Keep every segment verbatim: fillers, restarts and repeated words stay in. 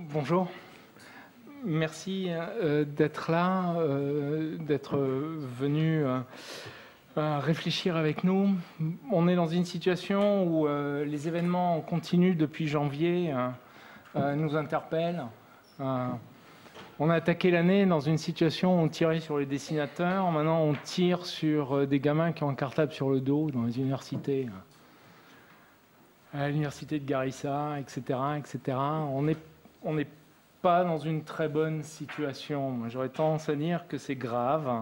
Bonjour. Merci euh, d'être là, euh, d'être venu euh, euh, réfléchir avec nous. On est dans une situation où euh, les événements continus depuis janvier euh, euh, nous interpellent. Euh, on a attaqué l'année dans une situation où on tirait sur les dessinateurs. Maintenant, on tire sur des gamins qui ont un cartable sur le dos dans les universités. À l'université de Garissa, et cetera, et cetera. On n'est on n'est pas dans une très bonne situation. J'aurais tendance à dire que c'est grave.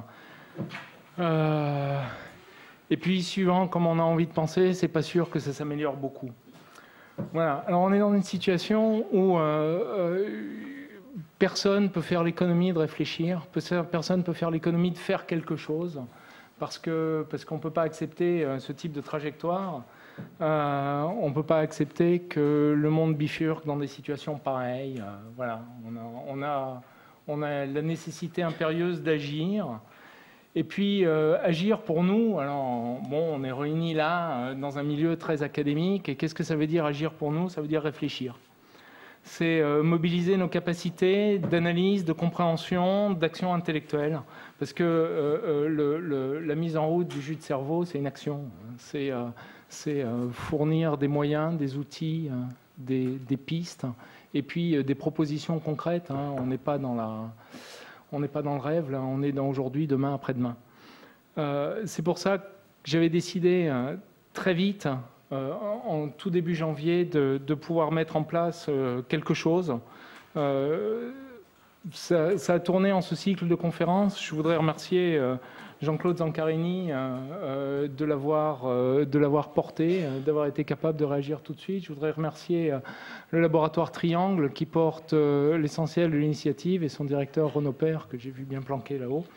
Euh, et puis, suivant comme on a envie de penser, c'est pas sûr que ça s'améliore beaucoup. Voilà. Alors, on est dans une situation où euh, euh, personne peut faire l'économie de réfléchir, personne peut faire l'économie de faire quelque chose, parce que parce qu'on peut pas accepter ce type de trajectoire. Euh, on ne peut pas accepter que le monde bifurque dans des situations pareilles. Euh, voilà, on a, on, a, on a la nécessité impérieuse d'agir. Et puis, euh, agir pour nous, alors, bon, on est réunis là, euh, dans un milieu très académique. Et qu'est-ce que ça veut dire agir pour nous? Ça veut dire réfléchir. C'est euh, mobiliser nos capacités d'analyse, de compréhension, d'action intellectuelle. Parce que euh, le, le, la mise en route du jus de cerveau, c'est une action. C'est... Euh, c'est euh, fournir des moyens, des outils, euh, des, des pistes, et puis euh, des propositions concrètes. Hein. On n'est pas dans la, on n'est pas dans le rêve, là. On est dans aujourd'hui, demain, après-demain. Euh, c'est pour ça que j'avais décidé euh, très vite, euh, en tout début janvier, de, de pouvoir mettre en place euh, quelque chose. Euh, ça, ça a tourné en ce cycle de conférences. Je voudrais remercier euh, Jean-Claude Zancarini euh, de l'avoir euh, de l'avoir porté, euh, d'avoir été capable de réagir tout de suite. Je voudrais remercier euh, le laboratoire Triangle qui porte euh, l'essentiel de l'initiative et son directeur Renaud Père, que j'ai vu bien planqué là-haut.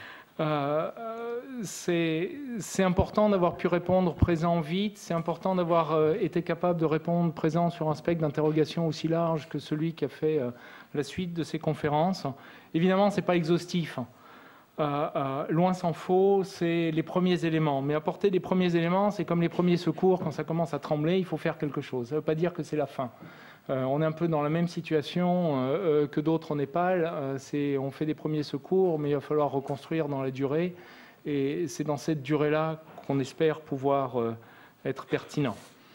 Euh, c'est, c'est important d'avoir pu répondre présent vite, c'est important d'avoir euh, été capable de répondre présent sur un spectre d'interrogation aussi large que celui qui a fait euh, la suite de ces conférences. Évidemment, ce n'est pas exhaustif. Euh, euh, loin s'en faut, c'est les premiers éléments. Mais apporter les premiers éléments, c'est comme les premiers secours. Quand ça commence à trembler, il faut faire quelque chose. Ça ne veut pas dire que c'est la fin. Euh, on est un peu dans la même situation euh, que d'autres au Népal. Euh, c'est, on fait des premiers secours, mais il va falloir reconstruire dans la durée. Et c'est dans cette durée-là qu'on espère pouvoir euh, être pertinent.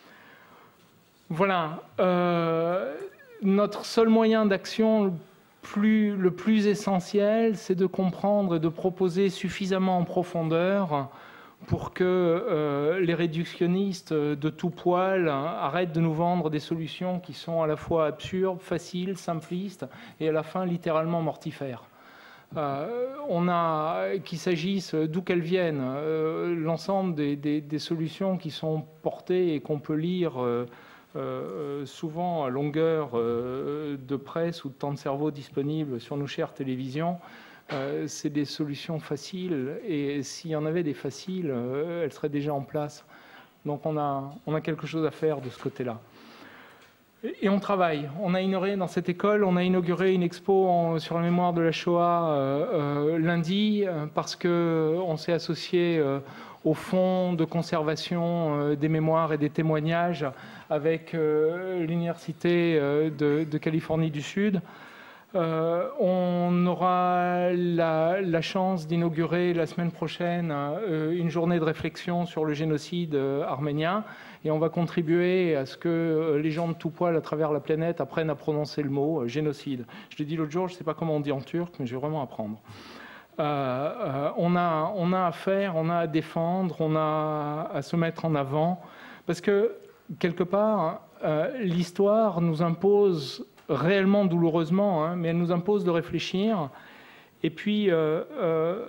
Voilà. Euh, notre seul moyen d'action Plus, le plus essentiel, c'est de comprendre et de proposer suffisamment en profondeur pour que euh, les réductionnistes de tout poil hein, arrêtent de nous vendre des solutions qui sont à la fois absurdes, faciles, simplistes et à la fin littéralement mortifères. Euh, on a, qu'il s'agisse d'où qu'elles viennent, euh, l'ensemble des, des, des solutions qui sont portées et qu'on peut lire euh, Euh, souvent à longueur euh, de presse ou de temps de cerveau disponible sur nos chères télévisions, euh, c'est des solutions faciles et s'il y en avait des faciles, euh, elles seraient déjà en place. Donc on a, on a quelque chose à faire de ce côté-là. Et, et on travaille. On a inauguré dans cette école, on a inauguré une expo en, sur la mémoire de la Shoah euh, euh, lundi euh, parce qu'on s'est associé euh, au fonds de conservation euh, des mémoires et des témoignages avec euh, l'Université euh, de, de Californie du Sud. Euh, on aura la, la chance d'inaugurer la semaine prochaine euh, une journée de réflexion sur le génocide euh, arménien et on va contribuer à ce que euh, les gens de tout poil à travers la planète apprennent à prononcer le mot euh, génocide. Je l'ai dit l'autre jour, je ne sais pas comment on dit en turc, mais je vais vraiment apprendre. Euh, euh, on a, on a à faire, on a à défendre, on a à se mettre en avant, parce que quelque part, euh, l'histoire nous impose réellement douloureusement, hein, mais elle nous impose de réfléchir. Et puis, euh, euh,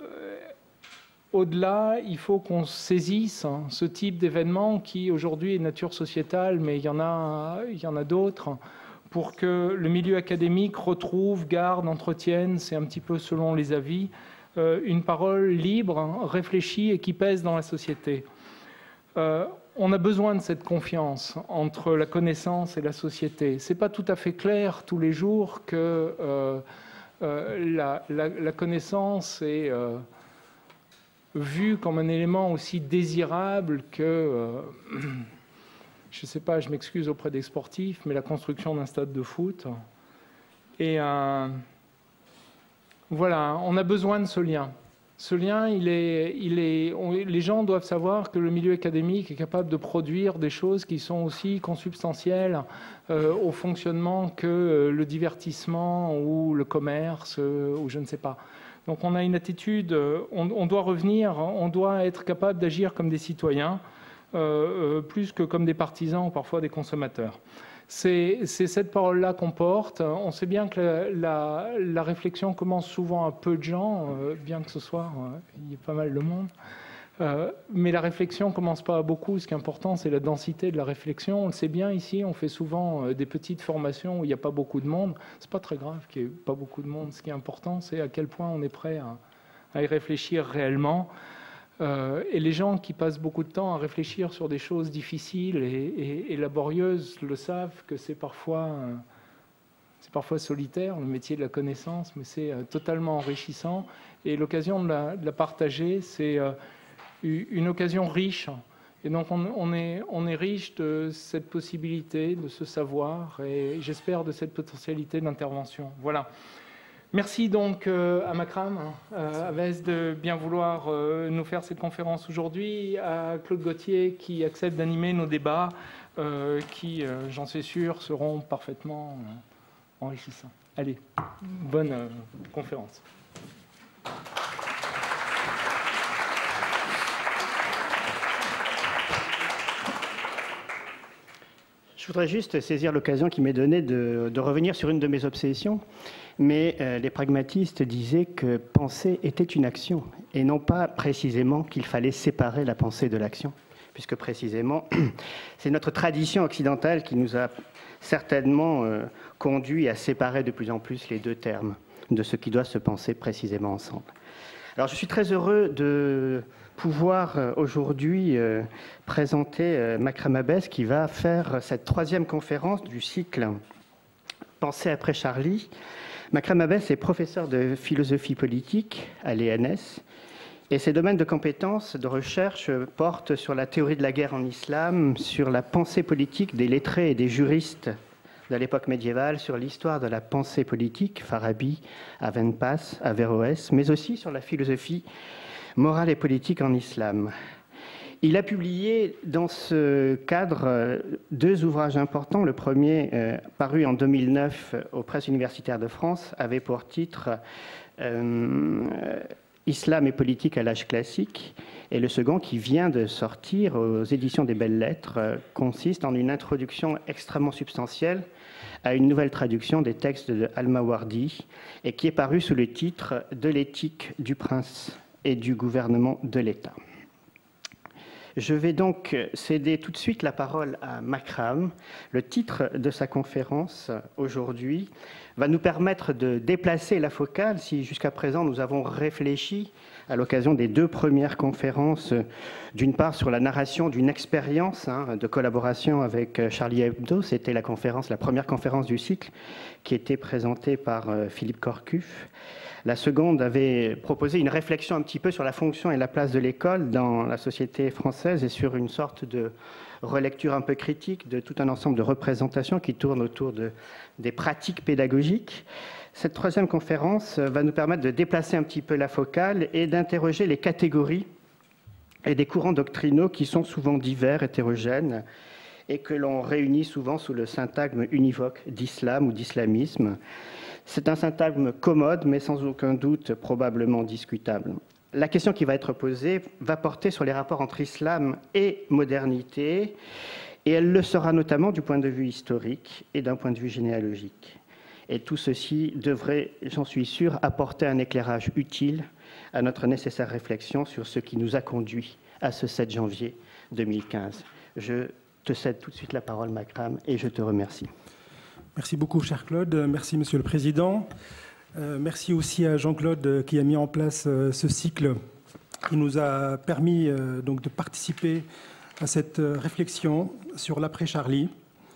au-delà, il faut qu'on saisisse hein, ce type d'événement qui aujourd'hui est de nature sociétale, mais il y en a, il y en a d'autres, pour que le milieu académique retrouve, garde, entretienne, c'est un petit peu selon les avis, euh, une parole libre, hein, réfléchie et qui pèse dans la société. Euh, on a besoin de cette confiance entre la connaissance et la société. Ce n'est pas tout à fait clair tous les jours que euh, euh, la, la, la connaissance est euh, vue comme un élément aussi désirable que, euh, je ne sais pas, je m'excuse auprès des sportifs, mais la construction d'un stade de foot. Et euh, voilà, on a besoin de ce lien. Ce lien, il est, il est, on, les gens doivent savoir que le milieu académique est capable de produire des choses qui sont aussi consubstantielles euh, au fonctionnement que euh, le divertissement ou le commerce euh, ou je ne sais pas. Donc on a une attitude, euh, on, on doit revenir, on doit être capable d'agir comme des citoyens, euh, euh, plus que comme des partisans ou parfois des consommateurs. C'est, c'est cette parole-là qu'on porte. On sait bien que la, la, la réflexion commence souvent à peu de gens, euh, bien que ce soir, euh, il y ait pas mal de monde. Euh, mais la réflexion ne commence pas à beaucoup. Ce qui est important, c'est la densité de la réflexion. On le sait bien ici, on fait souvent euh, des petites formations où il n'y a pas beaucoup de monde. Ce n'est pas très grave qu'il n'y ait pas beaucoup de monde. Ce qui est important, c'est à quel point on est prêt à, à y réfléchir réellement. Euh, et les gens qui passent beaucoup de temps à réfléchir sur des choses difficiles et, et, et laborieuses le savent que c'est parfois, euh, c'est parfois solitaire, le métier de la connaissance, mais c'est euh, totalement enrichissant. Et l'occasion de la, de la partager, c'est euh, une occasion riche. Et donc on, on, est, on est riche de cette possibilité, de ce savoir, et j'espère de cette potentialité d'intervention. Voilà. Merci donc euh, à Makram, euh, à Vez de bien vouloir euh, nous faire cette conférence aujourd'hui, à Claude Gauthier qui accepte d'animer nos débats, euh, qui, euh, j'en suis sûr, seront parfaitement euh, enrichissants. Allez, bonne euh, conférence. Je voudrais juste saisir l'occasion qui m'est donnée de, de revenir sur une de mes obsessions. Mais euh, les pragmatistes disaient que penser était une action, et non pas précisément qu'il fallait séparer la pensée de l'action, puisque précisément, c'est notre tradition occidentale qui nous a certainement euh, conduit à séparer de plus en plus les deux termes de ce qui doit se penser précisément ensemble. Alors je suis très heureux de pouvoir euh, aujourd'hui euh, présenter euh, Makram Abbès qui va faire cette troisième conférence du cycle Penser après Charlie. Makram Abbès est professeur de philosophie politique à l'E N S et ses domaines de compétences de recherche portent sur la théorie de la guerre en islam, sur la pensée politique des lettrés et des juristes de l'époque médiévale, sur l'histoire de la pensée politique, Farabi, Avenpas, Averroès, mais aussi sur la philosophie morale et politique en islam. Il a publié dans ce cadre deux ouvrages importants. Le premier, euh, paru en deux mille neuf aux Presses universitaires de France, avait pour titre euh, « Islam et politique à l'âge classique ». Et le second, qui vient de sortir aux éditions des Belles Lettres, euh, consiste en une introduction extrêmement substantielle à une nouvelle traduction des textes de Al-Mawardi et qui est paru sous le titre « De l'éthique du prince et du gouvernement de l'État ». Je vais donc céder tout de suite la parole à Makram. Le titre de sa conférence aujourd'hui va nous permettre de déplacer la focale. Si jusqu'à présent nous avons réfléchi à l'occasion des deux premières conférences, d'une part sur la narration d'une expérience hein, de collaboration avec Charlie Hebdo, c'était la conférence, la première conférence du cycle qui était présentée par euh, Philippe Corcuff. La seconde avait proposé une réflexion un petit peu sur la fonction et la place de l'école dans la société française et sur une sorte de relecture un peu critique de tout un ensemble de représentations qui tournent autour de, des pratiques pédagogiques. Cette troisième conférence va nous permettre de déplacer un petit peu la focale et d'interroger les catégories et des courants doctrinaux qui sont souvent divers, hétérogènes, et que l'on réunit souvent sous le syntagme univoque d'islam ou d'islamisme. C'est un syntagme commode, mais sans aucun doute probablement discutable. La question qui va être posée va porter sur les rapports entre islam et modernité, et elle le sera notamment du point de vue historique et d'un point de vue généalogique. Et tout ceci devrait, j'en suis sûr, apporter un éclairage utile à notre nécessaire réflexion sur ce qui nous a conduit à ce sept janvier deux mille quinze. Je te cède tout de suite la parole, Makram, et je te remercie. Merci beaucoup, cher Claude. Merci, Monsieur le Président. Euh, merci aussi à Jean-Claude qui a mis en place euh, ce cycle qui nous a permis euh, donc de participer à cette euh, réflexion sur l'après-Charlie.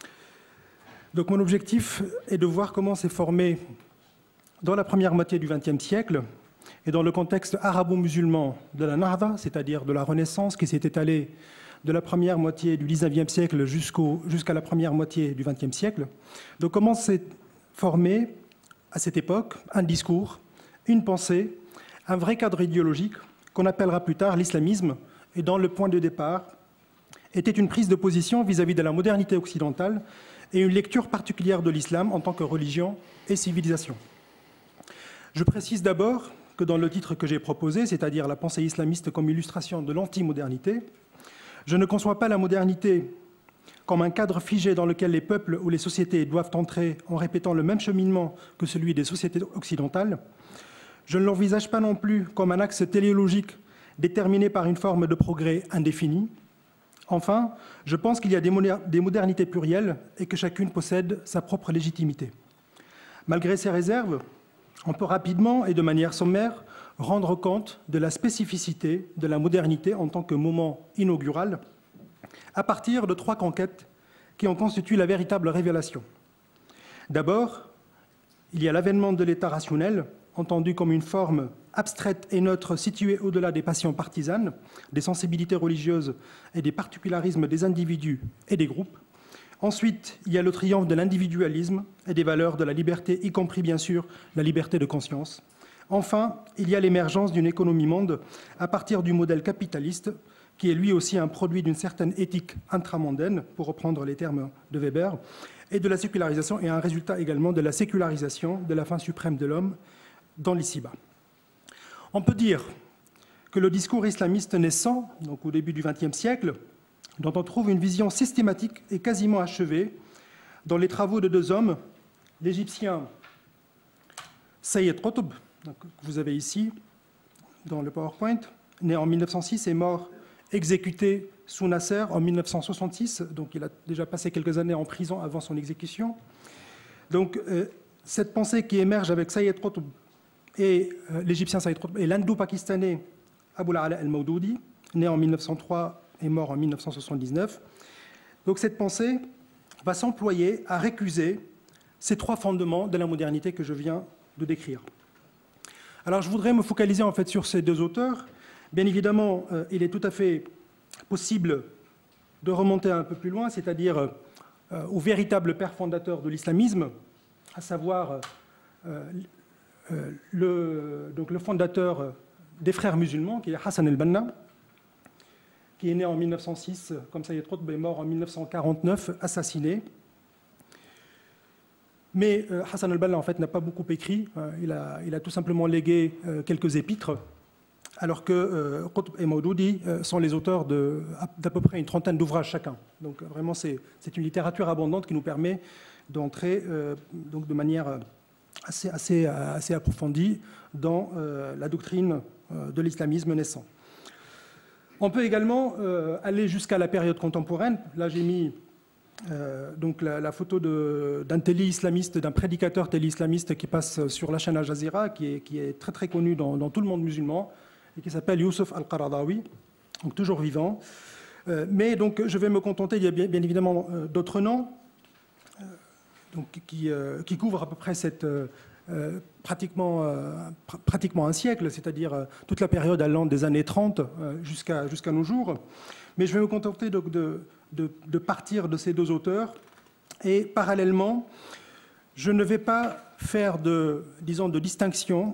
Donc, mon objectif est de voir comment s'est formé dans la première moitié du vingtième siècle et dans le contexte arabo-musulman de la Nahda, c'est-à-dire de la Renaissance qui s'est étalée de la première moitié du dix-neuvième siècle jusqu'au, jusqu'à la première moitié du vingtième siècle. Donc comment s'est formé à cette époque, un discours, une pensée, un vrai cadre idéologique qu'on appellera plus tard l'islamisme, et dont le point de départ était une prise de position vis-à-vis de la modernité occidentale et une lecture particulière de l'islam en tant que religion et civilisation. Je précise d'abord que dans le titre que j'ai proposé, c'est-à-dire la pensée islamiste comme illustration de l'anti-modernité, je ne conçois pas la modernité comme un cadre figé dans lequel les peuples ou les sociétés doivent entrer en répétant le même cheminement que celui des sociétés occidentales. Je ne l'envisage pas non plus comme un axe téléologique déterminé par une forme de progrès indéfini. Enfin, je pense qu'il y a des modernités plurielles et que chacune possède sa propre légitimité. Malgré ces réserves, on peut rapidement et de manière sommaire rendre compte de la spécificité de la modernité en tant que moment inaugural à partir de trois conquêtes qui en constituent la véritable révélation. D'abord, il y a l'avènement de l'État rationnel, entendu comme une forme abstraite et neutre située au-delà des passions partisanes, des sensibilités religieuses et des particularismes des individus et des groupes. Ensuite, il y a le triomphe de l'individualisme et des valeurs de la liberté, y compris bien sûr la liberté de conscience. Enfin, il y a l'émergence d'une économie monde à partir du modèle capitaliste, qui est lui aussi un produit d'une certaine éthique intramondaine, pour reprendre les termes de Weber, et de la sécularisation, et un résultat également de la sécularisation de la fin suprême de l'homme dans l'ici-bas. On peut dire que le discours islamiste naissant, donc au début du vingtième siècle, dont on trouve une vision systématique et quasiment achevée dans les travaux de deux hommes, l'Égyptien Sayyid Qutb, que vous avez ici dans le PowerPoint, né en mille neuf cent six et mort exécuté sous Nasser en mille neuf cent soixante-six, donc il a déjà passé quelques années en prison avant son exécution. Donc euh, cette pensée qui émerge avec Sayyid Qutb et euh, l'Égyptien Sayyid Qutb et l'indo-pakistanais Abul Ala al-Mawdoudi, né en mille neuf cent trois et mort en mille neuf cent soixante-dix-neuf. Donc cette pensée va s'employer à récuser ces trois fondements de la modernité que je viens de décrire. Alors je voudrais me focaliser en fait sur ces deux auteurs. Bien évidemment, euh, il est tout à fait possible de remonter un peu plus loin, c'est-à-dire euh, au véritable père fondateur de l'islamisme, à savoir euh, euh, le, donc le fondateur des frères musulmans, qui est Hassan el-Banna, qui est né en mille neuf cent six, comme Sayyid Qutb est mort en mille neuf cent quarante-neuf, assassiné. Mais euh, Hassan el-Banna, en fait, n'a pas beaucoup écrit. Euh, il, a, il a tout simplement légué euh, quelques épîtres, alors que euh, Qutb et Mawdoudi euh, sont les auteurs de, d'à peu près une trentaine d'ouvrages chacun. Donc vraiment, c'est, c'est une littérature abondante qui nous permet d'entrer euh, donc de manière assez, assez, assez approfondie dans euh, la doctrine euh, de l'islamisme naissant. On peut également euh, aller jusqu'à la période contemporaine. Là, j'ai mis euh, donc la, la photo de, d'un téléislamiste, d'un prédicateur téléislamiste qui passe sur la chaîne Al Jazeera, qui est, qui est très très connu dans, dans tout le monde musulman, et qui s'appelle Youssef Al-Qaradawi, donc toujours vivant. Euh, mais donc, je vais me contenter, il y a bien, bien évidemment euh, d'autres noms, euh, donc, qui, euh, qui couvrent à peu près cette, euh, pratiquement, euh, pr- pratiquement un siècle, c'est-à-dire euh, toute la période allant des années trente euh, jusqu'à, jusqu'à nos jours. Mais je vais me contenter donc, de, de, de partir de ces deux auteurs, et parallèlement, je ne vais pas faire de, disons, de distinction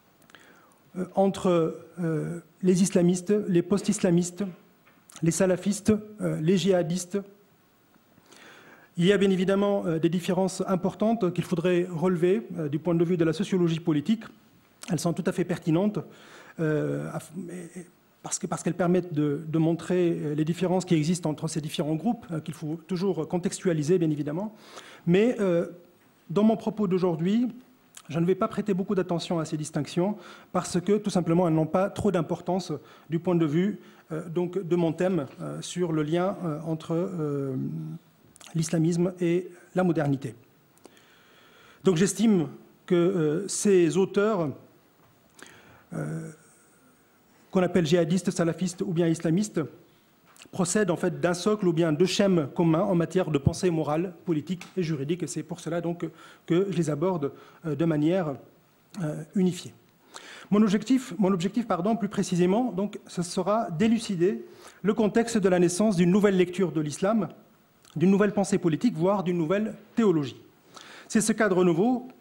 entre euh, les islamistes, les post-islamistes, les salafistes, euh, les djihadistes. Il y a bien évidemment euh, des différences importantes qu'il faudrait relever euh, du point de vue de la sociologie politique. Elles sont tout à fait pertinentes euh, parce, que, parce qu'elles permettent de, de montrer les différences qui existent entre ces différents groupes, euh, qu'il faut toujours contextualiser, bien évidemment. Mais euh, dans mon propos d'aujourd'hui, je ne vais pas prêter beaucoup d'attention à ces distinctions parce que, tout simplement, elles n'ont pas trop d'importance du point de vue euh, donc, de mon thème euh, sur le lien euh, entre euh, l'islamisme et la modernité. Donc j'estime que euh, ces auteurs, euh, qu'on appelle djihadistes, salafistes ou bien islamistes, procèdent en fait d'un socle ou bien de schèmes communs en matière de pensée morale, politique et juridique. Et c'est pour cela donc que je les aborde de manière euh, unifiée. Mon objectif, mon objectif pardon, plus précisément, donc, ce sera d'élucider le contexte de la naissance d'une nouvelle lecture de l'islam, d'une nouvelle pensée politique, voire d'une nouvelle théologie. C'est ce cadre nouveau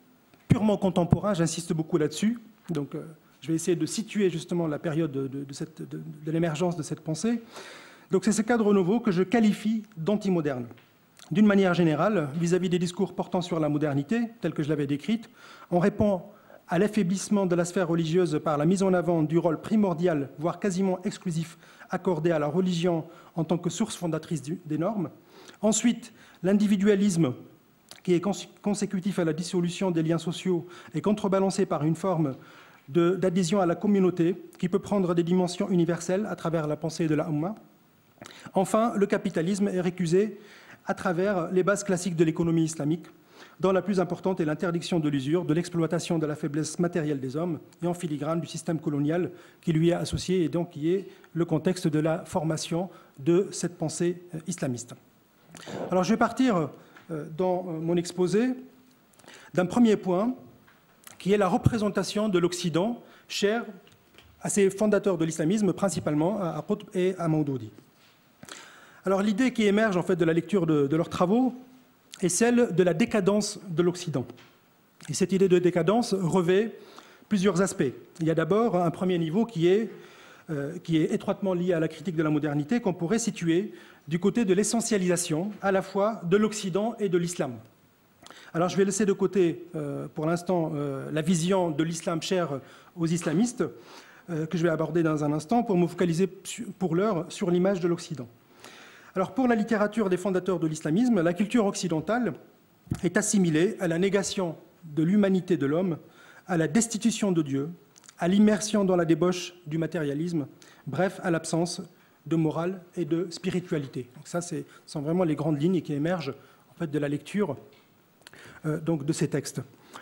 purement contemporain, j'insiste beaucoup là-dessus. Donc, euh, je vais essayer de situer justement la période de, de, de, cette, de, de l'émergence de cette pensée. Donc, c'est ce cadre nouveau que je qualifie d'antimoderne. D'une manière générale, vis-à-vis des discours portant sur la modernité, telle que je l'avais décrite, on répond à l'affaiblissement de la sphère religieuse par la mise en avant du rôle primordial, voire quasiment exclusif, accordé à la religion en tant que source fondatrice des normes. Ensuite, l'individualisme, qui est consécutif à la dissolution des liens sociaux, est contrebalancé par une forme d'adhésion à la communauté qui peut prendre des dimensions universelles à travers la pensée de la Ummah. Enfin, le capitalisme est récusé à travers les bases classiques de l'économie islamique, dont la plus importante est l'interdiction de l'usure, de l'exploitation de la faiblesse matérielle des hommes, et en filigrane du système colonial qui lui est associé et donc qui est le contexte de la formation de cette pensée islamiste. Alors je vais partir dans mon exposé d'un premier point, qui est la représentation de l'Occident, cher à ces fondateurs de l'islamisme, principalement à Qutb et à Mawdoudi. Alors l'idée qui émerge en fait de la lecture de, de leurs travaux est celle de la décadence de l'Occident. Et cette idée de décadence revêt plusieurs aspects. Il y a d'abord un premier niveau qui est, euh, qui est étroitement lié à la critique de la modernité, qu'on pourrait situer du côté de l'essentialisation à la fois de l'Occident et de l'islam. Alors je vais laisser de côté euh, pour l'instant euh, la vision de l'islam chère aux islamistes, euh, que je vais aborder dans un instant, pour me focaliser pour l'heure sur l'image de l'Occident. Alors pour la littérature des fondateurs de l'islamisme, la culture occidentale est assimilée à la négation de l'humanité de l'homme, à la destitution de Dieu, à l'immersion dans la débauche du matérialisme, bref, à l'absence de morale et de spiritualité. Donc ça, ce sont vraiment les grandes lignes qui émergent en fait, de la lecture euh, donc de ces textes.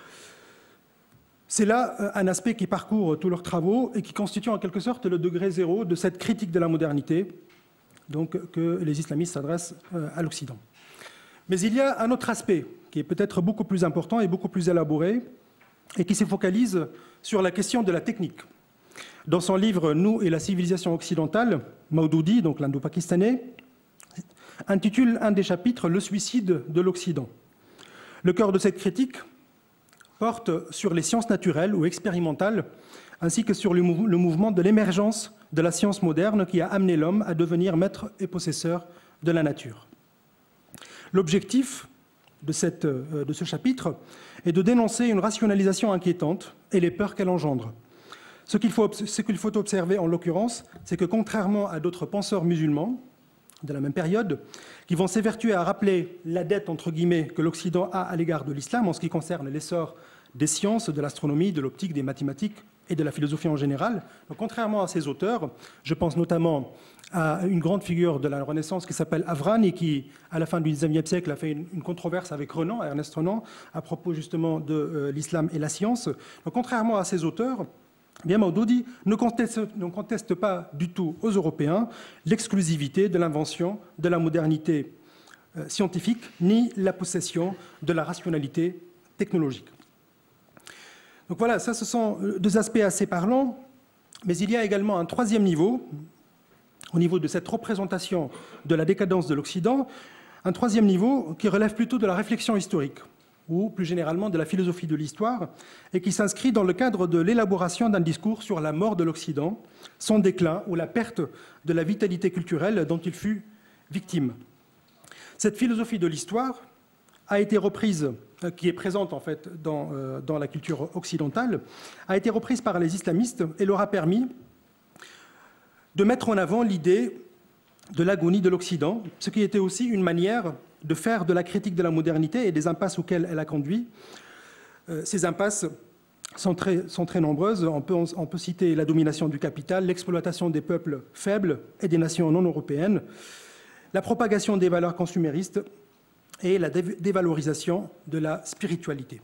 C'est là euh, un aspect qui parcourt tous leurs travaux et qui constitue en quelque sorte le degré zéro de cette critique de la modernité, donc que les islamistes s'adressent à l'Occident. Mais il y a un autre aspect qui est peut-être beaucoup plus important et beaucoup plus élaboré et qui se focalise sur la question de la technique. Dans son livre « Nous et la civilisation occidentale », Mawdoudi, donc l'indo-pakistanais, intitule un des chapitres « Le suicide de l'Occident ». Le cœur de cette critique porte sur les sciences naturelles ou expérimentales ainsi que sur le mouvement de l'émergence de la science moderne qui a amené l'homme à devenir maître et possesseur de la nature. L'objectif de, cette, de ce chapitre est de dénoncer une rationalisation inquiétante et les peurs qu'elle engendre. Ce qu'il faut, ce qu'il faut observer en l'occurrence, c'est que contrairement à d'autres penseurs musulmans de la même période, qui vont s'évertuer à rappeler la dette entre guillemets que l'Occident a à l'égard de l'islam en ce qui concerne l'essor des sciences, de l'astronomie, de l'optique, des mathématiques et de la philosophie en général. Donc, contrairement à ces auteurs, je pense notamment à une grande figure de la Renaissance qui s'appelle Avran et qui, à la fin du dix-neuvième siècle, a fait une, une controverse avec Renan, Ernest Renan, à propos justement de euh, l'islam et la science. Donc, contrairement à ces auteurs, bien Mawdoudi ne conteste, ne conteste pas du tout aux Européens l'exclusivité de l'invention de la modernité euh, scientifique, ni la possession de la rationalité technologique. Donc voilà, ça ce sont deux aspects assez parlants, mais il y a également un troisième niveau, au niveau de cette représentation de la décadence de l'Occident, un troisième niveau qui relève plutôt de la réflexion historique, ou plus généralement de la philosophie de l'histoire, et qui s'inscrit dans le cadre de l'élaboration d'un discours sur la mort de l'Occident, son déclin ou la perte de la vitalité culturelle dont il fut victime. Cette philosophie de l'histoire a été reprise, qui est présente en fait dans, euh, dans la culture occidentale, a été reprise par les islamistes et leur a permis de mettre en avant l'idée de l'agonie de l'Occident, ce qui était aussi une manière de faire de la critique de la modernité et des impasses auxquelles elle a conduit. Euh, ces impasses sont très, sont très nombreuses. On peut, on peut citer la domination du capital, l'exploitation des peuples faibles et des nations non européennes, la propagation des valeurs consuméristes et la dévalorisation de la spiritualité.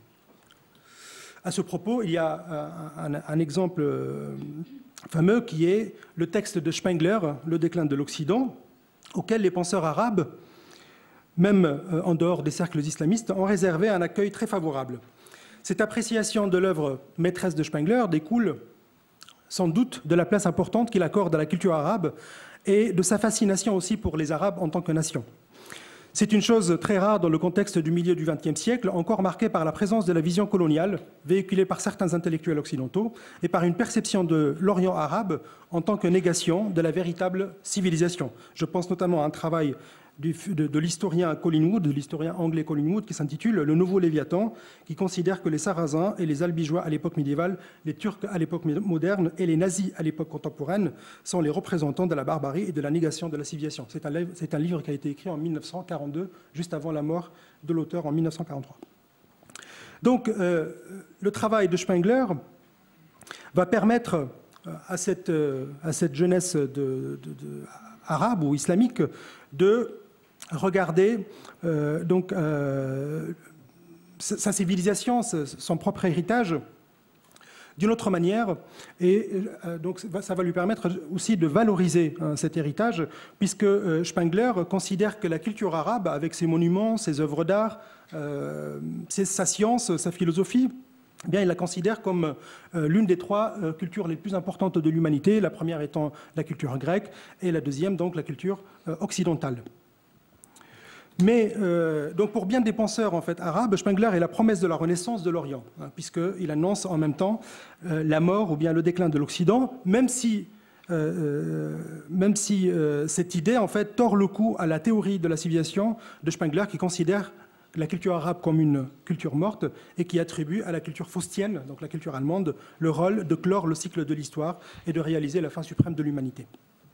À ce propos, il y a un, un, un exemple fameux qui est le texte de Spengler, Le déclin de l'Occident, auquel les penseurs arabes, même en dehors des cercles islamistes, ont réservé un accueil très favorable. Cette appréciation de l'œuvre maîtresse de Spengler découle sans doute de la place importante qu'il accorde à la culture arabe et de sa fascination aussi pour les Arabes en tant que nation. C'est une chose très rare dans le contexte du milieu du vingtième siècle, encore marqué par la présence de la vision coloniale, véhiculée par certains intellectuels occidentaux, et par une perception de l'Orient arabe en tant que négation de la véritable civilisation. Je pense notamment à un travail du, de, de l'historien Collingwood, de l'historien anglais Collingwood, qui s'intitule « Le nouveau Léviathan », qui considère que les Sarrasins et les Albigeois à l'époque médiévale, les Turcs à l'époque moderne et les nazis à l'époque contemporaine sont les représentants de la barbarie et de la négation de la civilisation. C'est un, c'est un livre qui a été écrit en mille neuf cent quarante-deux, juste avant la mort de l'auteur en mille neuf cent quarante-trois. Donc, euh, le travail de Spengler va permettre à cette, à cette jeunesse de, de, de, arabe ou islamique de regarder euh, donc, euh, sa civilisation, son propre héritage, d'une autre manière, et euh, donc ça va lui permettre aussi de valoriser hein, cet héritage, puisque euh, Spengler considère que la culture arabe, avec ses monuments, ses œuvres d'art, euh, sa science, sa philosophie, eh bien, il la considère comme euh, l'une des trois euh, cultures les plus importantes de l'humanité, la première étant la culture grecque, et la deuxième, donc, la culture euh, occidentale. Mais euh, donc pour bien des penseurs en fait, arabes, Spengler est la promesse de la renaissance de l'Orient, hein, puisqu'il annonce en même temps euh, la mort ou bien le déclin de l'Occident, même si, euh, même si euh, cette idée en fait, tord le cou à la théorie de la civilisation de Spengler, qui considère la culture arabe comme une culture morte et qui attribue à la culture faustienne, donc la culture allemande, le rôle de clore le cycle de l'histoire et de réaliser la fin suprême de l'humanité.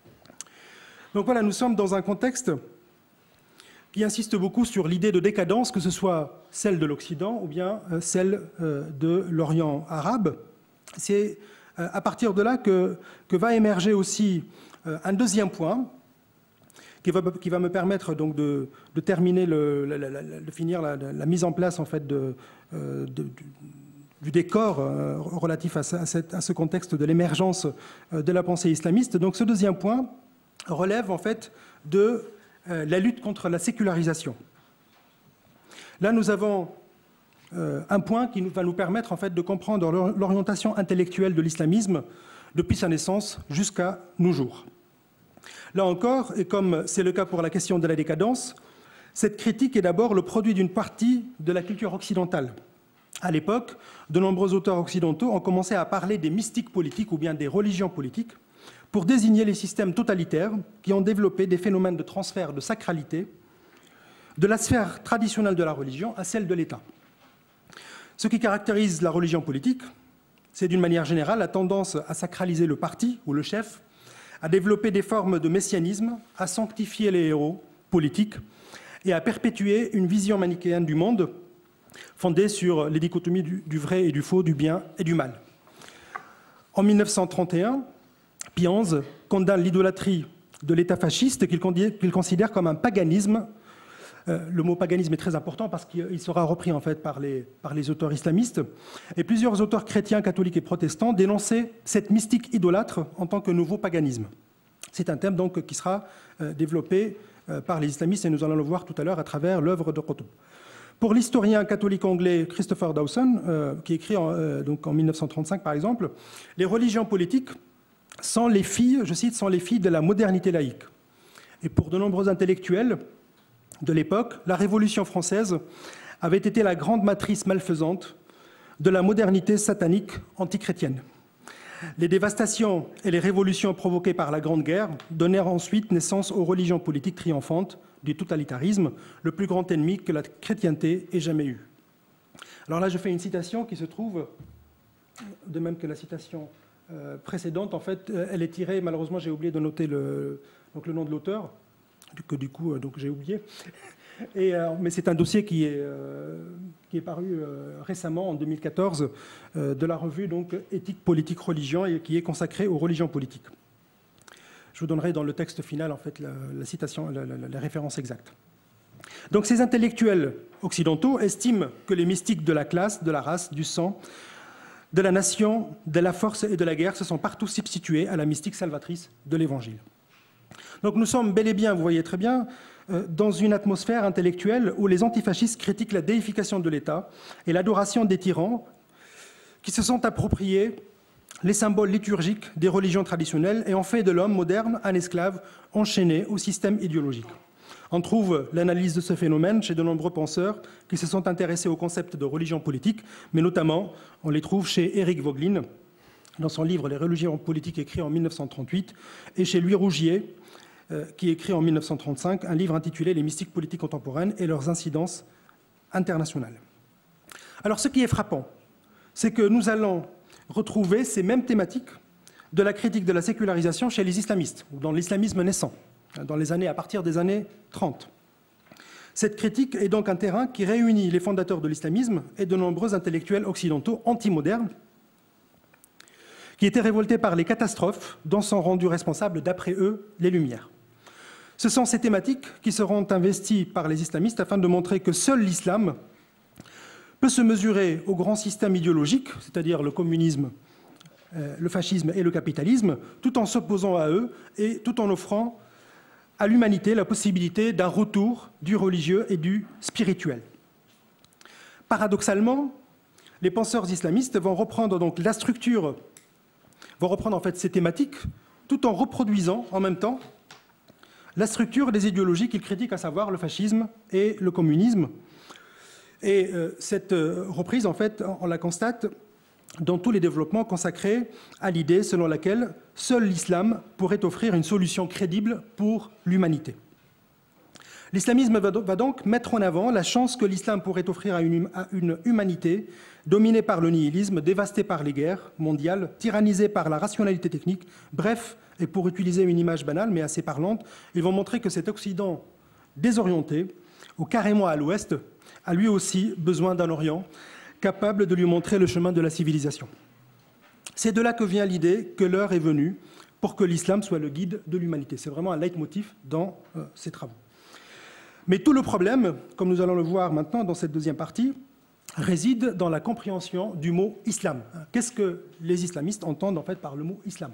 Donc voilà, nous sommes dans un contexte qui insiste beaucoup sur l'idée de décadence, que ce soit celle de l'Occident ou bien celle de l'Orient arabe. C'est à partir de là que, que va émerger aussi un deuxième point qui va, qui va me permettre donc de, de terminer, le, la, la, de finir la, la mise en place en fait de, de, du, du décor relatif à ce, à cette, à ce contexte de l'émergence de la pensée islamiste. Donc ce deuxième point relève en fait de la lutte contre la sécularisation. Là, nous avons euh, un point qui nous, va nous permettre en fait, de comprendre l'orientation intellectuelle de l'islamisme depuis sa naissance jusqu'à nos jours. Là encore, et comme c'est le cas pour la question de la décadence, cette critique est d'abord le produit d'une partie de la culture occidentale. À l'époque, de nombreux auteurs occidentaux ont commencé à parler des mystiques politiques ou bien des religions politiques, pour désigner les systèmes totalitaires qui ont développé des phénomènes de transfert de sacralité de la sphère traditionnelle de la religion à celle de l'État. Ce qui caractérise la religion politique, c'est d'une manière générale la tendance à sacraliser le parti ou le chef, à développer des formes de messianisme, à sanctifier les héros politiques et à perpétuer une vision manichéenne du monde fondée sur les dichotomies du, du vrai et du faux, du bien et du mal. En mille neuf cent trente et un, Pie onze condamne l'idolâtrie de l'État fasciste qu'il considère comme un paganisme. Euh, le mot paganisme est très important parce qu'il sera repris en fait par les, par les auteurs islamistes. Et plusieurs auteurs chrétiens, catholiques et protestants dénonçaient cette mystique idolâtre en tant que nouveau paganisme. C'est un thème donc qui sera euh, développé euh, par les islamistes et nous allons le voir tout à l'heure à travers l'œuvre de Qutb. Pour l'historien catholique anglais Christopher Dawson, euh, qui écrit en, euh, donc en mille neuf cent trente-cinq par exemple, les religions politiques sont les filles, je cite, sont les filles de la modernité laïque. Et pour de nombreux intellectuels de l'époque, la Révolution française avait été la grande matrice malfaisante de la modernité satanique antichrétienne. Les dévastations et les révolutions provoquées par la Grande Guerre donnèrent ensuite naissance aux religions politiques triomphantes du totalitarisme, le plus grand ennemi que la chrétienté ait jamais eu. Alors là, je fais une citation qui se trouve, de même que la citation Euh, précédente, en fait, euh, elle est tirée, malheureusement j'ai oublié de noter le, donc le nom de l'auteur, que du coup euh, donc j'ai oublié, Et, euh, mais c'est un dossier qui est, euh, qui est paru euh, récemment, en deux mille quatorze, euh, de la revue donc, Éthique, politique, religion, et qui est consacrée aux religions politiques. Je vous donnerai dans le texte final en fait, la, la citation, la, la, la référence exacte. Donc ces intellectuels occidentaux estiment que les mystiques de la classe, de la race, du sang, de la nation, de la force et de la guerre se sont partout substitués à la mystique salvatrice de l'Évangile. Donc nous sommes bel et bien, vous voyez très bien, dans une atmosphère intellectuelle où les antifascistes critiquent la déification de l'État et l'adoration des tyrans qui se sont appropriés les symboles liturgiques des religions traditionnelles et ont fait de l'homme moderne un esclave enchaîné au système idéologique. On trouve l'analyse de ce phénomène chez de nombreux penseurs qui se sont intéressés au concept de religion politique, mais notamment, on les trouve chez Éric Voegelin, dans son livre « Les religions politiques » écrit en mille neuf cent trente-huit, et chez Louis Rougier, euh, qui écrit en mille neuf cent trente-cinq un livre intitulé « Les mystiques politiques contemporaines et leurs incidences internationales ». Alors, ce qui est frappant, c'est que nous allons retrouver ces mêmes thématiques de la critique de la sécularisation chez les islamistes, ou dans l'islamisme naissant, dans les années, à partir des années trente. Cette critique est donc un terrain qui réunit les fondateurs de l'islamisme et de nombreux intellectuels occidentaux antimodernes qui étaient révoltés par les catastrophes dont sont rendus responsables, d'après eux, les Lumières. Ce sont ces thématiques qui seront investies par les islamistes afin de montrer que seul l'islam peut se mesurer au grand système idéologique, c'est-à-dire le communisme, euh, le fascisme et le capitalisme, tout en s'opposant à eux et tout en offrant à l'humanité la possibilité d'un retour du religieux et du spirituel. Paradoxalement, les penseurs islamistes vont reprendre donc la structure, vont reprendre en fait ces thématiques, tout en reproduisant en même temps la structure des idéologies qu'ils critiquent, à savoir le fascisme et le communisme. Et euh, cette euh, reprise, en fait, on la constate dans tous les développements consacrés à l'idée selon laquelle seul l'islam pourrait offrir une solution crédible pour l'humanité. L'islamisme va donc mettre en avant la chance que l'islam pourrait offrir à une, à une humanité dominée par le nihilisme, dévastée par les guerres mondiales, tyrannisée par la rationalité technique. Bref, et pour utiliser une image banale mais assez parlante, ils vont montrer que cet Occident désorienté, ou carrément à l'ouest, a lui aussi besoin d'un Orient capable de lui montrer le chemin de la civilisation. C'est de là que vient l'idée que l'heure est venue pour que l'islam soit le guide de l'humanité. C'est vraiment un leitmotiv dans euh, ces travaux. Mais tout le problème, comme nous allons le voir maintenant dans cette deuxième partie, réside dans la compréhension du mot islam. Qu'est-ce que les islamistes entendent en fait par le mot islam?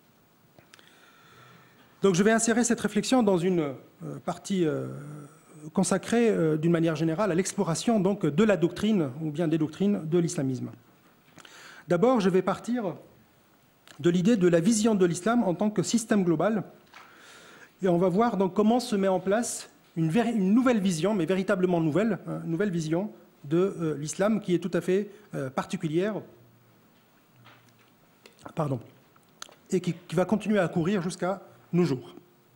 Donc je vais insérer cette réflexion dans une euh, partie euh, consacrée euh, d'une manière générale à l'exploration donc de la doctrine ou bien des doctrines de l'islamisme. D'abord, je vais partir de l'idée de la vision de l'islam en tant que système global, et on va voir donc comment se met en place une, une nouvelle vision, mais véritablement nouvelle, hein, une nouvelle vision de euh, l'islam qui est tout à fait euh, particulière, pardon, et qui, qui va continuer à courir jusqu'à nos jours.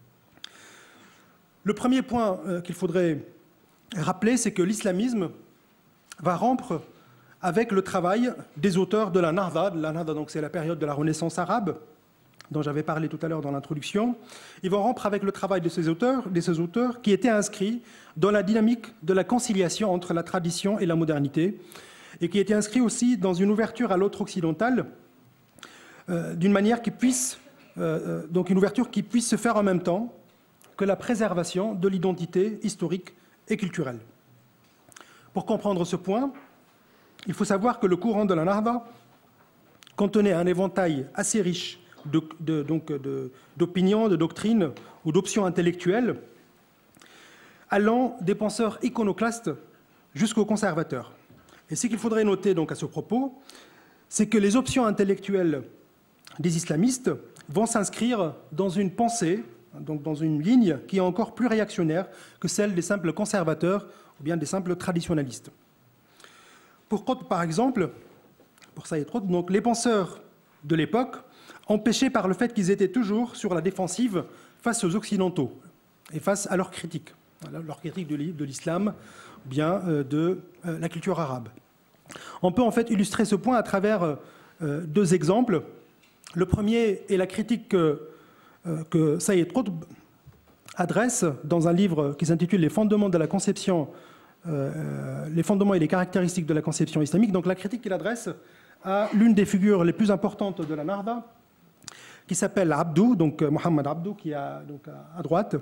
Le premier point euh, qu'il faudrait rappeler, c'est que l'islamisme va rompre avec le travail des auteurs de la Nahda. La Nahda, donc, c'est la période de la Renaissance arabe, dont j'avais parlé tout à l'heure dans l'introduction. Ils vont rompre avec le travail de ces auteurs, de ces auteurs qui étaient inscrits dans la dynamique de la conciliation entre la tradition et la modernité, et qui étaient inscrits aussi dans une ouverture à l'autre occidental, euh, d'une manière qui puisse, euh, donc une ouverture qui puisse se faire en même temps que la préservation de l'identité historique et culturelle. Pour comprendre ce point, il faut savoir que le courant de la Nahda contenait un éventail assez riche de, de, donc de, d'opinions, de doctrines ou d'options intellectuelles, allant des penseurs iconoclastes jusqu'aux conservateurs. Et ce qu'il faudrait noter donc à ce propos, c'est que les options intellectuelles des islamistes vont s'inscrire dans une pensée, donc dans une ligne qui est encore plus réactionnaire que celle des simples conservateurs ou bien des simples traditionalistes. Pour Qutb, par exemple, pour Sayyid Qutb, donc les penseurs de l'époque, empêchés par le fait qu'ils étaient toujours sur la défensive face aux Occidentaux et face à leurs critiques, leurs critiques de l'islam ou bien de la culture arabe. On peut en fait illustrer ce point à travers deux exemples. Le premier est la critique que que Sayyid Qutb adresse dans un livre qui s'intitule « Les fondements de la conception, euh, les fondements et les caractéristiques de la conception islamique ». Donc la critique qu'il adresse à l'une des figures les plus importantes de la Nahda, qui s'appelle Abdou, donc Mohammed Abdou, qui est à, donc à droite.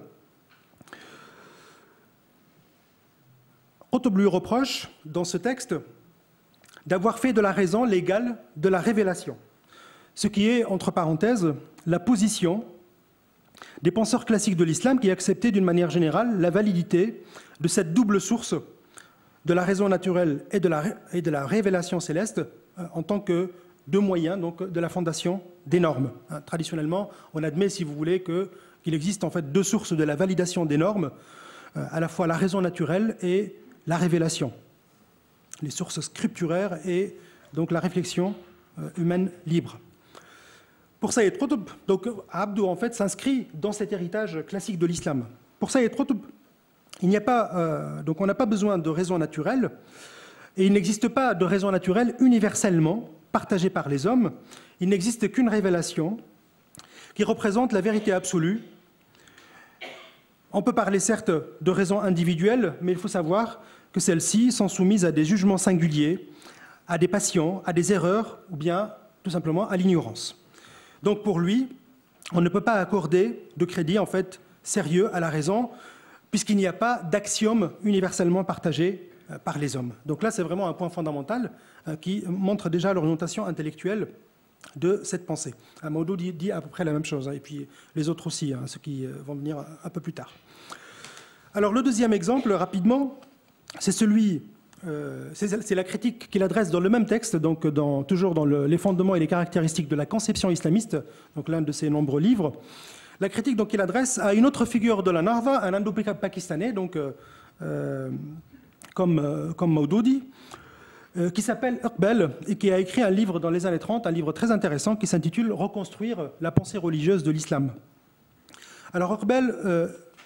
Qutb lui reproche, dans ce texte, d'avoir fait de la raison l'égale de la révélation, ce qui est, entre parenthèses, la position des penseurs classiques de l'islam qui acceptaient d'une manière générale la validité de cette double source de la raison naturelle et de la, et de la révélation céleste euh, en tant que deux moyens donc, de la fondation des normes. Hein, traditionnellement, on admet, si vous voulez, que, qu'il existe en fait deux sources de la validation des normes, euh, à la fois la raison naturelle et la révélation, les sources scripturaires et donc la réflexion euh, humaine libre. Pour Sayyid Qutb, donc Abdou en fait s'inscrit dans cet héritage classique de l'islam. Pour Sayyid Qutb, il n'y a pas, euh, donc on n'a pas besoin de raison naturelle, et il n'existe pas de raison naturelle universellement partagée par les hommes. Il n'existe qu'une révélation qui représente la vérité absolue. On peut parler certes de raison individuelle, mais il faut savoir que celles-ci sont soumises à des jugements singuliers, à des passions, à des erreurs, ou bien tout simplement à l'ignorance. Donc pour lui, on ne peut pas accorder de crédit en fait sérieux à la raison, puisqu'il n'y a pas d'axiome universellement partagé par les hommes. Donc là, c'est vraiment un point fondamental qui montre déjà l'orientation intellectuelle de cette pensée. Maudou dit, dit à peu près la même chose, hein, et puis les autres aussi, hein, ceux qui vont venir un peu plus tard. Alors le deuxième exemple, rapidement, c'est celui, euh, c'est la critique qu'il adresse dans le même texte, donc dans, toujours dans le, les fondements et les caractéristiques de la conception islamiste, donc l'un de ses nombreux livres. La critique donc, qu'il adresse à une autre figure de la Nahda, un indo-pakistanais, donc euh, comme, euh, comme Maudou dit, euh, qui s'appelle Uqbal et qui a écrit un livre dans les années trente, un livre très intéressant qui s'intitule « Reconstruire la pensée religieuse de l'islam ». Alors Uqbal euh,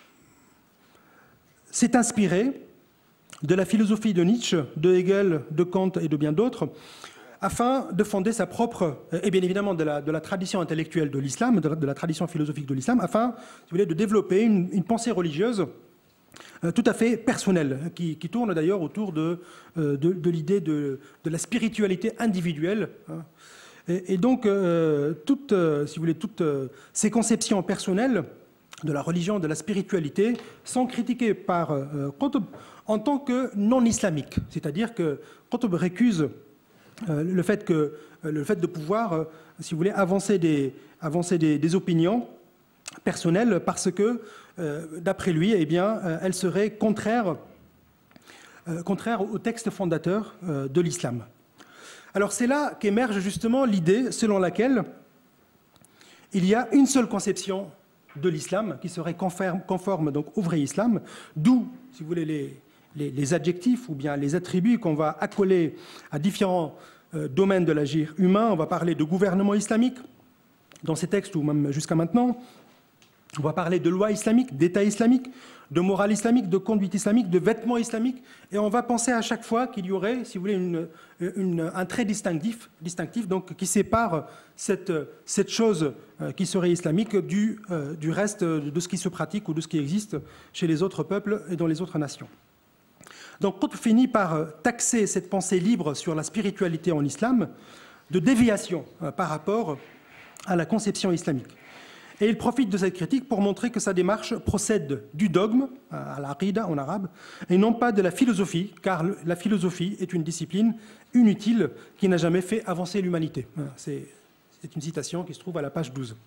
s'est inspiré de la philosophie de Nietzsche, de Hegel, de Kant et de bien d'autres, afin de fonder sa propre, et bien évidemment de la, de la tradition intellectuelle de l'islam, de, de la tradition philosophique de l'islam, afin, si vous voulez, de développer une, une pensée religieuse euh, tout à fait personnelle, qui, qui tourne d'ailleurs autour de, euh, de, de l'idée de, de la spiritualité individuelle. Hein. Et, et donc, euh, toutes, euh, si vous voulez, toutes euh, ces conceptions personnelles de la religion, de la spiritualité, sont critiquées par euh, Qutb en tant que non islamiques. C'est-à-dire que Qutb récuse euh, le, fait que, euh, le fait de pouvoir, euh, si vous voulez, avancer des, avancer des, des opinions personnelles parce que, euh, d'après lui, eh bien, euh, elles seraient contraires, euh, contraires au texte fondateur euh, de l'islam. Alors c'est là qu'émerge justement l'idée selon laquelle il y a une seule conception de l'islam qui serait conforme, conforme donc au vrai islam, d'où, si vous voulez, les, les, les adjectifs ou bien les attributs qu'on va accoler à différents euh, domaines de l'agir humain. On va parler de gouvernement islamique dans ces textes ou même jusqu'à maintenant. On va parler de loi islamique, d'État islamique, de morale islamique, de conduite islamique, de vêtements islamiques. Et on va penser à chaque fois qu'il y aurait, si vous voulez, une, une, un trait distinctif, distinctif donc, qui sépare cette, cette chose qui serait islamique du, du reste de ce qui se pratique ou de ce qui existe chez les autres peuples et dans les autres nations. Donc, Qutb finit par taxer cette pensée libre sur la spiritualité en islam de déviation par rapport à la conception islamique. Et il profite de cette critique pour montrer que sa démarche procède du dogme, à l'aqida en arabe, et non pas de la philosophie, car la philosophie est une discipline inutile qui n'a jamais fait avancer l'humanité. C'est une citation qui se trouve à la page douze.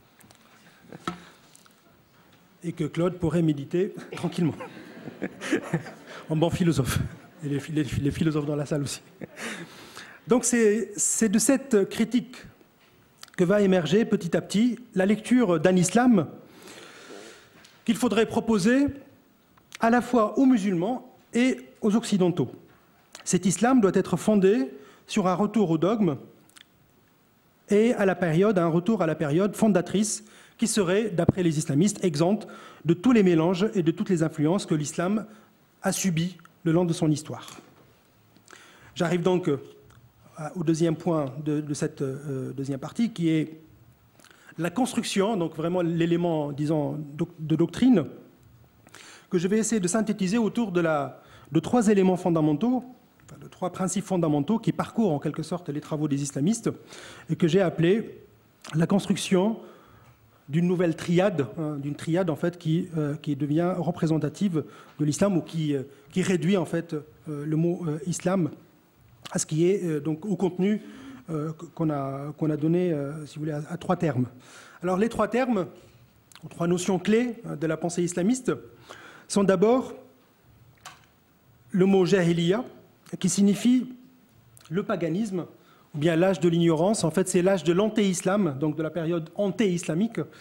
Et que Claude pourrait méditer tranquillement, en bon philosophe. Et les, les, les philosophes dans la salle aussi. Donc c'est de cette critique que va émerger petit à petit la lecture d'un islam qu'il faudrait proposer à la fois aux musulmans et aux occidentaux. Cet islam doit être fondé sur un retour au dogme et à la période, un retour à la période fondatrice qui serait, d'après les islamistes, exempte de tous les mélanges et de toutes les influences que l'islam a subies le long de son histoire. J'arrive donc au deuxième point de, de cette euh, deuxième partie, qui est la construction, donc vraiment l'élément, disons, de doctrine, que je vais essayer de synthétiser autour de, la, de trois éléments fondamentaux, enfin, de trois principes fondamentaux qui parcourent en quelque sorte les travaux des islamistes, et que j'ai appelé la construction d'une nouvelle triade, hein, d'une triade en fait qui, euh, qui devient représentative de l'islam ou qui, euh, qui réduit en fait euh, le mot euh, islam à ce qui est euh, donc au contenu euh, qu'on a, qu'on a donné, euh, si vous voulez, à, à trois termes. Alors les trois termes, ou trois notions clés de la pensée islamiste, sont d'abord le mot jahiliya, qui signifie le paganisme, ou bien l'âge de l'ignorance. En fait, c'est l'âge de l'anté-islam, donc de la période anté-islamique.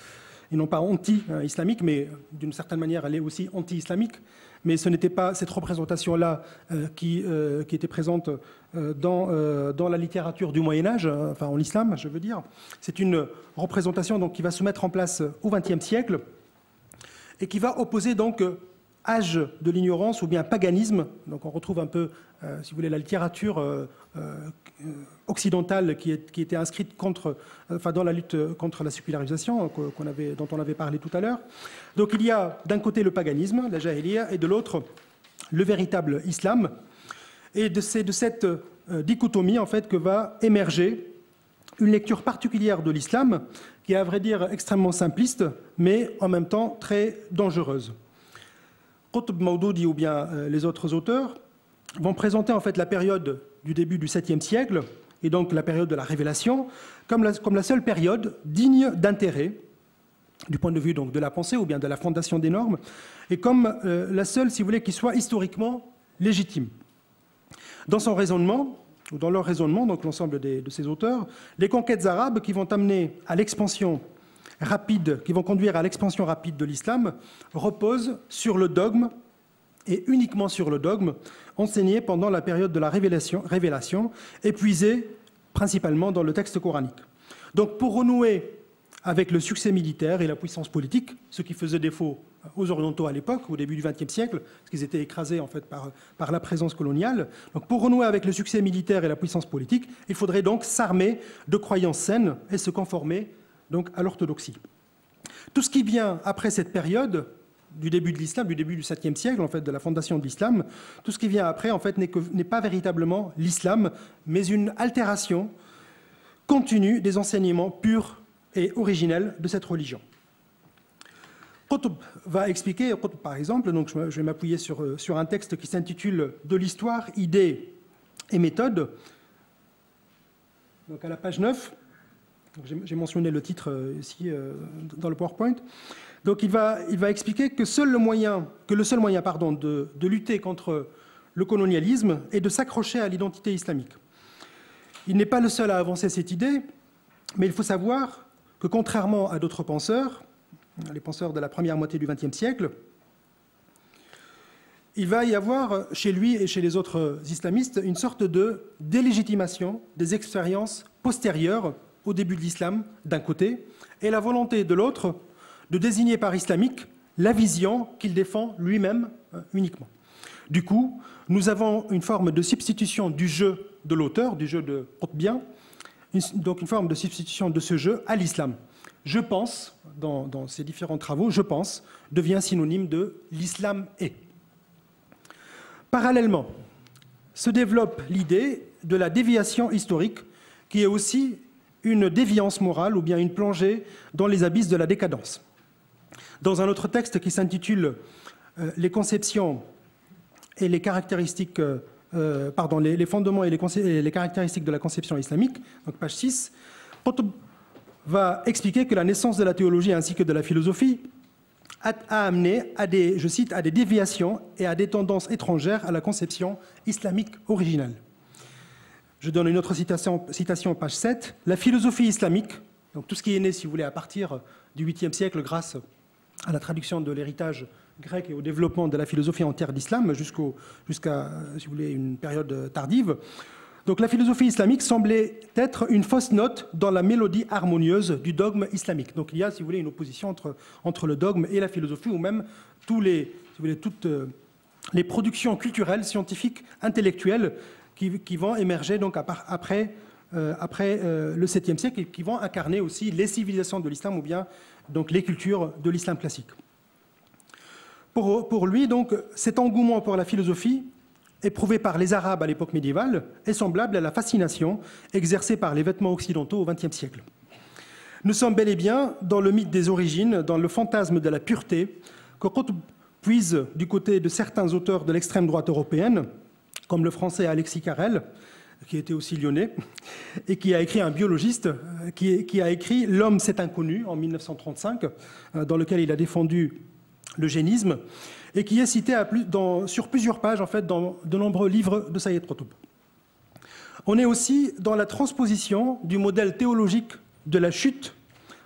et non pas anti-islamique, mais d'une certaine manière, elle est aussi anti-islamique. Mais ce n'était pas cette représentation-là euh, qui, euh, qui était présente euh, dans, euh, dans la littérature du Moyen-Âge, euh, enfin en islam, je veux dire. C'est une représentation donc, qui va se mettre en place au vingtième siècle et qui va opposer donc âge de l'ignorance ou bien paganisme. Donc on retrouve un peu, euh, si vous voulez, la littérature euh, euh, occidentale qui, est, qui était inscrite contre, enfin, dans la lutte contre la sécularisation qu'on avait, dont on avait parlé tout à l'heure. Donc il y a d'un côté le paganisme, la jahiliya, et de l'autre le véritable islam. Et de, ces, de cette euh, dichotomie en fait, que va émerger une lecture particulière de l'islam qui est à vrai dire extrêmement simpliste, mais en même temps très dangereuse. Qutb Mawdoudi ou bien euh, les autres auteurs vont présenter en fait la période du début du septième siècle, et donc la période de la révélation, comme la, comme la seule période digne d'intérêt, du point de vue donc, de la pensée ou bien de la fondation des normes, et comme euh, la seule, si vous voulez, qui soit historiquement légitime. Dans son raisonnement, ou dans leur raisonnement, donc l'ensemble des, de ces auteurs, les conquêtes arabes qui vont amener à l'expansion rapide, qui vont conduire à l'expansion rapide de l'islam, reposent sur le dogme, et uniquement sur le dogme, enseigné pendant la période de la révélation, révélation épuisé principalement dans le texte coranique. Donc pour renouer avec le succès militaire et la puissance politique, ce qui faisait défaut aux Orientaux à l'époque, au début du vingtième siècle, parce qu'ils étaient écrasés en fait par, par la présence coloniale. Donc pour renouer avec le succès militaire et la puissance politique, il faudrait donc s'armer de croyances saines et se conformer donc à l'orthodoxie. Tout ce qui vient après cette période du début de l'islam, du début du septième siècle, en fait, de la fondation de l'islam, tout ce qui vient après, en fait, n'est que, n'est pas véritablement l'islam, mais une altération continue des enseignements purs et originels de cette religion. Qutb va expliquer, Qutb, par exemple, donc je vais m'appuyer sur, sur un texte qui s'intitule « De l'histoire, idées et méthodes », donc à la page neuf. J'ai mentionné le titre ici dans le PowerPoint. Donc il va, il va expliquer que, seul le moyen, que le seul moyen pardon, de, de lutter contre le colonialisme est de s'accrocher à l'identité islamique. Il n'est pas le seul à avancer cette idée, mais il faut savoir que contrairement à d'autres penseurs, les penseurs de la première moitié du vingtième siècle, il va y avoir chez lui et chez les autres islamistes une sorte de délégitimation des expériences postérieures au début de l'islam, d'un côté, et la volonté de l'autre de désigner par islamique la vision qu'il défend lui-même euh, uniquement. Du coup, nous avons une forme de substitution du jeu de l'auteur, du jeu de Qutbien, donc une forme de substitution de ce jeu à l'islam. Je pense, dans, dans ces différents travaux, je pense, devient synonyme de l'islam est. Parallèlement, se développe l'idée de la déviation historique, qui est aussi une déviance morale ou bien une plongée dans les abysses de la décadence. Dans un autre texte qui s'intitule euh, « Les conceptions et les caractéristiques, euh, pardon, les, les fondements et les, et les caractéristiques de la conception islamique », donc page six, Qutb va expliquer que la naissance de la théologie ainsi que de la philosophie a, a amené à des, je cite, à des déviations et à des tendances étrangères à la conception islamique originale. Je donne une autre citation, citation page sept. La philosophie islamique, donc tout ce qui est né, si vous voulez, à partir du huitième siècle, grâce à la traduction de l'héritage grec et au développement de la philosophie entière d'islam, jusqu'au, jusqu'à, si vous voulez, une période tardive. Donc la philosophie islamique semblait être une fausse note dans la mélodie harmonieuse du dogme islamique. Donc il y a, si vous voulez, une opposition entre, entre le dogme et la philosophie, ou même tous les, si vous voulez, toutes les productions culturelles, scientifiques, intellectuelles, Qui, qui vont émerger donc après, euh, après euh, le septième siècle et qui vont incarner aussi les civilisations de l'islam ou bien donc les cultures de l'islam classique. Pour, pour lui, donc, cet engouement pour la philosophie éprouvé par les Arabes à l'époque médiévale est semblable à la fascination exercée par les vêtements occidentaux au vingtième siècle. Nous sommes bel et bien dans le mythe des origines, dans le fantasme de la pureté, que Qutb puise du côté de certains auteurs de l'extrême droite européenne, comme le français Alexis Carrel, qui était aussi lyonnais, et qui a écrit un biologiste, qui, qui a écrit « L'homme, c'est inconnu » en mille neuf cent trente-cinq, dans lequel il a défendu l'eugénisme, et qui est cité à plus, dans, sur plusieurs pages, en fait, dans de nombreux livres de Sayyid Qutb. On est aussi dans la transposition du modèle théologique de la chute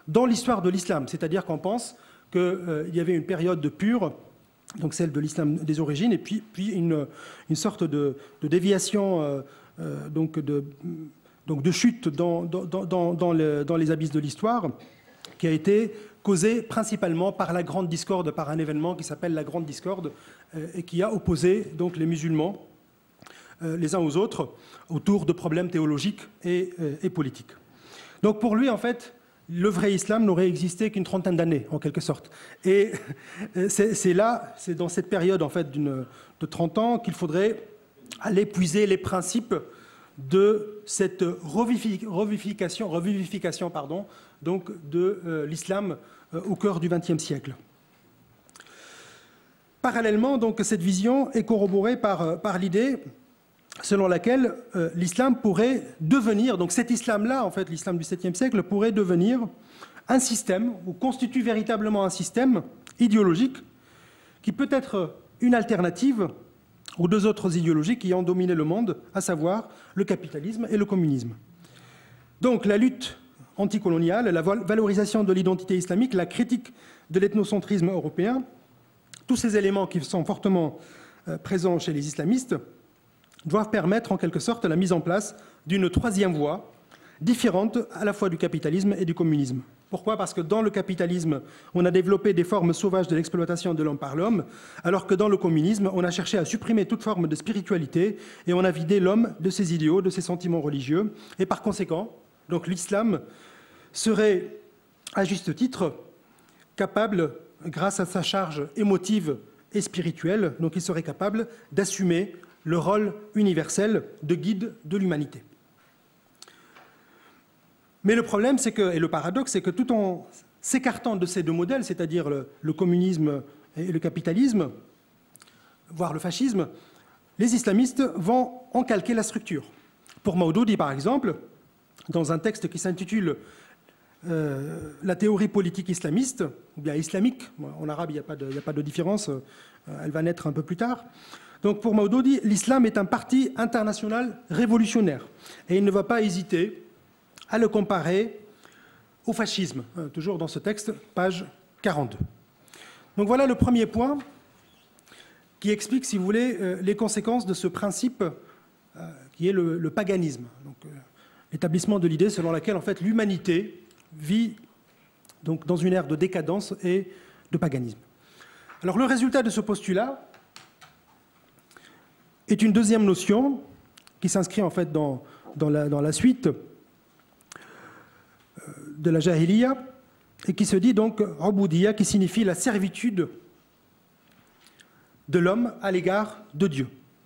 dans l'histoire de l'islam. C'est-à-dire qu'on pense qu'il euh, y avait une période de pure, donc celle de l'islam des origines, et puis, puis une, une sorte de, de déviation, euh, euh, donc, de, donc de chute dans, dans, dans, dans, le, dans les abysses de l'histoire, qui a été causée principalement par la Grande Discorde, par un événement qui s'appelle la Grande Discorde, euh, et qui a opposé donc, les musulmans euh, les uns aux autres autour de problèmes théologiques et, euh, et politiques. Donc pour lui, en fait, le vrai islam n'aurait existé qu'une trentaine d'années, en quelque sorte. Et c'est là, c'est dans cette période en fait, de trente ans qu'il faudrait aller puiser les principes de cette revivification, revivification pardon, donc de euh, l'islam euh, au cœur du vingtième siècle. Parallèlement, donc, cette vision est corroborée par, par l'idée selon laquelle euh, l'islam pourrait devenir, donc cet islam-là, en fait, l'islam du septième siècle, pourrait devenir un système, ou constitue véritablement un système idéologique qui peut être une alternative aux deux autres idéologies qui ont dominé le monde, à savoir le capitalisme et le communisme. Donc la lutte anticoloniale, la valorisation de l'identité islamique, la critique de l'ethnocentrisme européen, tous ces éléments qui sont fortement euh, présents chez les islamistes, doivent permettre en quelque sorte la mise en place d'une troisième voie différente à la fois du capitalisme et du communisme. Pourquoi ? Parce que dans le capitalisme, on a développé des formes sauvages de l'exploitation de l'homme par l'homme, alors que dans le communisme, on a cherché à supprimer toute forme de spiritualité et on a vidé l'homme de ses idéaux, de ses sentiments religieux. Et par conséquent, donc l'islam serait, à juste titre, capable, grâce à sa charge émotive et spirituelle, donc il serait capable d'assumer le rôle universel de guide de l'humanité. Mais le problème, c'est que, et le paradoxe, c'est que tout en s'écartant de ces deux modèles, c'est-à-dire le, le communisme et le capitalisme, voire le fascisme, les islamistes vont en calquer la structure. Pour Maudoudi, par exemple, dans un texte qui s'intitule euh, « La théorie politique islamiste », ou bien islamique, en arabe il n'y a pas de, il n'y a pas de différence, euh, elle va naître un peu plus tard. Donc pour Maudoudi, l'islam est un parti international révolutionnaire et il ne va pas hésiter à le comparer au fascisme, euh, toujours dans ce texte, page quarante-deux. Donc voilà le premier point qui explique, si vous voulez, euh, les conséquences de ce principe euh, qui est le, le paganisme, donc euh, l'établissement de l'idée selon laquelle en fait l'humanité vit donc, dans une ère de décadence et de paganisme. Alors le résultat de ce postulat est une deuxième notion qui s'inscrit en fait dans, dans, la, dans la suite de la Jahiliya et qui se dit donc Ubudiyya, qui signifie la servitude de l'homme à l'égard de Dieu.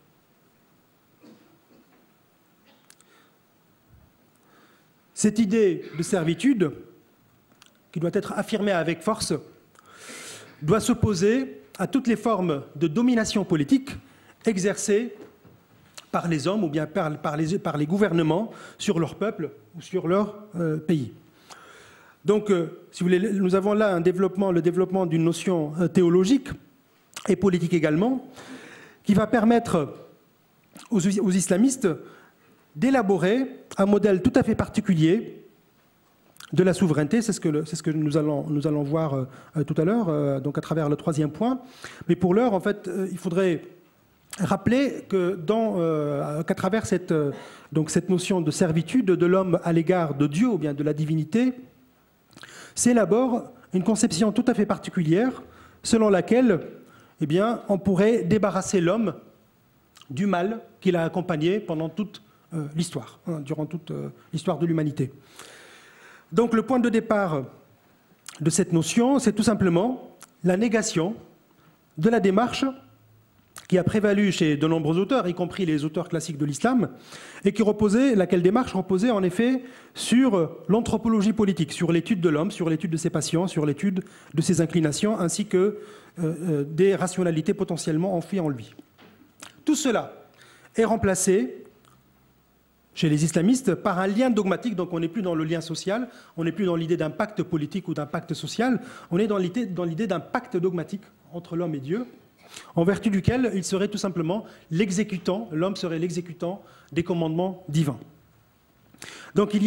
Cette idée de servitude, qui doit être affirmée avec force, doit s'opposer à toutes les formes de domination politique exercées par les hommes ou bien par, par, les, par les gouvernements sur leur peuple ou sur leur euh, pays. Donc, euh, si vous voulez, nous avons là un développement, le développement d'une notion euh, théologique et politique également, qui va permettre aux, aux islamistes d'élaborer un modèle tout à fait particulier de la souveraineté. C'est ce que, le, c'est ce que nous, allons, nous allons voir euh, tout à l'heure, euh, donc à travers le troisième point. Mais pour l'heure, en fait, euh, il faudrait rappeler que dans, euh, qu'à travers cette, euh, donc cette notion de servitude de l'homme à l'égard de Dieu ou bien de la divinité, s'élabore une conception tout à fait particulière selon laquelle eh bien, on pourrait débarrasser l'homme du mal qu'il a accompagné pendant toute euh, l'histoire, hein, durant toute euh, l'histoire de l'humanité. Donc le point de départ de cette notion, c'est tout simplement la négation de la démarche qui a prévalu chez de nombreux auteurs, y compris les auteurs classiques de l'islam, et qui reposait, laquelle démarche reposait en effet sur l'anthropologie politique, sur l'étude de l'homme, sur l'étude de ses passions, sur l'étude de ses inclinations, ainsi que euh, euh, des rationalités potentiellement enfouies en lui. Tout cela est remplacé chez les islamistes par un lien dogmatique, donc on n'est plus dans le lien social, on n'est plus dans l'idée d'un pacte politique ou d'un pacte social, on est dans l'idée, dans l'idée d'un pacte dogmatique entre l'homme et Dieu, en vertu duquel il serait tout simplement l'exécutant, l'homme serait l'exécutant des commandements divins. Donc il y a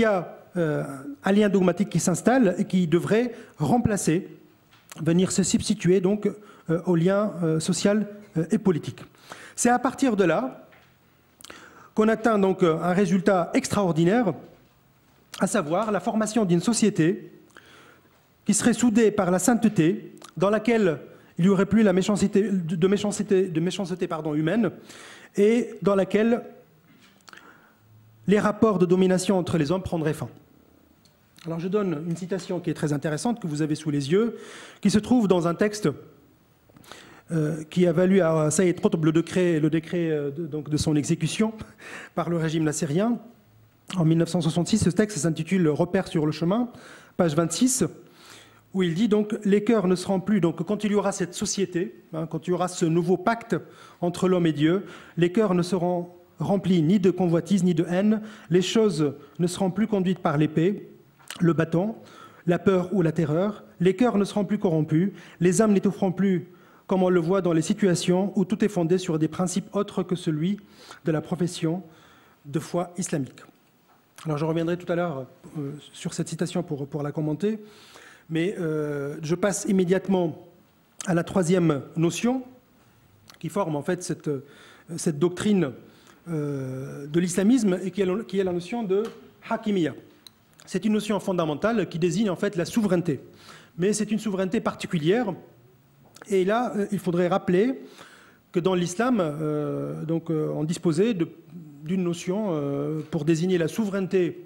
euh, un lien dogmatique qui s'installe et qui devrait remplacer, venir se substituer donc euh, au lien euh, social euh, et politique. C'est à partir de là qu'on atteint donc un résultat extraordinaire, à savoir la formation d'une société qui serait soudée par la sainteté, dans laquelle il n'y aurait plus la méchanceté, de méchanceté, de méchanceté pardon, humaine, et dans laquelle les rapports de domination entre les hommes prendraient fin. Alors je donne une citation qui est très intéressante, que vous avez sous les yeux, qui se trouve dans un texte euh, qui a valu à Saïd Qutb le décret, le décret euh, de, donc de son exécution par le régime nassérien. En mille neuf cent soixante-six, ce texte s'intitule « Repères sur le chemin », page vingt-six, où il dit donc « Les cœurs ne seront plus, donc quand il y aura cette société, hein, quand il y aura ce nouveau pacte entre l'homme et Dieu, les cœurs ne seront remplis ni de convoitise ni de haine, les choses ne seront plus conduites par l'épée, le bâton, la peur ou la terreur, les cœurs ne seront plus corrompus, les âmes n'étoufferont plus, comme on le voit dans les situations où tout est fondé sur des principes autres que celui de la profession de foi islamique. » Alors je reviendrai tout à l'heure euh, sur cette citation pour, pour la commenter, mais euh, je passe immédiatement à la troisième notion qui forme en fait cette, cette doctrine euh, de l'islamisme et qui est, qui est la notion de hakimiyya. C'est une notion fondamentale qui désigne en fait la souveraineté, mais c'est une souveraineté particulière. Et là, euh, il faudrait rappeler que dans l'islam, euh, donc, euh, on disposait de, d'une notion euh, pour désigner la souveraineté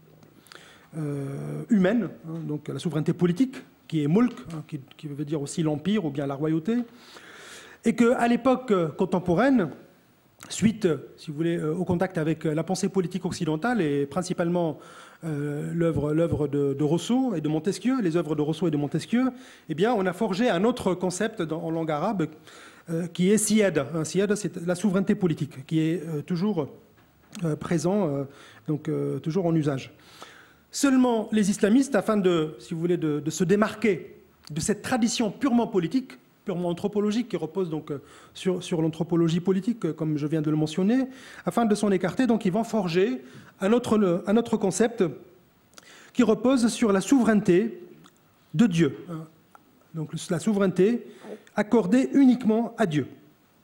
euh, humaine, hein, donc la souveraineté politique, qui est mulk, hein, qui, qui veut dire aussi l'empire ou bien la royauté, et qu'à l'époque contemporaine, suite, si vous voulez, au contact avec la pensée politique occidentale et principalement euh, l'œuvre, l'œuvre de, de Rousseau et de Montesquieu, les œuvres de Rousseau et de Montesquieu, eh bien, on a forgé un autre concept dans, en langue arabe euh, qui est siyada. Un siyada, c'est la souveraineté politique, qui est euh, toujours euh, présent, euh, donc euh, toujours en usage. Seulement, les islamistes, afin de, si vous voulez, de, de se démarquer de cette tradition purement politique, purement anthropologique, qui repose donc sur, sur l'anthropologie politique, comme je viens de le mentionner, afin de s'en écarter, donc ils vont forger un autre, un autre concept qui repose sur la souveraineté de Dieu. Donc la souveraineté accordée uniquement à Dieu.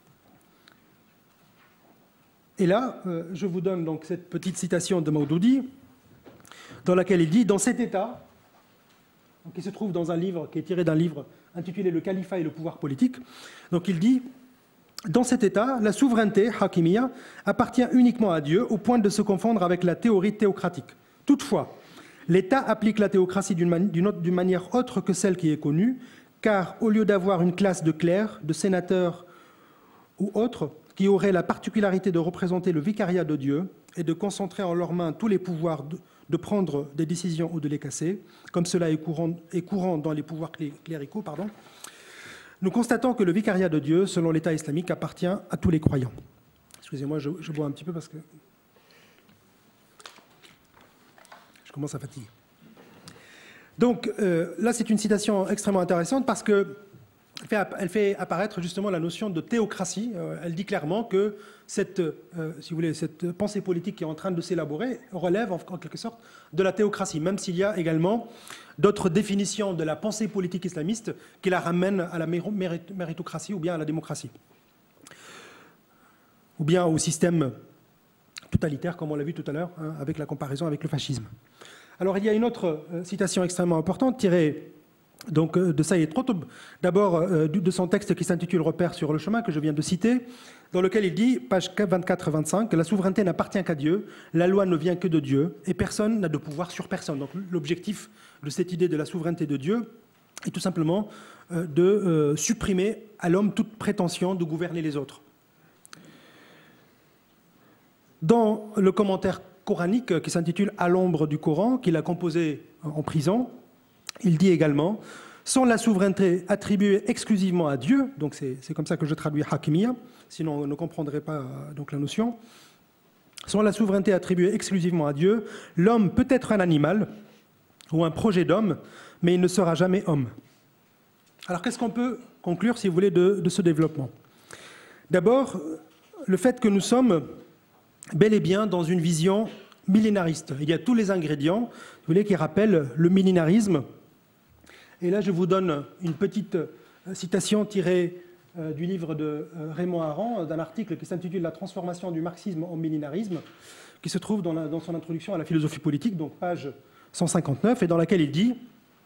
Et là, je vous donne donc cette petite citation de Maudoudi, dans laquelle il dit « Dans cet état », qui se trouve dans un livre, qui est tiré d'un livre intitulé « Le califat et le pouvoir politique », donc il dit « Dans cet état, la souveraineté, hakimiyya, appartient uniquement à Dieu au point de se confondre avec la théorie théocratique. Toutefois, l'État applique la théocratie d'une, mani- d'une, autre, d'une manière autre que celle qui est connue, car au lieu d'avoir une classe de clercs, de sénateurs ou autres, qui auraient la particularité de représenter le vicariat de Dieu et de concentrer en leurs mains tous les pouvoirs de, de prendre des décisions ou de les casser, comme cela est courant, est courant dans les pouvoirs cléricaux, pardon, nous constatons que le vicariat de Dieu, selon l'État islamique, appartient à tous les croyants. Excusez-moi, je, je bois un petit peu parce que je commence à fatiguer. Donc euh, là, c'est une citation extrêmement intéressante parce que elle fait apparaître justement la notion de théocratie. Elle dit clairement que cette, euh, si vous voulez, cette pensée politique qui est en train de s'élaborer relève en quelque sorte de la théocratie, même s'il y a également d'autres définitions de la pensée politique islamiste qui la ramènent à la méritocratie ou bien à la démocratie, ou bien au système totalitaire, comme on l'a vu tout à l'heure, hein, avec la comparaison avec le fascisme. Alors il y a une autre euh, citation extrêmement importante tirée donc de Saïd Qutb, d'abord euh, de son texte qui s'intitule « Repères sur le chemin » que je viens de citer, dans lequel il dit, page vingt-quatre vingt-cinq, que la souveraineté n'appartient qu'à Dieu, la loi ne vient que de Dieu, et personne n'a de pouvoir sur personne. Donc l'objectif de cette idée de la souveraineté de Dieu est tout simplement euh, de euh, supprimer à l'homme toute prétention de gouverner les autres. Dans le commentaire coranique qui s'intitule « À l'ombre du Coran », qu'il a composé en prison, il dit également « Sans la souveraineté attribuée exclusivement à Dieu », donc c'est, c'est comme ça que je traduis « hakimiyya », sinon on ne comprendrait pas euh, donc, la notion. « Sans la souveraineté attribuée exclusivement à Dieu, l'homme peut être un animal ou un projet d'homme, mais il ne sera jamais homme. » Alors qu'est-ce qu'on peut conclure, si vous voulez, de, de ce développement ? D'abord, le fait que nous sommes bel et bien dans une vision millénariste. Il y a tous les ingrédients, vous voulez, qui rappellent le millénarisme. Et là, je vous donne une petite citation tirée du livre de Raymond Aron, d'un article qui s'intitule « La transformation du marxisme en millénarisme », qui se trouve dans, la, dans son introduction à la philosophie politique, donc page cent cinquante-neuf, et dans laquelle il dit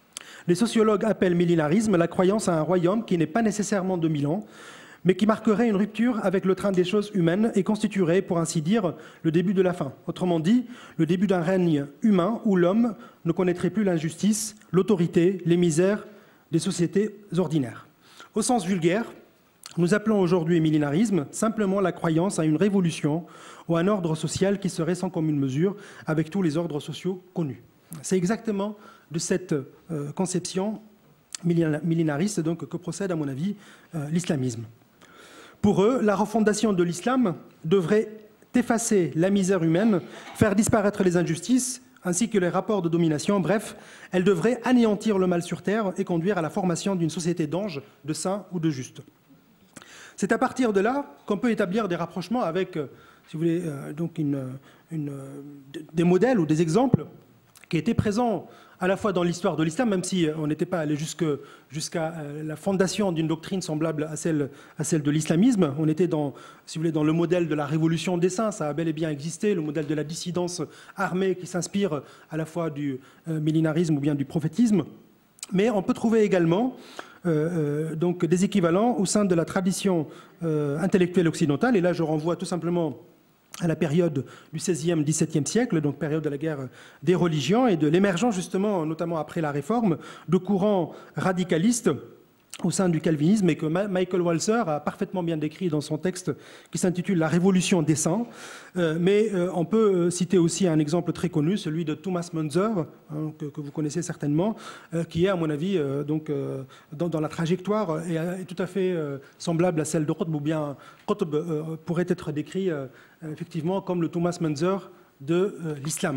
« Les sociologues appellent millénarisme la croyance à un royaume qui n'est pas nécessairement de mille ans, mais qui marquerait une rupture avec le train des choses humaines et constituerait, pour ainsi dire, le début de la fin. Autrement dit, le début d'un règne humain où l'homme ne connaîtrait plus l'injustice, l'autorité, les misères des sociétés ordinaires. Au sens vulgaire, nous appelons aujourd'hui millénarisme simplement la croyance à une révolution ou à un ordre social qui serait sans commune mesure avec tous les ordres sociaux connus. » C'est exactement de cette euh, conception millénariste donc, que procède, à mon avis, euh, l'islamisme. Pour eux, la refondation de l'islam devrait effacer la misère humaine, faire disparaître les injustices, ainsi que les rapports de domination. Bref, elle devrait anéantir le mal sur terre et conduire à la formation d'une société d'anges, de saints ou de justes. C'est à partir de là qu'on peut établir des rapprochements avec, si vous voulez, donc une, une, des modèles ou des exemples qui étaient présents à la fois dans l'histoire de l'islam, même si on n'était pas allé jusqu'à la fondation d'une doctrine semblable à celle, à celle de l'islamisme. On était dans, si vous voulez, dans le modèle de la révolution des saints, ça a bel et bien existé, le modèle de la dissidence armée qui s'inspire à la fois du millénarisme ou bien du prophétisme. Mais on peut trouver également euh, euh, donc des équivalents au sein de la tradition euh, intellectuelle occidentale. Et là, je renvoie tout simplement à la période du seizième dix-septième siècle, donc période de la guerre des religions et de l'émergence, justement, notamment après la Réforme, de courants radicalistes au sein du calvinisme et que Michael Walzer a parfaitement bien décrit dans son texte qui s'intitule « La révolution des saints ». Euh, mais euh, on peut citer aussi un exemple très connu, celui de Thomas Munzer, hein, que, que vous connaissez certainement, euh, qui est, à mon avis, euh, donc, euh, dans, dans la trajectoire est, est tout à fait euh, semblable à celle de Qutb, ou bien Qutb euh, pourrait être décrit euh, effectivement comme le Thomas Munzer de euh, l'islam.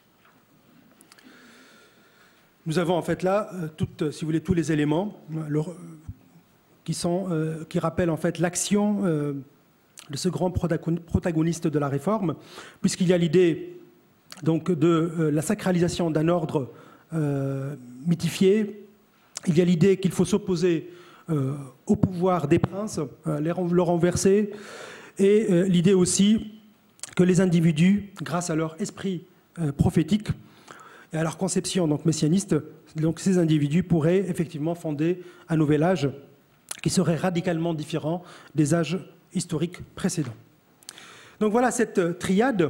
Nous avons en fait là, toutes, si vous voulez, tous les éléments le, qui, sont, euh, qui rappellent en fait l'action euh, de ce grand protagoniste de la Réforme, puisqu'il y a l'idée donc de euh, la sacralisation d'un ordre euh, mythifié. Il y a l'idée qu'il faut s'opposer euh, au pouvoir des princes, euh, les, le renverser, et euh, l'idée aussi que les individus, grâce à leur esprit euh, prophétique, et à leur conception donc messianiste, donc ces individus pourraient effectivement fonder un nouvel âge qui serait radicalement différent des âges historiques précédents. Donc voilà cette triade,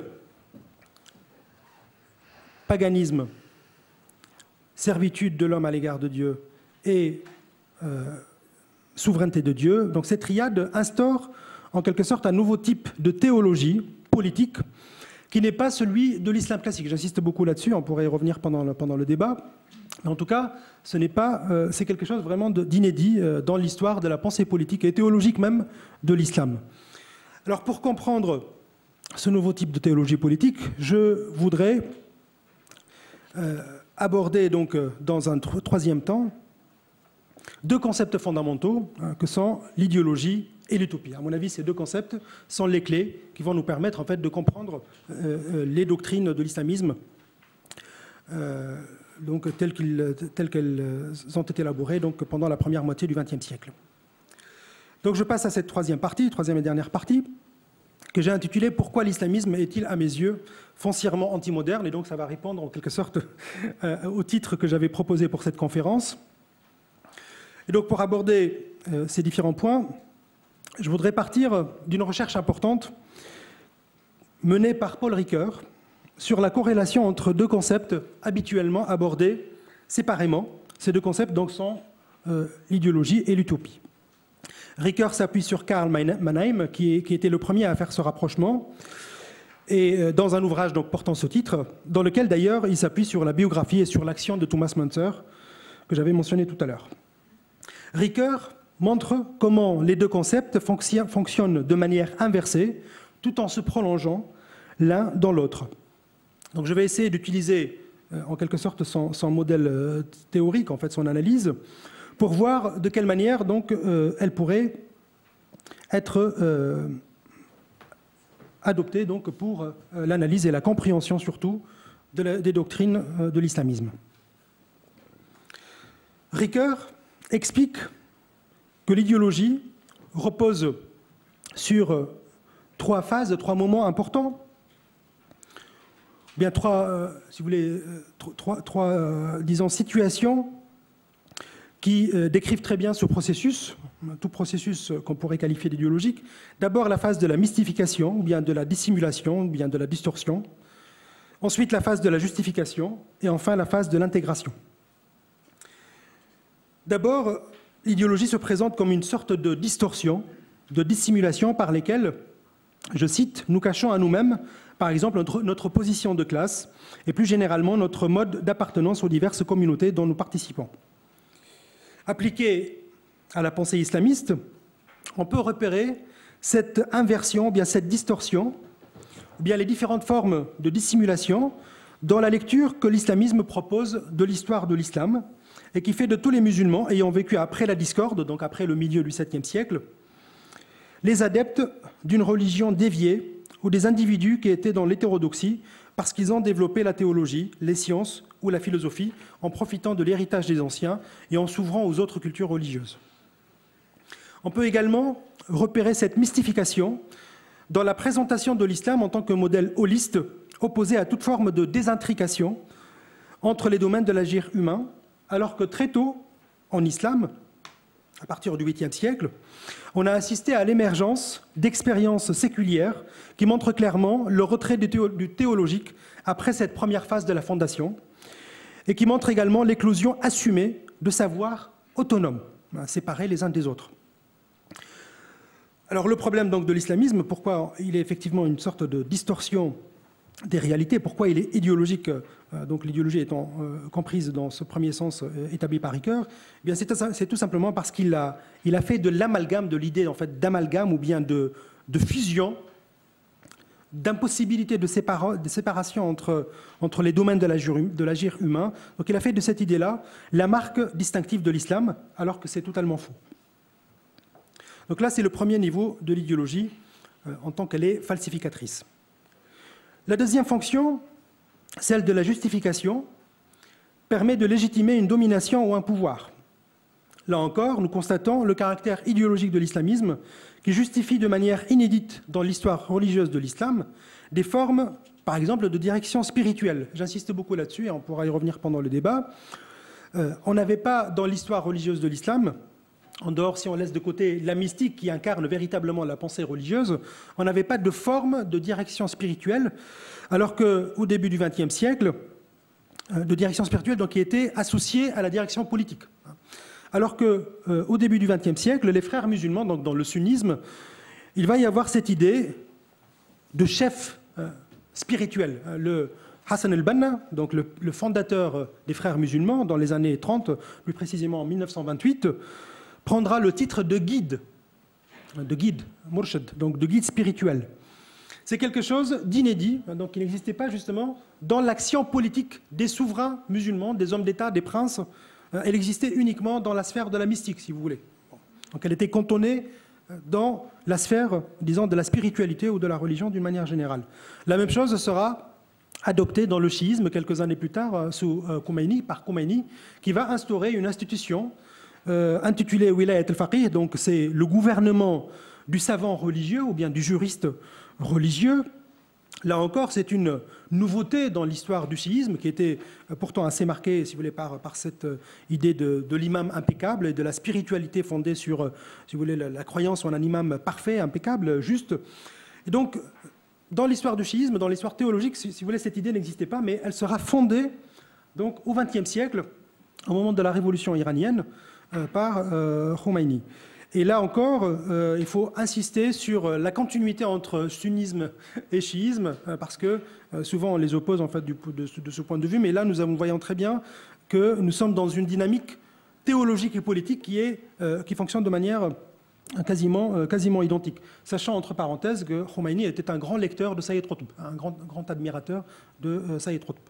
paganisme, servitude de l'homme à l'égard de Dieu et euh, souveraineté de Dieu. Donc cette triade instaure en quelque sorte un nouveau type de théologie politique qui n'est pas celui de l'islam classique. J'insiste beaucoup là-dessus, on pourrait y revenir pendant le, pendant le débat. Mais en tout cas, ce n'est pas, euh, c'est quelque chose vraiment d'inédit euh, dans l'histoire de la pensée politique et théologique même de l'islam. Alors pour comprendre ce nouveau type de théologie politique, je voudrais euh, aborder donc dans un tro troisième temps deux concepts fondamentaux hein, que sont l'idéologie et l'utopie. À mon avis, ces deux concepts sont les clés qui vont nous permettre en fait, de comprendre euh, les doctrines de l'islamisme euh, donc, telles qu'elles telles qu'elles ont été élaborées donc, pendant la première moitié du vingtième siècle. Donc je passe à cette troisième partie, troisième et dernière partie, que j'ai intitulée « Pourquoi l'islamisme est-il, à mes yeux, foncièrement anti-moderne ?» Et donc ça va répondre en quelque sorte euh, au titre que j'avais proposé pour cette conférence. Et donc pour aborder euh, ces différents points, je voudrais partir d'une recherche importante menée par Paul Ricoeur sur la corrélation entre deux concepts habituellement abordés séparément. Ces deux concepts donc, sont euh, l'idéologie et l'utopie. Ricoeur s'appuie sur Karl Mannheim, qui, est, qui était le premier à faire ce rapprochement, et euh, dans un ouvrage donc, portant ce titre, dans lequel d'ailleurs il s'appuie sur la biographie et sur l'action de Thomas Munzer, que j'avais mentionné tout à l'heure. Ricoeur montre comment les deux concepts fonctionnent de manière inversée, tout en se prolongeant l'un dans l'autre. Donc je vais essayer d'utiliser en quelque sorte son, son modèle théorique, en fait son analyse, pour voir de quelle manière donc, euh, elle pourrait être euh, adoptés donc, pour euh, l'analyse et la compréhension surtout de la, des doctrines euh, de l'islamisme. Ricoeur explique que l'idéologie repose sur euh, trois phases, trois moments importants, bien trois, euh, si vous voulez, euh, trois, trois euh, disons, situations qui euh, décrivent très bien ce processus, tout processus qu'on pourrait qualifier d'idéologique. D'abord la phase de la mystification, ou bien de la dissimulation, ou bien de la distorsion. Ensuite la phase de la justification, et enfin la phase de l'intégration. D'abord, l'idéologie se présente comme une sorte de distorsion, de dissimulation par lesquelles, je cite, nous cachons à nous-mêmes, par exemple, notre, notre position de classe et plus généralement notre mode d'appartenance aux diverses communautés dont nous participons. Appliqué à la pensée islamiste, on peut repérer cette inversion, bien cette distorsion, bien les différentes formes de dissimulation dans la lecture que l'islamisme propose de l'histoire de l'islam et qui fait de tous les musulmans ayant vécu après la discorde, donc après le milieu du septième siècle, les adeptes d'une religion déviée ou des individus qui étaient dans l'hétérodoxie parce qu'ils ont développé la théologie, les sciences ou la philosophie en profitant de l'héritage des anciens et en s'ouvrant aux autres cultures religieuses. On peut également repérer cette mystification dans la présentation de l'islam en tant que modèle holiste opposé à toute forme de désintrication entre les domaines de l'agir humain, alors que très tôt, en islam, à partir du huitième siècle, on a assisté à l'émergence d'expériences séculières qui montrent clairement le retrait du théologique après cette première phase de la fondation et qui montrent également l'éclosion assumée de savoirs autonomes, séparés les uns des autres. Alors le problème donc, de l'islamisme, pourquoi il est effectivement une sorte de distorsion des réalités, pourquoi il est idéologique, euh, donc l'idéologie étant euh, comprise dans ce premier sens euh, établi par Ricoeur, eh bien c'est, c'est tout simplement parce qu'il a, il a fait de l'amalgame, de l'idée en fait, d'amalgame ou bien de, de fusion, d'impossibilité de, sépara, de séparation entre, entre les domaines de l'agir, de l'agir humain. Donc il a fait de cette idée-là la marque distinctive de l'islam, alors que c'est totalement faux. Donc là, c'est le premier niveau de l'idéologie euh, en tant qu'elle est falsificatrice. La deuxième fonction, celle de la justification, permet de légitimer une domination ou un pouvoir. Là encore, nous constatons le caractère idéologique de l'islamisme qui justifie de manière inédite dans l'histoire religieuse de l'islam des formes, par exemple, de direction spirituelle. J'insiste beaucoup là-dessus et on pourra y revenir pendant le débat. Euh, on n'avait pas dans l'histoire religieuse de l'islam, en dehors, si on laisse de côté la mystique qui incarne véritablement la pensée religieuse, on n'avait pas de forme de direction spirituelle, alors qu'au début du vingtième siècle, de direction spirituelle donc, qui était associée à la direction politique. Alors qu'au euh, début du vingtième siècle, les frères musulmans, donc dans le sunnisme, il va y avoir cette idée de chef euh, spirituel. Le Hassan al-Banna, donc le, le fondateur des frères musulmans, dans les années trente, plus précisément en mille neuf cent vingt-huit, prendra le titre de guide, de guide, murshid, donc de guide spirituel. C'est quelque chose d'inédit, donc qui n'existait pas justement dans l'action politique des souverains musulmans, des hommes d'État, des princes. Elle existait uniquement dans la sphère de la mystique, si vous voulez. Donc elle était cantonnée dans la sphère, disons, de la spiritualité ou de la religion d'une manière générale. La même chose sera adoptée dans le chiisme quelques années plus tard sous Khomeini, par Khomeini, qui va instaurer une institution Euh, intitulé Wilayat al-Faqih, donc c'est le gouvernement du savant religieux ou bien du juriste religieux. Là encore, c'est une nouveauté dans l'histoire du chiisme qui était pourtant assez marquée, si vous voulez, par, par cette idée de, de l'imam impeccable et de la spiritualité fondée sur, si vous voulez, la, la croyance en un imam parfait, impeccable, juste. Et donc, dans l'histoire du chiisme, dans l'histoire théologique, si, si vous voulez, cette idée n'existait pas, mais elle sera fondée donc, au vingtième siècle, au moment de la révolution iranienne, par euh, Khomeini. Et là encore, euh, il faut insister sur la continuité entre sunnisme et chiisme, euh, parce que euh, souvent on les oppose en fait, du, de, de ce point de vue, mais là nous voyons très bien que nous sommes dans une dynamique théologique et politique qui, est, euh, qui fonctionne de manière quasiment, euh, quasiment identique. Sachant entre parenthèses que Khomeini était un grand lecteur de Sayyid Qutb, un grand, grand admirateur de euh, Sayyid Qutb.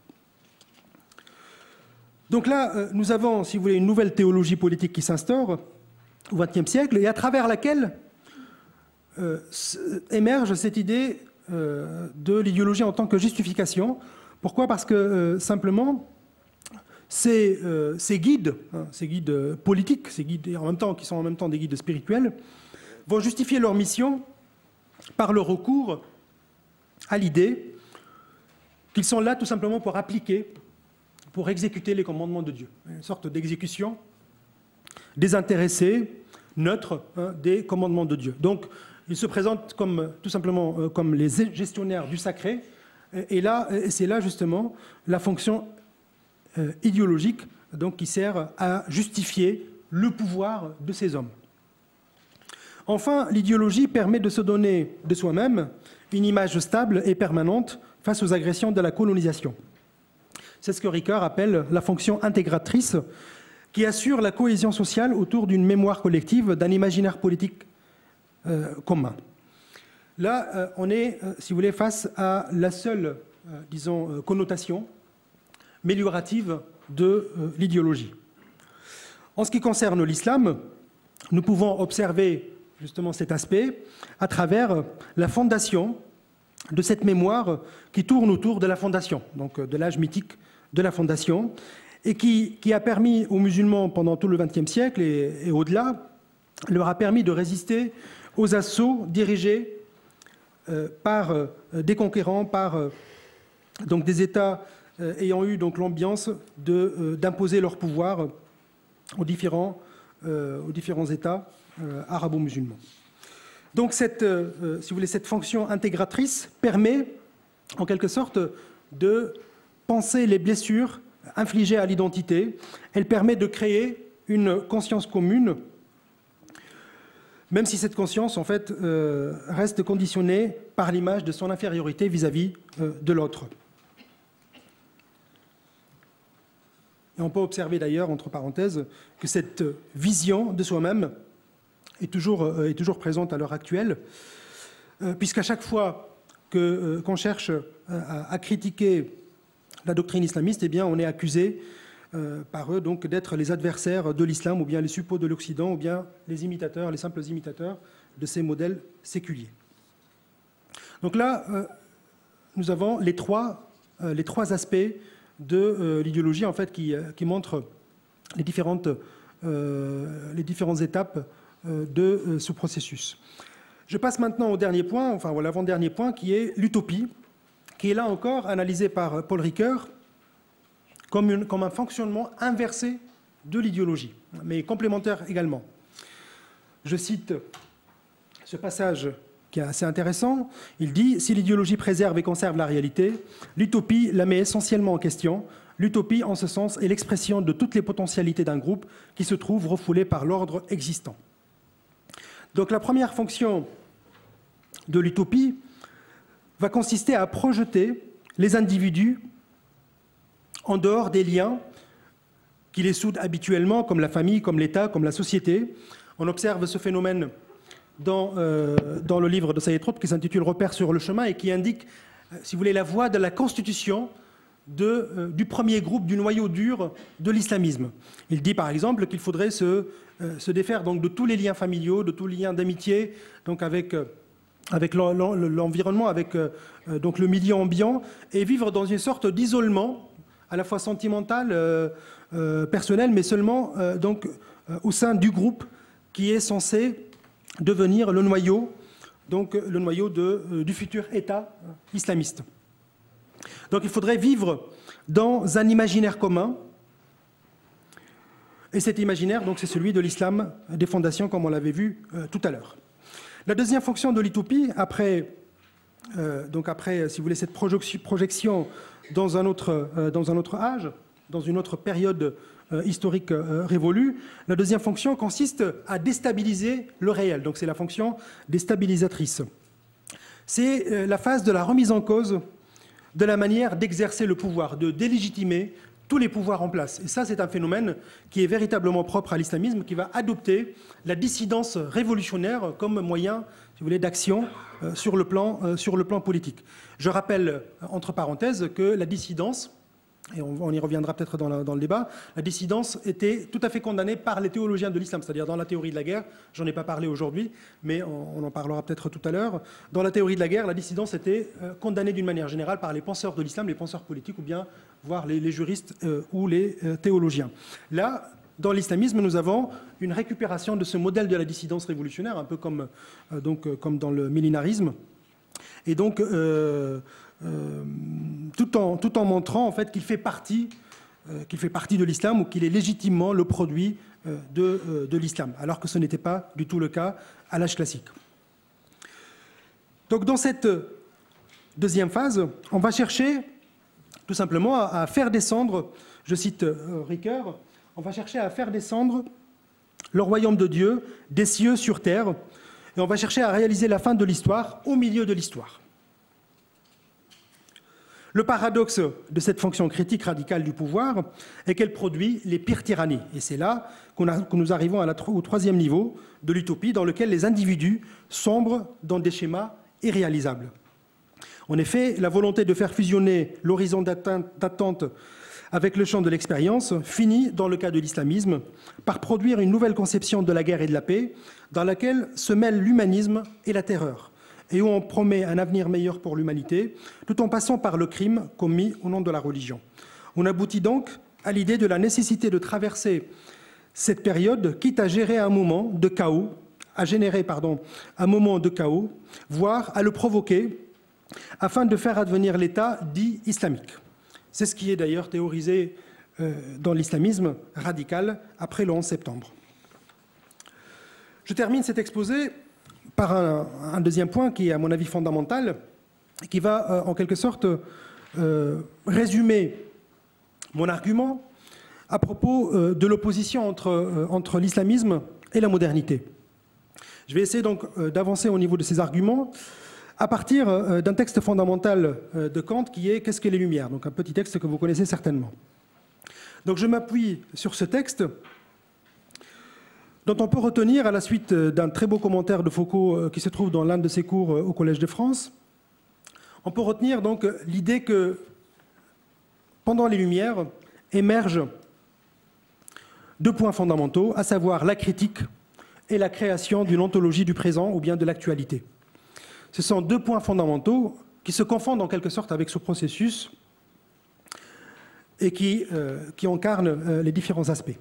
Donc là, nous avons, si vous voulez, une nouvelle théologie politique qui s'instaure au vingtième siècle et à travers laquelle euh, émerge cette idée euh, de l'idéologie en tant que justification. Pourquoi? Parce que euh, simplement, ces, euh, ces guides, hein, ces guides politiques, ces guides en même temps, qui sont en même temps des guides spirituels, vont justifier leur mission par le recours à l'idée qu'ils sont là tout simplement pour appliquer, pour exécuter les commandements de Dieu. Une sorte d'exécution désintéressée, neutre, hein, des commandements de Dieu. Donc, ils se présentent comme, tout simplement euh, comme les gestionnaires du sacré. Et, et là, c'est là justement la fonction euh, idéologique, donc, qui sert à justifier le pouvoir de ces hommes. Enfin, l'idéologie permet de se donner de soi-même une image stable et permanente face aux agressions de la colonisation. C'est ce que Ricard appelle la fonction intégratrice, qui assure la cohésion sociale autour d'une mémoire collective, d'un imaginaire politique euh, commun. Là, euh, on est, euh, si vous voulez, face à la seule, euh, disons, euh, connotation méliorative de euh, l'idéologie. En ce qui concerne l'islam, nous pouvons observer justement cet aspect à travers la fondation de cette mémoire qui tourne autour de la fondation, donc de l'âge mythique de la fondation, et qui, qui a permis aux musulmans pendant tout le vingtième siècle et, et au-delà, leur a permis de résister aux assauts dirigés euh, par euh, des conquérants, par euh, donc des États euh, ayant eu donc l'ambiance de, euh, d'imposer leur pouvoir aux différents, euh, aux différents États euh, arabo-musulmans. Donc, cette, euh, si vous voulez, cette fonction intégratrice permet, en quelque sorte, de penser les blessures infligées à l'identité. Elle permet de créer une conscience commune, même si cette conscience, en fait, euh, reste conditionnée par l'image de son infériorité vis-à-vis euh, de l'autre. Et on peut observer d'ailleurs, entre parenthèses, que cette vision de soi-même est toujours, est toujours présente à l'heure actuelle, euh, puisqu'à chaque fois que, euh, qu'on cherche à, à critiquer la doctrine islamiste, eh bien, on est accusé euh, par eux donc, d'être les adversaires de l'islam, ou bien les suppôts de l'Occident, ou bien les imitateurs, les simples imitateurs de ces modèles séculiers. Donc là, euh, nous avons les trois, euh, les trois aspects de euh, l'idéologie en fait, qui, qui montrent les différentes, euh, les différentes étapes de ce processus. Je passe maintenant au dernier point, enfin, à l'avant-dernier point, qui est l'utopie, qui est là encore analysé par Paul Ricoeur comme, une, comme un fonctionnement inversé de l'idéologie, mais complémentaire également. Je cite ce passage qui est assez intéressant. Il dit « Si l'idéologie préserve et conserve la réalité, l'utopie la met essentiellement en question. L'utopie, en ce sens, est l'expression de toutes les potentialités d'un groupe qui se trouve refoulé par l'ordre existant. » Donc la première fonction de l'utopie va consister à projeter les individus en dehors des liens qui les soudent habituellement, comme la famille, comme l'État, comme la société. On observe ce phénomène dans, euh, dans le livre de Saïd Qutb qui s'intitule « Repères sur le chemin » et qui indique, si vous voulez, la voie de la constitution de, euh, du premier groupe, du noyau dur de l'islamisme. Il dit par exemple qu'il faudrait se se défaire donc de tous les liens familiaux, de tous les liens d'amitié, donc avec, avec l'environnement, avec donc le milieu ambiant, et vivre dans une sorte d'isolement, à la fois sentimental, euh, euh, personnel, mais seulement euh, donc, euh, au sein du groupe qui est censé devenir le noyau, donc le noyau de, euh, du futur État islamiste. Donc il faudrait vivre dans un imaginaire commun. Et cet imaginaire, donc, c'est celui de l'islam des fondations, comme on l'avait vu euh, tout à l'heure. La deuxième fonction de l'utopie, après, euh, donc après, si vous voulez, cette projection dans un autre, euh, dans un autre âge, dans une autre période euh, historique euh, révolue, la deuxième fonction consiste à déstabiliser le réel. Donc c'est la fonction déstabilisatrice. C'est euh, la phase de la remise en cause de la manière d'exercer le pouvoir, de délégitimer tous les pouvoirs en place. Et ça, c'est un phénomène qui est véritablement propre à l'islamisme, qui va adopter la dissidence révolutionnaire comme moyen, si vous voulez, d'action euh, sur le plan, euh, sur le plan politique. Je rappelle, entre parenthèses, que la dissidence et on, on y reviendra peut-être dans, dans le débat, la dissidence était tout à fait condamnée par les théologiens de l'islam, c'est-à-dire dans la théorie de la guerre, j'en ai pas parlé aujourd'hui, mais on, on en parlera peut-être tout à l'heure. Dans la théorie de la guerre, la dissidence était euh, condamnée d'une manière générale par les penseurs de l'islam, les penseurs politiques, ou bien voire les, les juristes euh, ou les euh, théologiens. Là, dans l'islamisme, nous avons une récupération de ce modèle de la dissidence révolutionnaire, un peu comme, euh, donc, euh, comme dans le millénarisme, et donc euh, euh, tout, en, tout en montrant en fait qu'il fait partie, euh, qu'il fait partie de l'islam ou qu'il est légitimement le produit euh, de, euh, de l'islam, alors que ce n'était pas du tout le cas à l'âge classique. Donc dans cette deuxième phase, on va chercher tout simplement à, à faire descendre, je cite euh, Ricoeur, on va chercher à faire descendre le royaume de Dieu des cieux sur terre, et on va chercher à réaliser la fin de l'histoire au milieu de l'histoire. Le paradoxe de cette fonction critique radicale du pouvoir est qu'elle produit les pires tyrannies. Et c'est là qu'on a, que nous arrivons à la, au troisième niveau de l'utopie, dans lequel les individus sombrent dans des schémas irréalisables. En effet, la volonté de faire fusionner l'horizon d'attente avec le champ de l'expérience finit, dans le cas de l'islamisme, par produire une nouvelle conception de la guerre et de la paix, dans laquelle se mêlent l'humanisme et la terreur, et où on promet un avenir meilleur pour l'humanité, tout en passant par le crime commis au nom de la religion. On aboutit donc à l'idée de la nécessité de traverser cette période, quitte à gérer un moment de chaos, à générer pardon, un moment de chaos, voire à le provoquer, afin de faire advenir l'État dit islamique. C'est ce qui est d'ailleurs théorisé euh, dans l'islamisme radical après le onze septembre. Je termine cet exposé par un, un deuxième point qui est à mon avis fondamental, qui va euh, en quelque sorte euh, résumer mon argument à propos euh, de l'opposition entre, euh, entre l'islamisme et la modernité. Je vais essayer donc euh, d'avancer au niveau de ces arguments à partir euh, d'un texte fondamental euh, de Kant qui est « Qu'est-ce que les Lumières ?» donc un petit texte que vous connaissez certainement. Donc je m'appuie sur ce texte dont on peut retenir, à la suite d'un très beau commentaire de Foucault euh, qui se trouve dans l'un de ses cours euh, au Collège de France, on peut retenir donc l'idée que pendant les Lumières émergent deux points fondamentaux, à savoir la critique et la création d'une ontologie du présent ou bien de l'actualité. Ce sont deux points fondamentaux qui se confondent en quelque sorte avec ce processus et qui, euh, qui incarnent euh, les différents aspects.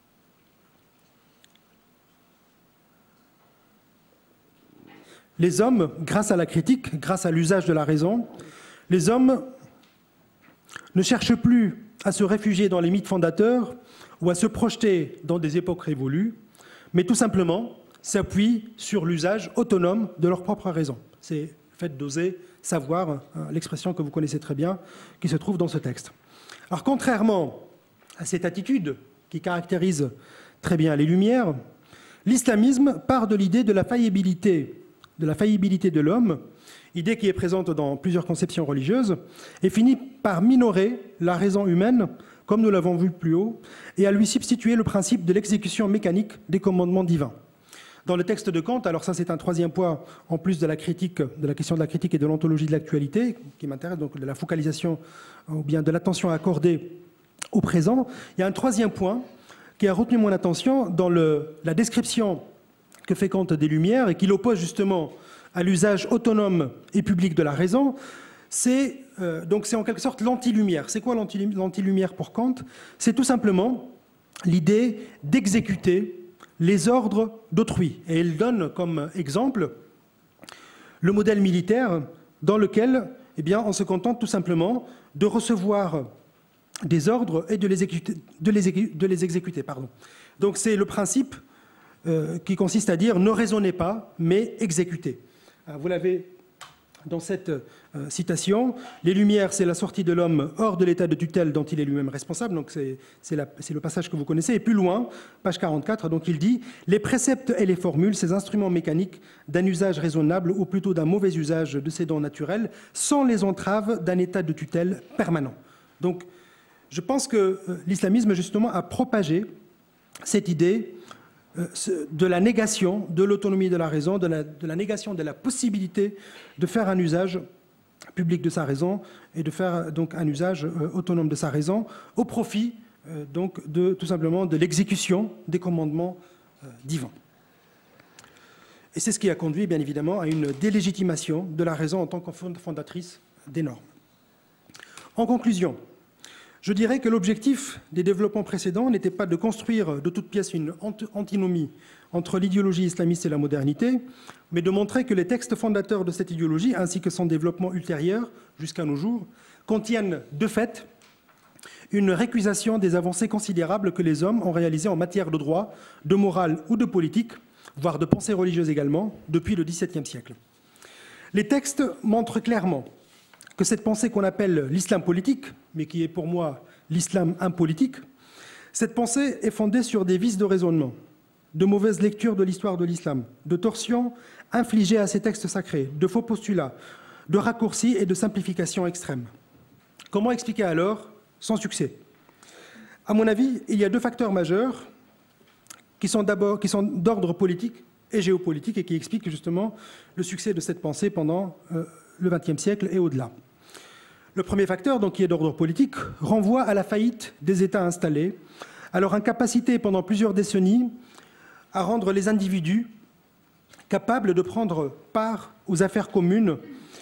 Les hommes, grâce à la critique, grâce à l'usage de la raison, les hommes ne cherchent plus à se réfugier dans les mythes fondateurs ou à se projeter dans des époques révolues, mais tout simplement s'appuient sur l'usage autonome de leur propre raison. C'est le fait d'oser savoir, hein, l'expression que vous connaissez très bien, qui se trouve dans ce texte. Alors, contrairement à cette attitude qui caractérise très bien les Lumières, l'islamisme part de l'idée de la faillibilité, de la faillibilité de l'homme, idée qui est présente dans plusieurs conceptions religieuses, et finit par minorer la raison humaine, comme nous l'avons vu plus haut, et à lui substituer le principe de l'exécution mécanique des commandements divins. Dans le texte de Kant, alors ça c'est un troisième point, en plus de la critique, de la question de la critique et de l'ontologie de l'actualité, qui m'intéresse, donc de la focalisation ou bien de l'attention accordée au présent, il y a un troisième point qui a retenu mon attention dans le, la description que fait Kant des Lumières et qui l'oppose justement à l'usage autonome et public de la raison. C'est euh, donc c'est en quelque sorte l'anti-lumière. C'est quoi l'anti-lumière pour Kant? C'est tout simplement l'idée d'exécuter les ordres d'autrui. Et il donne comme exemple le modèle militaire dans lequel eh bien, on se contente tout simplement de recevoir des ordres et de les exécuter. De les, de les exécuter pardon. Donc c'est le principe euh, qui consiste à dire ne raisonnez pas, mais exécutez. Vous l'avez dans cette euh, citation. Les Lumières, c'est la sortie de l'homme hors de l'état de tutelle dont il est lui-même responsable. Donc c'est, c'est, la, c'est le passage que vous connaissez. Et plus loin, page quarante-quatre, donc il dit « Les préceptes et les formules, ces instruments mécaniques d'un usage raisonnable ou plutôt d'un mauvais usage de ces dons naturels, sont les entraves d'un état de tutelle permanent. » Donc je pense que euh, l'islamisme, justement, a propagé cette idée de la négation de l'autonomie de la raison, de la, de la négation de la possibilité de faire un usage public de sa raison et de faire donc un usage euh, autonome de sa raison au profit euh, donc de, tout simplement de l'exécution des commandements euh, divins. Et c'est ce qui a conduit bien évidemment à une délégitimation de la raison en tant que fondatrice des normes. En conclusion, je dirais que l'objectif des développements précédents n'était pas de construire de toutes pièces une antinomie entre l'idéologie islamiste et la modernité, mais de montrer que les textes fondateurs de cette idéologie, ainsi que son développement ultérieur jusqu'à nos jours, contiennent de fait une récusation des avancées considérables que les hommes ont réalisées en matière de droit, de morale ou de politique, voire de pensée religieuse également, depuis le dix-septième siècle. Les textes montrent clairement que cette pensée qu'on appelle l'islam politique, mais qui est pour moi l'islam impolitique, cette pensée est fondée sur des vices de raisonnement, de mauvaises lectures de l'histoire de l'islam, de torsions infligées à ces textes sacrés, de faux postulats, de raccourcis et de simplifications extrêmes. Comment expliquer alors son succès? À mon avis, il y a deux facteurs majeurs qui sont d'abord qui sont d'ordre politique et géopolitique et qui expliquent justement le succès de cette pensée pendant euh, le vingtième siècle et au-delà. Le premier facteur, donc, qui est d'ordre politique, renvoie à la faillite des États installés, à leur incapacité pendant plusieurs décennies à rendre les individus capables de prendre part aux affaires communes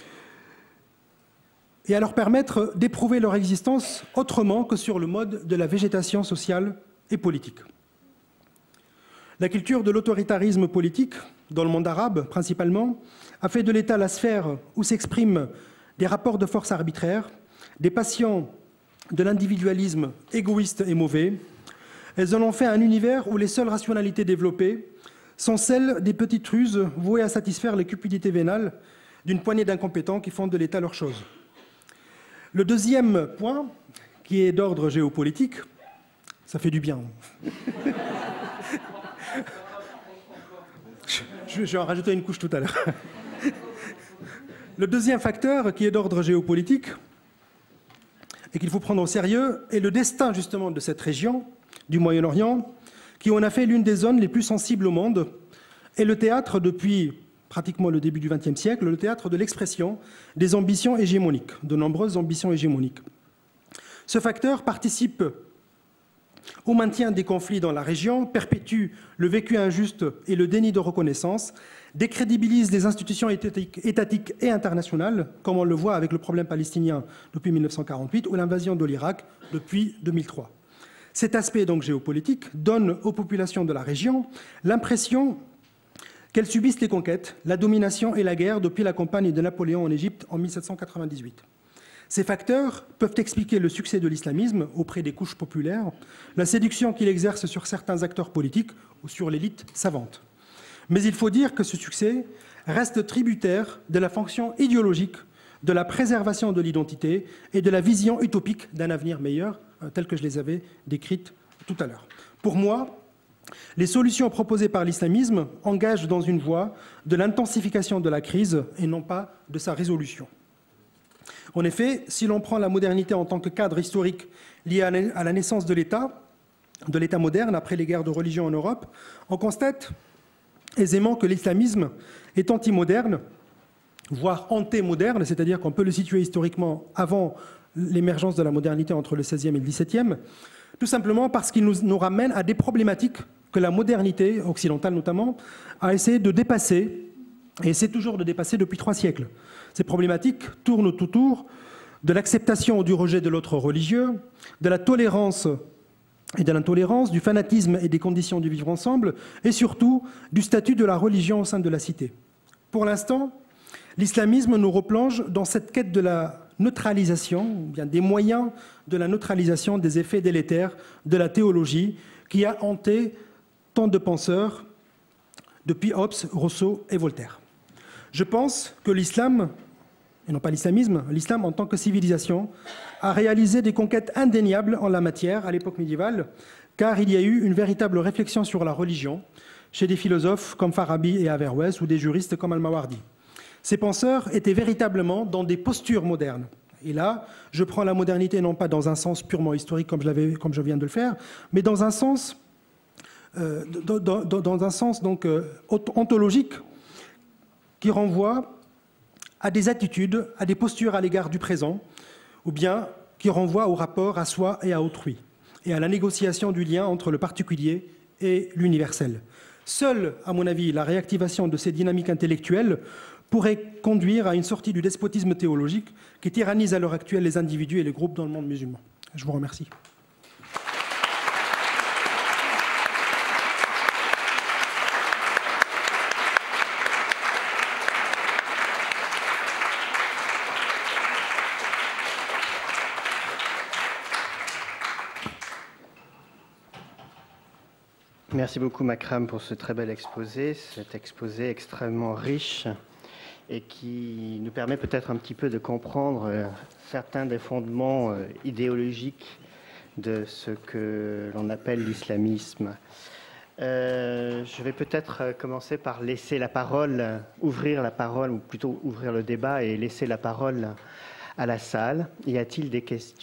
et à leur permettre d'éprouver leur existence autrement que sur le mode de la végétation sociale et politique. La culture de l'autoritarisme politique, dans le monde arabe principalement, a fait de l'État la sphère où s'expriment des rapports de force arbitraires, des passions de l'individualisme égoïste et mauvais. Elles en ont fait un univers où les seules rationalités développées sont celles des petites ruses vouées à satisfaire les cupidités vénales d'une poignée d'incompétents qui font de l'État leur chose. Le deuxième point, qui est d'ordre géopolitique, ça fait du bien. Je vais en rajouter une couche tout à l'heure. Le deuxième facteur, qui est d'ordre géopolitique et qu'il faut prendre au sérieux, est le destin justement de cette région du Moyen-Orient, qui en a fait l'une des zones les plus sensibles au monde, et le théâtre, depuis pratiquement le début du vingtième siècle, le théâtre de l'expression des ambitions hégémoniques, de nombreuses ambitions hégémoniques. Ce facteur participe au maintien des conflits dans la région, perpétue le vécu injuste et le déni de reconnaissance, décrédibilise les institutions étatiques, étatiques et internationales, comme on le voit avec le problème palestinien depuis mille neuf cent quarante-huit ou l'invasion de l'Irak depuis deux mille trois. Cet aspect donc géopolitique donne aux populations de la région l'impression qu'elles subissent les conquêtes, la domination et la guerre depuis la campagne de Napoléon en Égypte en mille sept cent quatre-vingt-dix-huit. Ces facteurs peuvent expliquer le succès de l'islamisme auprès des couches populaires, la séduction qu'il exerce sur certains acteurs politiques ou sur l'élite savante. Mais il faut dire que ce succès reste tributaire de la fonction idéologique, de la préservation de l'identité et de la vision utopique d'un avenir meilleur, tel que je les avais décrites tout à l'heure. Pour moi, les solutions proposées par l'islamisme engagent dans une voie de l'intensification de la crise et non pas de sa résolution. En effet, si l'on prend la modernité en tant que cadre historique lié à la naissance de l'État, de l'État moderne après les guerres de religion en Europe, on constate aisément que l'islamisme est anti-moderne, voire anté-moderne, c'est-à-dire qu'on peut le situer historiquement avant l'émergence de la modernité entre le seizième et le dix-septième, tout simplement parce qu'il nous, nous ramène à des problématiques que la modernité, occidentale notamment, a essayé de dépasser, et essaie toujours de dépasser depuis trois siècles. Ces problématiques tournent autour de l'acceptation ou du rejet de l'autre religieux, de la tolérance et de l'intolérance, du fanatisme et des conditions du vivre ensemble, et surtout du statut de la religion au sein de la cité. Pour l'instant, l'islamisme nous replonge dans cette quête de la neutralisation, ou bien des moyens de la neutralisation des effets délétères de la théologie qui a hanté tant de penseurs depuis Hobbes, Rousseau et Voltaire. Je pense que l'islam, et non pas l'islamisme, l'islam en tant que civilisation, a réalisé des conquêtes indéniables en la matière à l'époque médiévale, car il y a eu une véritable réflexion sur la religion chez des philosophes comme Farabi et Averroès ou des juristes comme Al-Mawardi. Ces penseurs étaient véritablement dans des postures modernes. Et là, je prends la modernité non pas dans un sens purement historique comme je, l'avais, comme je viens de le faire, mais dans un sens, euh, dans, dans, dans un sens donc, euh, ontologique qui renvoie à des attitudes, à des postures à l'égard du présent, ou bien qui renvoient au rapport à soi et à autrui, et à la négociation du lien entre le particulier et l'universel. Seule, à mon avis, la réactivation de ces dynamiques intellectuelles pourrait conduire à une sortie du despotisme théologique qui tyrannise à l'heure actuelle les individus et les groupes dans le monde musulman. Je vous remercie. Merci beaucoup Makram pour ce très bel exposé, cet exposé extrêmement riche et qui nous permet peut-être un petit peu de comprendre certains des fondements idéologiques de ce que l'on appelle l'islamisme. Euh, je vais peut-être commencer par laisser la parole, ouvrir la parole, ou plutôt ouvrir le débat et laisser la parole à la salle. Y a-t-il des questions ?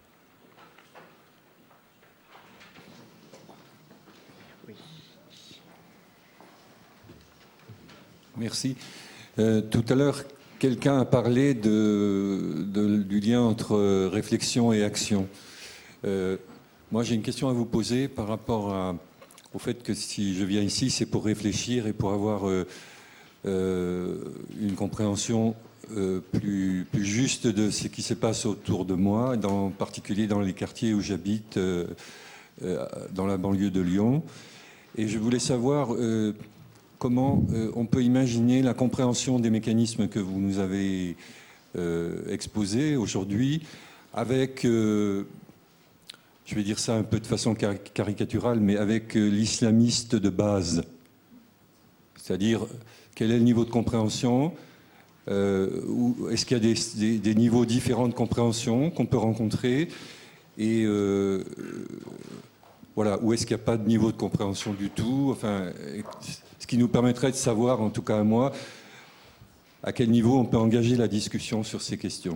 Merci. Euh, tout à l'heure, quelqu'un a parlé de, de, du lien entre réflexion et action. Euh, moi, j'ai une question à vous poser par rapport à, au fait que si je viens ici, c'est pour réfléchir et pour avoir euh, euh, une compréhension euh, plus, plus juste de ce qui se passe autour de moi, en particulier dans les quartiers où j'habite, euh, euh, dans la banlieue de Lyon. Et je voulais savoir... Euh, comment euh, on peut imaginer la compréhension des mécanismes que vous nous avez euh, exposés aujourd'hui avec, euh, je vais dire ça un peu de façon car caricaturale, mais avec euh, l'islamiste de base. C'est-à-dire, quel est le niveau de compréhension euh, ou est-ce qu'il y a des, des, des niveaux différents de compréhension qu'on peut rencontrer et euh, voilà, ou est-ce qu'il n'y a pas de niveau de compréhension du tout, enfin... Ce qui nous permettrait de savoir, en tout cas à moi, à quel niveau on peut engager la discussion sur ces questions.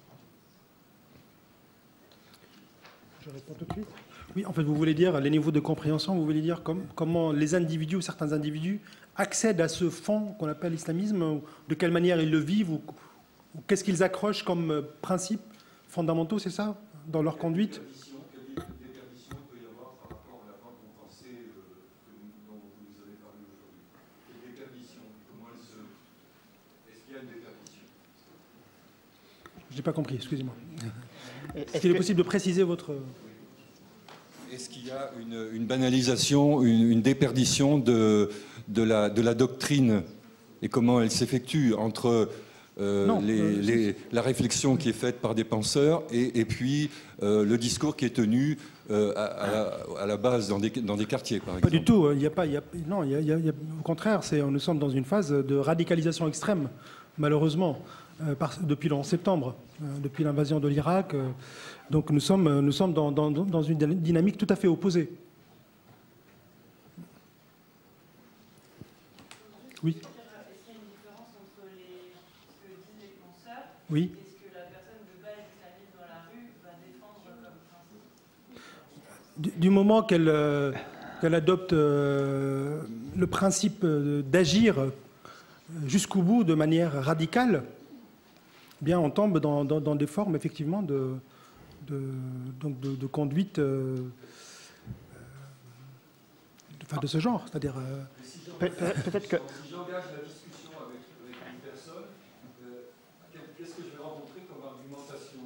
Je réponds tout de suite. Oui, en fait, vous voulez dire les niveaux de compréhension, vous voulez dire comme, comment les individus ou certains individus accèdent à ce fond qu'on appelle l'islamisme, de quelle manière ils le vivent, ou, ou qu'est-ce qu'ils accrochent comme principes fondamentaux, c'est ça, dans leur conduite ? Je n'ai pas compris, excusez-moi. Est-ce qu'il est possible de préciser votre... Est-ce qu'il y a une, une banalisation, une, une déperdition de, de, la, de la doctrine et comment elle s'effectue entre euh, non, les, euh, les, la réflexion qui est faite par des penseurs et, et puis euh, le discours qui est tenu euh, à, à, la, à la base dans des, dans des quartiers, par exemple? Pas du tout. Il n'y a pas, il y a, non, il y a, il y a, au contraire, c'est, nous sommes dans une phase de radicalisation extrême, malheureusement. Euh, par, depuis le onze septembre, euh, depuis l'invasion de l'Irak. Euh, donc nous sommes, nous sommes dans, dans, dans une dynamique tout à fait opposée. Oui. Est-ce qu'il y a une différence entre les, ce que disent les penseurs oui. et ce que la personne de base islamiste dans la rue va défendre comme principe du, du moment qu'elle, euh, qu'elle adopte euh, le principe d'agir jusqu'au bout de manière radicale, bien, on tombe dans, dans, dans des formes, effectivement, de, de, donc de, de conduite euh, de, enfin, de ce genre. C'est-à-dire... Euh, Pe peut-être que... Si j'engage la discussion avec, avec une personne, euh, qu'est-ce que je vais rencontrer comme argumentation?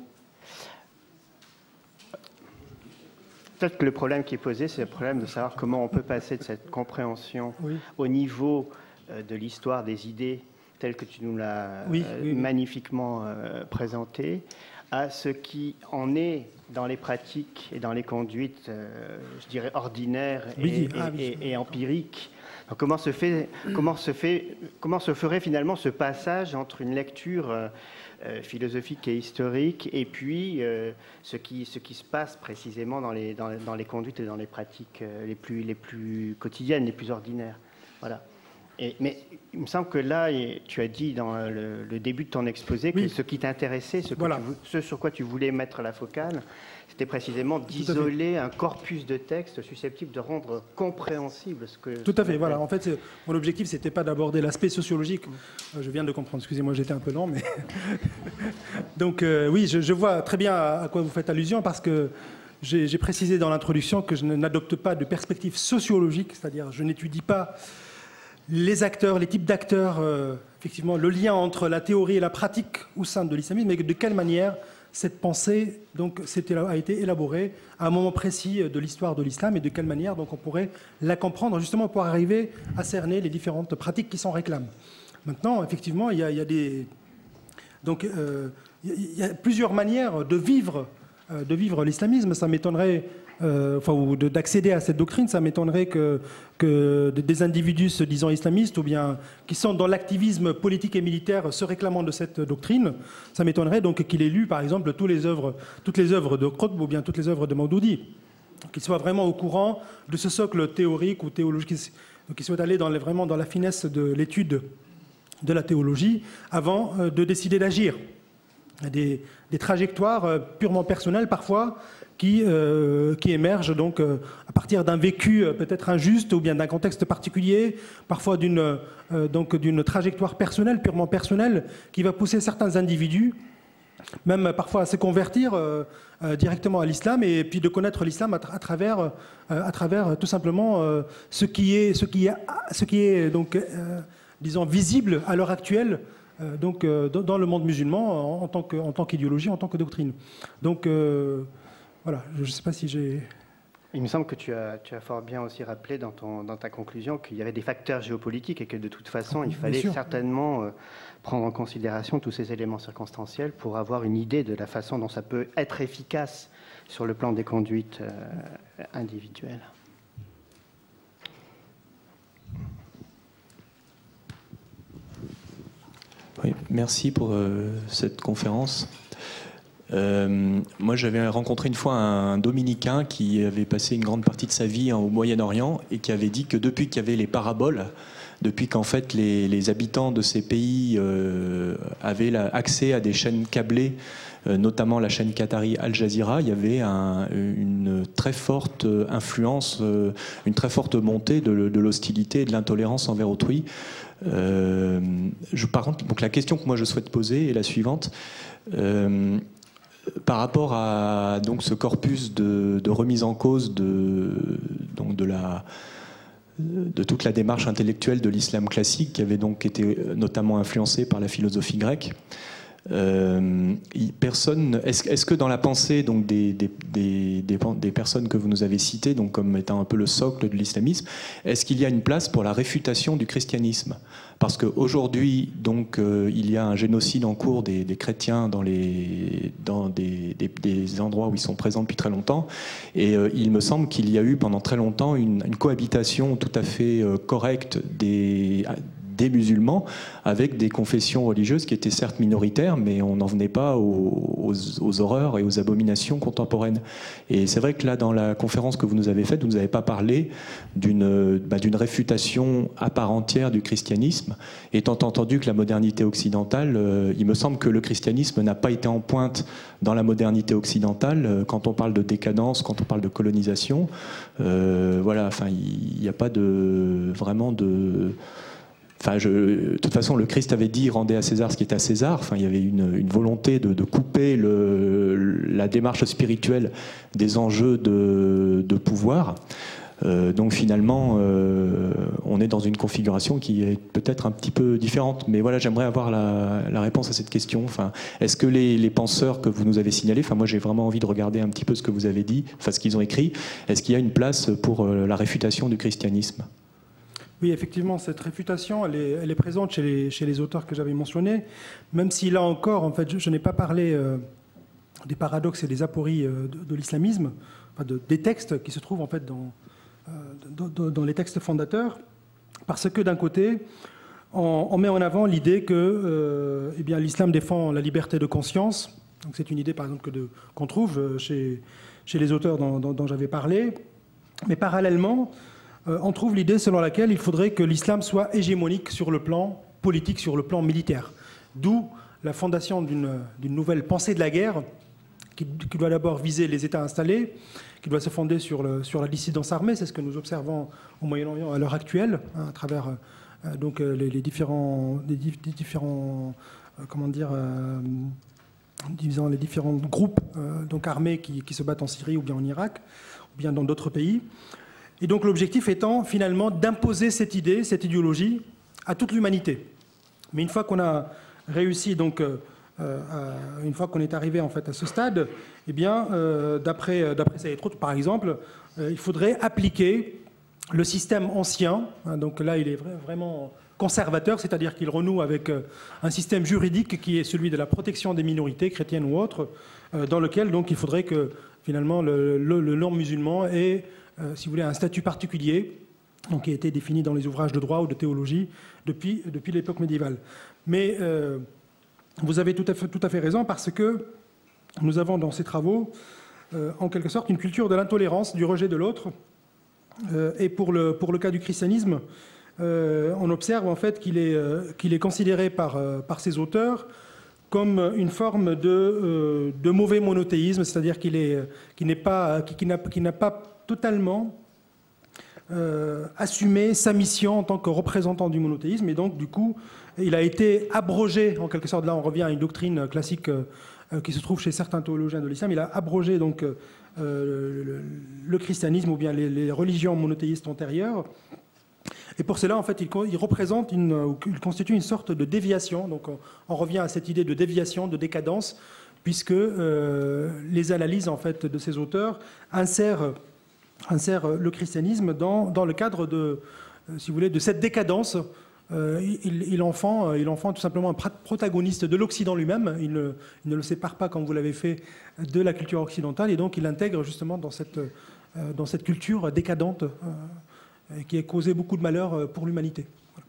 Peut-être que le problème qui est posé, c'est le problème de savoir comment on peut passer de cette compréhension oui. au niveau euh, de l'histoire des idées, tel que tu nous l'as oui, euh, oui, oui. magnifiquement euh, présenté, à ce qui en est dans les pratiques et dans les conduites, euh, je dirais, ordinaires et, oui, ah, et, et, et empiriques. Donc, comment se fait, comment se fait, comment se ferait finalement ce passage entre une lecture euh, philosophique et historique et puis euh, ce qui, ce qui se passe précisément dans les, dans, dans les conduites et dans les pratiques euh, les plus, les plus quotidiennes, les plus ordinaires. Voilà. Et, mais il me semble que là, tu as dit dans le, le début de ton exposé que oui. ce qui t'intéressait, ce, voilà. ce sur quoi tu voulais mettre la focale, c'était précisément d'isoler un corpus de textes susceptible de rendre compréhensible ce que... Tout à fait, voilà. En fait, mon objectif, ce n'était pas d'aborder l'aspect sociologique. Je viens de comprendre, excusez-moi, j'étais un peu lent, mais... Donc euh, oui, je, je vois très bien à, à quoi vous faites allusion, parce que j'ai, j'ai précisé dans l'introduction que je n'adopte pas de perspective sociologique, c'est-à-dire je n'étudie pas les acteurs, les types d'acteurs, euh, effectivement, le lien entre la théorie et la pratique au sein de l'islamisme, mais de quelle manière cette pensée donc, a été élaborée à un moment précis de l'histoire de l'islam et de quelle manière donc, on pourrait la comprendre justement pour arriver à cerner les différentes pratiques qui s'en réclament. Maintenant, effectivement, il y a, il y a des... Donc, euh, il y a plusieurs manières de vivre, euh, de vivre l'islamisme. Ça m'étonnerait... Euh, enfin, ou de, d'accéder à cette doctrine, ça m'étonnerait que, que des individus se disant islamistes ou bien qui sont dans l'activisme politique et militaire se réclamant de cette doctrine, ça m'étonnerait donc qu'il ait lu par exemple tous les œuvres, toutes les œuvres de Qutb ou bien toutes les œuvres de Maudoudi, qu'il soit vraiment au courant de ce socle théorique ou théologique, qu'il soit allé dans les, vraiment dans la finesse de l'étude de la théologie avant de décider d'agir. Des, des trajectoires purement personnelles parfois qui, euh, qui émergent donc euh, à partir d'un vécu euh, peut-être injuste ou bien d'un contexte particulier, parfois d'une, euh, donc d'une trajectoire personnelle, purement personnelle, qui va pousser certains individus, même parfois à se convertir euh, euh, directement à l'islam et puis de connaître l'islam à, tra- à travers, euh, à travers tout simplement euh, ce qui est, ce qui est, ce qui est donc, euh, disons, visible à l'heure actuelle. Euh, donc, euh, dans le monde musulman, en, en, tant que, en tant qu'idéologie, en tant que doctrine. Donc, euh, voilà, je ne sais pas si j'ai... Il me semble que tu as, tu as fort bien aussi rappelé dans, ton, dans ta conclusion qu'il y avait des facteurs géopolitiques et que de toute façon, il fallait certainement euh, prendre en considération tous ces éléments circonstanciels pour avoir une idée de la façon dont ça peut être efficace sur le plan des conduites euh, individuelles. Oui, merci pour euh, cette conférence. Euh, moi, j'avais rencontré une fois un dominicain qui avait passé une grande partie de sa vie au Moyen-Orient et qui avait dit que depuis qu'il y avait les paraboles, depuis qu'en fait les, les habitants de ces pays euh, avaient la, accès à des chaînes câblées, euh, notamment la chaîne qatari Al Jazeera, il y avait un, une très forte influence, euh, une très forte montée de, de l'hostilité et de l'intolérance envers autrui. Euh, je, par contre, donc la question que moi je souhaite poser est la suivante. Euh, par rapport à donc, ce corpus de, de remise en cause de, donc de, la, de toute la démarche intellectuelle de l'islam classique, qui avait donc été notamment influencée par la philosophie grecque, Euh, personne, est-ce, est-ce que dans la pensée donc des, des, des, des, des personnes que vous nous avez citées donc comme étant un peu le socle de l'islamisme, est-ce qu'il y a une place pour la réfutation du christianisme? Parce qu'aujourd'hui, donc, euh, il y a un génocide en cours des, des chrétiens dans, les, dans des, des, des endroits où ils sont présents depuis très longtemps. Et euh, il me semble qu'il y a eu pendant très longtemps une, une cohabitation tout à fait euh, correcte des... des musulmans avec des confessions religieuses qui étaient certes minoritaires, mais on n'en venait pas aux, aux, aux horreurs et aux abominations contemporaines. Et c'est vrai que là, dans la conférence que vous nous avez faite, vous ne nous avez pas parlé d'une, bah, d'une réfutation à part entière du christianisme, étant entendu que la modernité occidentale, euh, il me semble que le christianisme n'a pas été en pointe dans la modernité occidentale, euh, quand on parle de décadence, quand on parle de colonisation, euh, voilà, enfin, il n'y a pas de, vraiment de... Enfin, je, de toute façon, le Christ avait dit « rendez à César ce qui est à César ». Enfin, il y avait une, une volonté de, de couper le, la démarche spirituelle des enjeux de, de pouvoir. Euh, donc finalement, euh, on est dans une configuration qui est peut-être un petit peu différente. Mais voilà, j'aimerais avoir la, la réponse à cette question. Enfin, est-ce que les, les penseurs que vous nous avez signalés, enfin moi j'ai vraiment envie de regarder un petit peu ce que vous avez dit, enfin ce qu'ils ont écrit, est-ce qu'il y a une place pour la réfutation du christianisme ? Oui, effectivement, cette réfutation, elle est, elle est présente chez les, chez les auteurs que j'avais mentionnés, même si là encore, en fait, je, je n'ai pas parlé euh, des paradoxes et des apories euh, de, de l'islamisme, enfin de, des textes qui se trouvent en fait dans, euh, dans, dans les textes fondateurs, parce que d'un côté, on, on met en avant l'idée que euh, eh bien, l'islam défend la liberté de conscience. Donc c'est une idée, par exemple, que de, qu'on trouve chez, chez les auteurs dont, dont, dont j'avais parlé, mais parallèlement, euh, on trouve l'idée selon laquelle il faudrait que l'islam soit hégémonique sur le plan politique, sur le plan militaire. D'où la fondation d'une d'une nouvelle pensée de la guerre qui, qui doit d'abord viser les États installés, qui doit se fonder sur, le, sur la dissidence armée. C'est ce que nous observons au Moyen-Orient à l'heure actuelle, hein, à travers euh, donc, les, les différents, les, les différents euh, comment dire, euh, disons, les différents groupes euh, donc armés qui, qui se battent en Syrie ou bien en Irak, ou bien dans d'autres pays. Et donc l'objectif étant finalement d'imposer cette idée, cette idéologie à toute l'humanité. Mais une fois qu'on a réussi, donc, euh, euh, une fois qu'on est arrivé en fait à ce stade, eh bien, euh, d'après d'après Saïd Qutb, par exemple, euh, il faudrait appliquer le système ancien. Hein, donc là, il est vrai, vraiment conservateur, c'est-à-dire qu'il renoue avec euh, un système juridique qui est celui de la protection des minorités chrétiennes ou autres, euh, dans lequel donc il faudrait que finalement le, le, le non-musulman ait, euh, si vous voulez, un statut particulier, donc, qui a été défini dans les ouvrages de droit ou de théologie depuis, depuis l'époque médiévale. Mais euh, vous avez tout à, fait, tout à fait raison, parce que nous avons dans ces travaux, euh, en quelque sorte, une culture de l'intolérance, du rejet de l'autre. Euh, et pour le, pour le cas du christianisme, euh, on observe en fait qu'il est, euh, qu'il est considéré par, euh, par ses auteurs comme une forme de, euh, de mauvais monothéisme, c'est-à-dire qu'il est, qu'il n'est pas, qu'il n'a, qu'il n'a pas totalement Euh, assumer sa mission en tant que représentant du monothéisme, et donc du coup il a été abrogé en quelque sorte. Là on revient à une doctrine classique euh, qui se trouve chez certains théologiens de l'islam. Il a abrogé donc euh, le, le christianisme ou bien les, les religions monothéistes antérieures, et pour cela en fait il, il représente une, il constitue une sorte de déviation. Donc on, on revient à cette idée de déviation, de décadence, puisque euh, les analyses en fait de ces auteurs insèrent insère le christianisme dans, dans le cadre de, si vous voulez, de cette décadence. Euh, il, il, en fend, il en fend tout simplement un protagoniste de l'Occident lui-même. Il ne, il ne le sépare pas, comme vous l'avez fait, de la culture occidentale, et donc il l'intègre justement dans cette, euh, dans cette culture décadente euh, qui a causé beaucoup de malheur pour l'humanité. Voilà.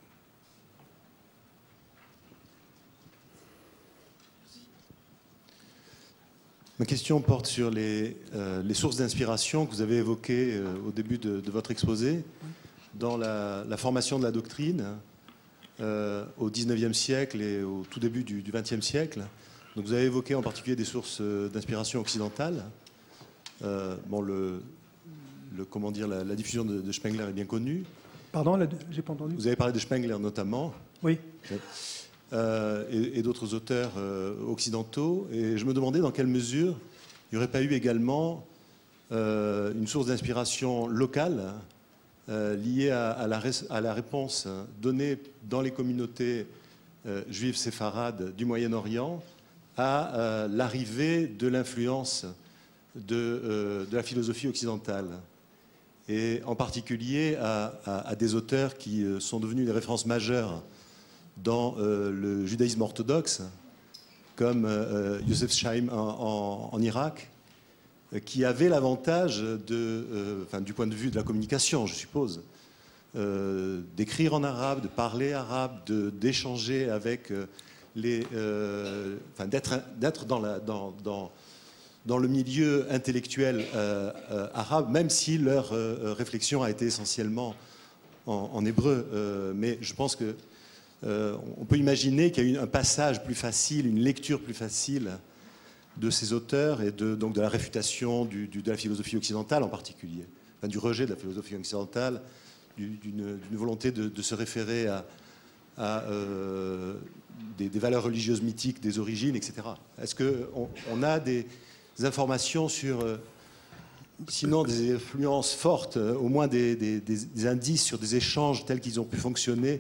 Ma question porte sur les, euh, les sources d'inspiration que vous avez évoquées euh, au début de, de votre exposé, dans la, la formation de la doctrine euh, au dix-neuvième siècle et au tout début du, du vingtième siècle. Donc vous avez évoqué en particulier des sources d'inspiration occidentales. Euh, bon, le, le, comment dire, la, la diffusion de, de Spengler est bien connue. Pardon, j'ai pas entendu. Vous avez parlé de Spengler notamment. Oui. Euh, et, et d'autres auteurs euh, occidentaux. Et je me demandais dans quelle mesure il n'y aurait pas eu également euh, une source d'inspiration locale euh, liée à, à, la, à la réponse donnée dans les communautés euh, juives séfarades du Moyen-Orient à euh, l'arrivée de l'influence de, euh, de la philosophie occidentale. Et en particulier à, à, à des auteurs qui euh, sont devenus des références majeures dans euh, le judaïsme orthodoxe, comme euh, Yosef Chaim en, en, en Irak, euh, qui avait l'avantage, de, euh, enfin, du point de vue de la communication, je suppose, euh, d'écrire en arabe, de parler arabe, de, d'échanger avec euh, les... Euh, enfin, d'être, d'être dans, la, dans, dans, dans le milieu intellectuel euh, euh, arabe, même si leur euh, réflexion a été essentiellement en, en hébreu. Euh, mais je pense que Euh, on peut imaginer qu'il y a eu un passage plus facile, une lecture plus facile de ces auteurs et de, donc de la réfutation du, du, de la philosophie occidentale en particulier, enfin, du rejet de la philosophie occidentale, du, d'une, d'une volonté de, de se référer à, à euh, des, des valeurs religieuses mythiques, des origines, et cetera. Est-ce qu'on on a des informations sur, euh, sinon des influences fortes, euh, au moins des, des, des, des indices sur des échanges tels qu'ils ont pu fonctionner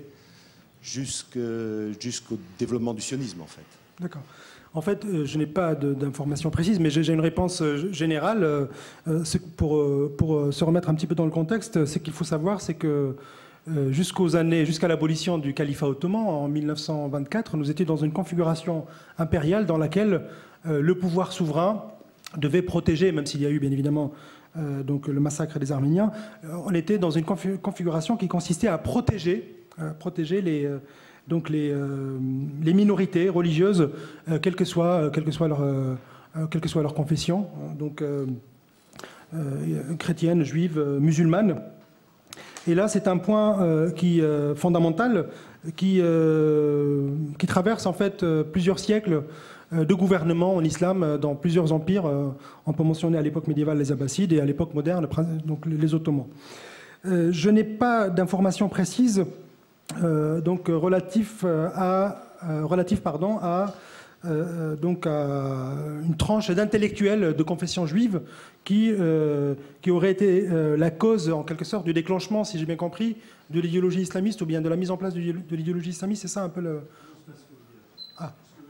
jusqu'au développement du sionisme, en fait? D'accord. En fait, euh, je n'ai pas d'informations précises, mais j'ai une réponse euh, générale. Euh, pour, euh, pour se remettre un petit peu dans le contexte, ce qu'il faut savoir, c'est que euh, jusqu'aux années, jusqu'à l'abolition du califat ottoman en mille neuf cent vingt-quatre, nous étions dans une configuration impériale dans laquelle euh, le pouvoir souverain devait protéger, même s'il y a eu bien évidemment euh, donc, le massacre des Arméniens, euh, on était dans une configuration qui consistait à protéger protéger les, donc les, les minorités religieuses, quelle que soit, quelle que soit, leur, quelle que soit leur confession, donc euh, chrétienne, juive, musulmane. Et là, c'est un point euh, qui, euh, fondamental qui, euh, qui traverse en fait euh, plusieurs siècles de gouvernement en islam dans plusieurs empires. On peut mentionner à l'époque médiévale les Abbassides et à l'époque moderne donc les Ottomans. Je n'ai pas d'informations précises euh, donc relatif à relatif pardon à euh, donc à une tranche d'intellectuels de confession juive qui euh, qui aurait été euh, la cause en quelque sorte du déclenchement, si j'ai bien compris, de l'idéologie islamiste ou bien de la mise en place de l'idéologie islamiste. C'est ça un peu le ah.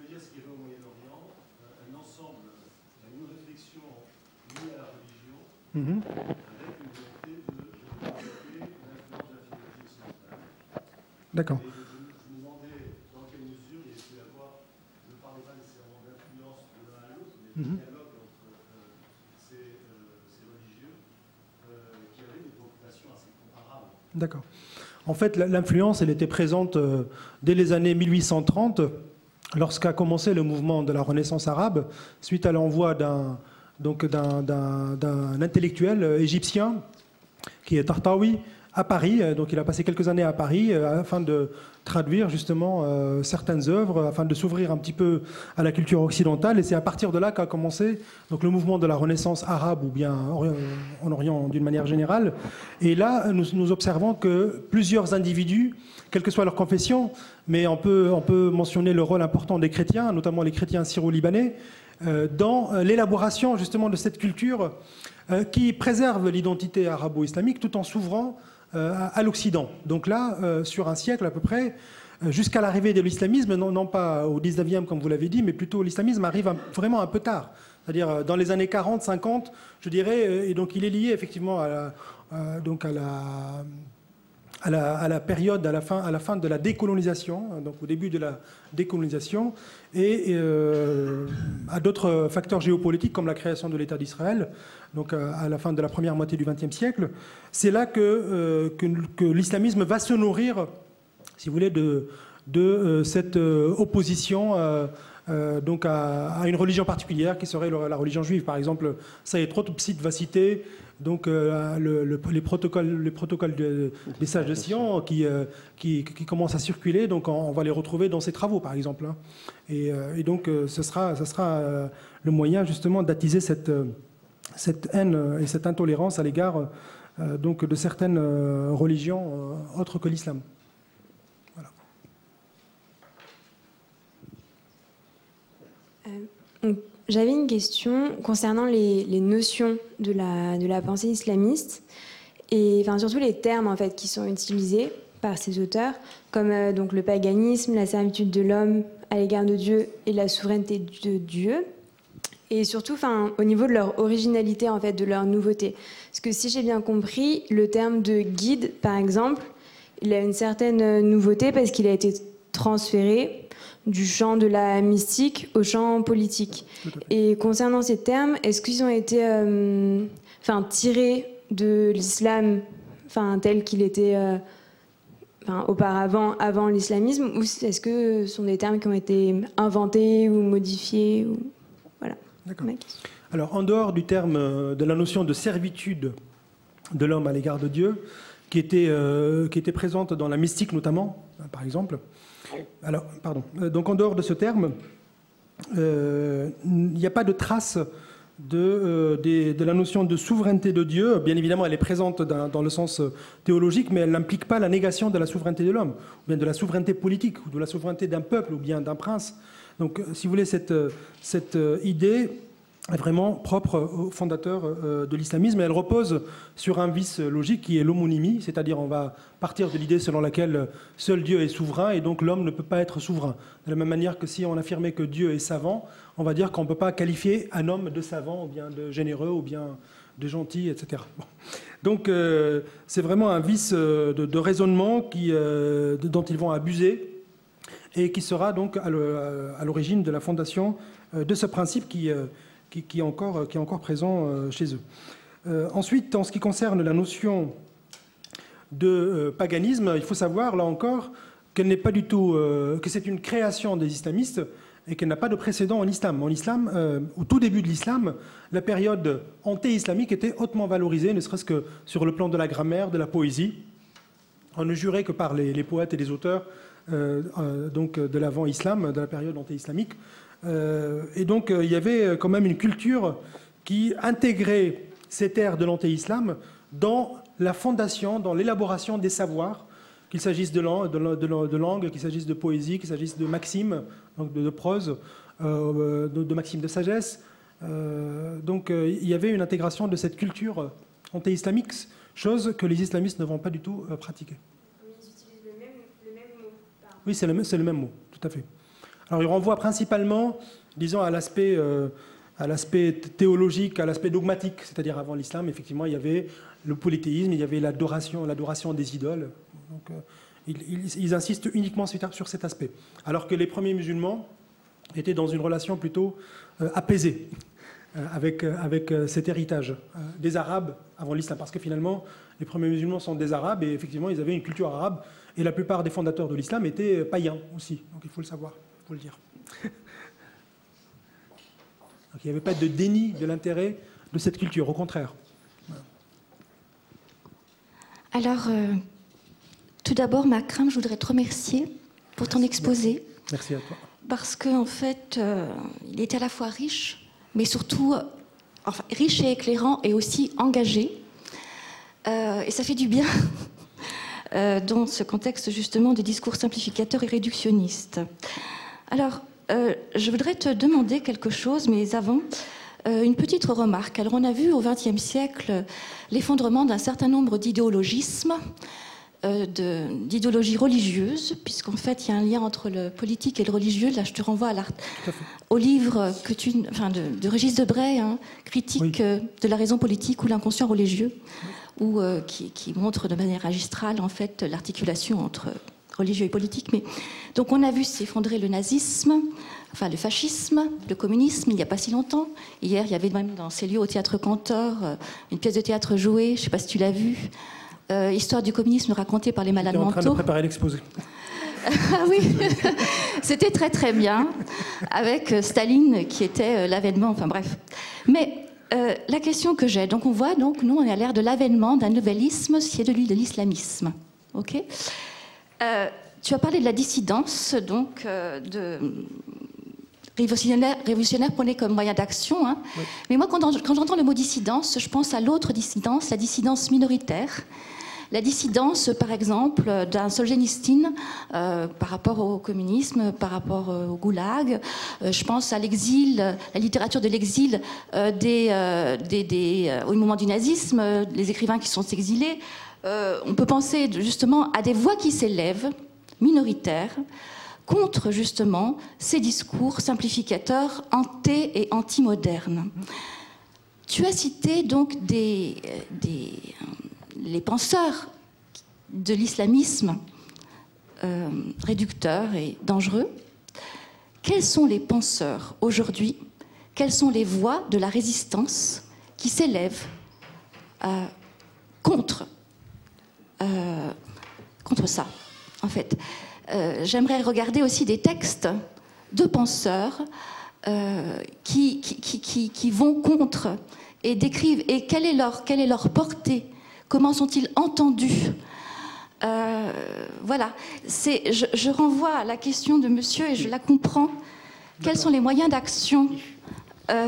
Mmh. Avec une volonté de développer l'influence de la philosophie occidentale. D'accord. Et je, je me demandais dans quelle mesure il y a pu avoir, je ne parlais pas nécessairement d'influence de l'un à l'autre, mais de mmh. dialogue entre euh, ces, euh, ces religieux euh, qui avaient des préoccupations assez comparables. D'accord. En fait, l'influence, elle était présente euh, dès les années mille huit cent trente, lorsqu'a commencé le mouvement de la Renaissance arabe, suite à l'envoi d'un donc d'un, d'un, d'un intellectuel égyptien qui est Tartawi à Paris. Donc il a passé quelques années à Paris afin de traduire justement euh, certaines œuvres, afin de s'ouvrir un petit peu à la culture occidentale. Et c'est à partir de là qu'a commencé donc, le mouvement de la Renaissance arabe, ou bien en Orient d'une manière générale. Et là, nous, nous observons que plusieurs individus, quelle que soit leur confession, mais on peut, on peut mentionner le rôle important des chrétiens, notamment les chrétiens syro-libanais, dans l'élaboration justement de cette culture qui préserve l'identité arabo-islamique tout en s'ouvrant à l'Occident. Donc là, sur un siècle à peu près, jusqu'à l'arrivée de l'islamisme, non, non pas au dix-neuvième comme vous l'avez dit, mais plutôt l'islamisme arrive vraiment un peu tard. C'est-à-dire dans les années quarante, cinquante, je dirais, et donc il est lié effectivement à la, à, donc à la À la, à la période, à la, fin, à la fin de la décolonisation, donc au début de la décolonisation, et euh, à d'autres facteurs géopolitiques comme la création de l'État d'Israël, donc à la fin de la première moitié du vingtième siècle. C'est là que, euh, que, que l'islamisme va se nourrir, si vous voulez, de, de euh, cette opposition euh, euh, donc à, à une religion particulière qui serait la religion juive. Par exemple, Saïd Qutb va citer donc euh, le, le, les protocoles, les protocoles de, des sages de Sion qui, euh, qui, qui commencent à circuler, donc on, on va les retrouver dans ses travaux par exemple. Hein. Et, euh, et donc euh, ce sera, ce sera euh, le moyen justement d'attiser cette, euh, cette haine et cette intolérance à l'égard euh, donc de certaines euh, religions euh, autres que l'islam. Voilà. Euh, J'avais une question concernant les, les notions de la, de la pensée islamiste et enfin, surtout les termes en fait, qui sont utilisés par ces auteurs, comme euh, donc, le paganisme, la servitude de l'homme à l'égard de Dieu et la souveraineté de Dieu, et surtout enfin, au niveau de leur originalité, en fait, de leur nouveauté. Parce que si j'ai bien compris, le terme de guide, par exemple, il a une certaine nouveauté parce qu'il a été transféré du champ de la mystique au champ politique. Et concernant ces termes, est-ce qu'ils ont été euh, enfin, tirés de l'islam enfin, tel qu'il était euh, enfin, auparavant, avant l'islamisme, ou est-ce que ce sont des termes qui ont été inventés ou modifiés ou... Voilà. D'accord. Alors, en dehors du terme de la notion de servitude de l'homme à l'égard de Dieu, qui était, euh, qui était présente dans la mystique notamment, par exemple, alors, pardon. Donc, en dehors de ce terme, euh, il n'y a pas de trace de, euh, de, de la notion de souveraineté de Dieu. Bien évidemment, elle est présente dans, dans le sens théologique, mais elle n'implique pas la négation de la souveraineté de l'homme, ou bien de la souveraineté politique, ou de la souveraineté d'un peuple, ou bien d'un prince. Donc, si vous voulez, cette, cette idée est vraiment propre aux fondateurs de l'islamisme, et elle repose sur un vice logique qui est l'homonymie, c'est-à-dire on va partir de l'idée selon laquelle seul Dieu est souverain et donc l'homme ne peut pas être souverain. De la même manière que si on affirmait que Dieu est savant, on va dire qu'on ne peut pas qualifier un homme de savant ou bien de généreux ou bien de gentil, et cetera. Bon. Donc euh, c'est vraiment un vice de, de raisonnement qui, euh, dont ils vont abuser et qui sera donc à l'origine de la fondation de ce principe qui Qui, qui, est encore, qui est encore présent euh, chez eux. Euh, ensuite, en ce qui concerne la notion de euh, paganisme, il faut savoir, là encore, qu'elle n'est pas du tout, euh, que c'est une création des islamistes et qu'elle n'a pas de précédent en islam. En islam, euh, au tout début de l'islam, la période anté-islamique était hautement valorisée, ne serait-ce que sur le plan de la grammaire, de la poésie. on ne jurait que par les, les poètes et les auteurs euh, euh, donc de l'avant-islam, de la période anté-islamique. Euh, et donc euh, il y avait quand même une culture qui intégrait cette ère de l'anté-islam dans la fondation, dans l'élaboration des savoirs, qu'il s'agisse de, lang de, de, de langue, qu'il s'agisse de poésie, qu'il s'agisse de maximes, donc de, de prose, euh, de, de maximes de sagesse. Euh, donc euh, il y avait une intégration de cette culture anté-islamique, chose que les islamistes ne vont pas du tout euh, pratiquer. Ils utilisent le même, le même mot. Pardon. Oui, c'est le, le même mot, tout à fait. Alors il renvoie principalement, disons, à l'aspect euh, à l'aspect théologique, à l'aspect dogmatique, c'est-à-dire avant l'islam, effectivement, il y avait le polythéisme, il y avait l'adoration, l'adoration des idoles. Donc, euh, ils, ils, ils insistent uniquement sur, sur cet aspect. Alors que les premiers musulmans étaient dans une relation plutôt euh, apaisée euh, avec, euh, avec euh, cet héritage euh, des Arabes avant l'islam. Parce que finalement, les premiers musulmans sont des Arabes et effectivement, ils avaient une culture arabe. Et la plupart des fondateurs de l'islam étaient païens aussi. Donc il faut le savoir, il faut le dire. Donc, il n'y avait pas de déni de l'intérêt de cette culture, au contraire. Alors, euh, tout d'abord, Makram, je voudrais te remercier pour ton exposé. Merci à toi. Parce qu'en en fait, euh, il était à la fois riche, mais surtout euh, enfin, riche et éclairant et aussi engagé. Euh, et ça fait du bien euh, dans ce contexte justement de discours simplificateurs et réductionnistes. Alors, euh, je voudrais te demander quelque chose, mais avant, euh, une petite remarque. Alors, on a vu au vingtième siècle l'effondrement d'un certain nombre d'idéologismes, euh, d'idéologies religieuses, puisqu'en fait, il y a un lien entre le politique et le religieux. Là, je te renvoie à au livre que tu, enfin, de, de Régis Debray, hein, Critique oui. euh, de la raison politique ou l'inconscient religieux, oui. où, euh, qui, qui montre de manière magistrale, en fait, l'articulation entre religieux et politique. Mais, donc, on a vu s'effondrer le nazisme, enfin le fascisme, le communisme, il n'y a pas si longtemps. Hier, il y avait même dans ces lieux au Théâtre Cantor une pièce de théâtre jouée, je ne sais pas si tu l'as vue, euh, Histoire du communisme racontée par les malades mentaux. J'étais en train de préparer l'exposé. Ah oui, c'était très très bien, avec Staline qui était l'avènement, enfin bref. Mais euh, la question que j'ai, donc on voit, donc nous on est à l'ère de l'avènement d'un nouvelisme, qui est celui de l'islamisme. Ok. Euh, tu as parlé de la dissidence, donc euh, de révolutionnaire, révolutionnaire prenait comme moyen d'action. Hein. Oui. Mais moi, quand, quand j'entends le mot dissidence, je pense à l'autre dissidence, la dissidence minoritaire. La dissidence, par exemple, d'un Solzhenitsyn euh, par rapport au communisme, par rapport euh, au goulag. Euh, je pense à l'exil, la littérature de l'exil euh, des, euh, des, des, euh, au moment du nazisme, euh, les écrivains qui sont exilés. Euh, on peut penser justement à des voix qui s'élèvent, minoritaires, contre justement ces discours simplificateurs anté- et anti-modernes. Tu as cité donc des, des, les penseurs de l'islamisme euh, réducteurs et dangereux. Quels sont les penseurs aujourd'hui? Quelles sont les voix de la résistance qui s'élèvent euh, contre Euh, contre ça, en fait. Euh, j'aimerais regarder aussi des textes de penseurs euh, qui, qui, qui, qui vont contre et décrivent, et quelle est leur, quelle est leur portée, comment sont-ils entendus. Euh, voilà, c'est, je, je renvoie à la question de monsieur et je la comprends. Quels sont les moyens d'action euh,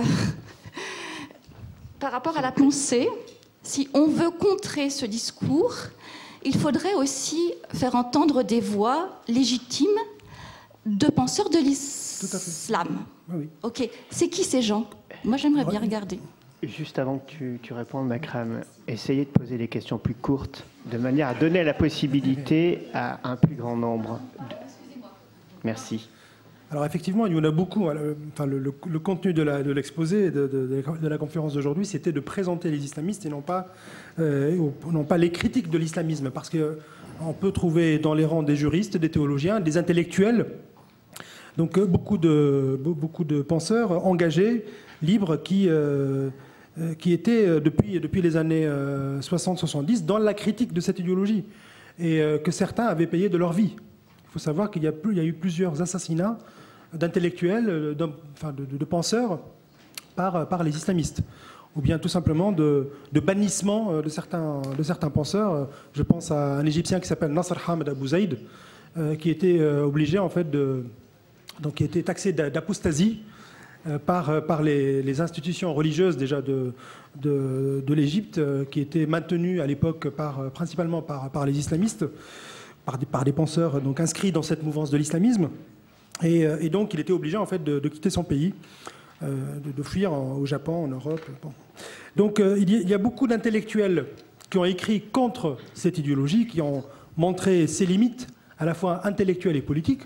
par rapport à la pensée? Si on veut contrer ce discours, il faudrait aussi faire entendre des voix légitimes de penseurs de l'islam. Oui. Ok, c'est qui ces gens? Moi, j'aimerais bien regarder. Juste avant que tu, tu répondes, Makram, essayez de poser des questions plus courtes, de manière à donner la possibilité à un plus grand nombre. De... Merci. Alors effectivement, il y en a beaucoup. Enfin, le, le, le contenu de, la, de l'exposé, de, de, de la conférence d'aujourd'hui, c'était de présenter les islamistes et non pas, euh, non pas les critiques de l'islamisme. Parce qu'on peut trouver dans les rangs des juristes, des théologiens, des intellectuels, donc beaucoup de, beaucoup de penseurs engagés, libres, qui, euh, qui étaient depuis, depuis les années soixante soixante-dix dans la critique de cette idéologie. Et euh, que certains avaient payé de leur vie. Il faut savoir qu'il y a, plus, il y a eu plusieurs assassinats d'intellectuels, enfin de, de, de penseurs, par, par les islamistes. ou bien tout simplement de, de bannissement de certains, de certains penseurs. Je pense à un Égyptien qui s'appelle Nasr Hamad Abou Zaïd, euh, qui était euh, obligé en fait de, donc qui était taxé d'apostasie euh, par, par les, les institutions religieuses déjà de, de, de l'Égypte, euh, qui étaient maintenues à l'époque par, principalement par, par les islamistes, par des, par des penseurs donc inscrits dans cette mouvance de l'islamisme. Et, et donc il était obligé en fait de, de quitter son pays. Euh, de, de fuir en, au Japon, en Europe. Bon. Donc euh, il, y a, il y a beaucoup d'intellectuels qui ont écrit contre cette idéologie, qui ont montré ses limites, à la fois intellectuelles et politiques.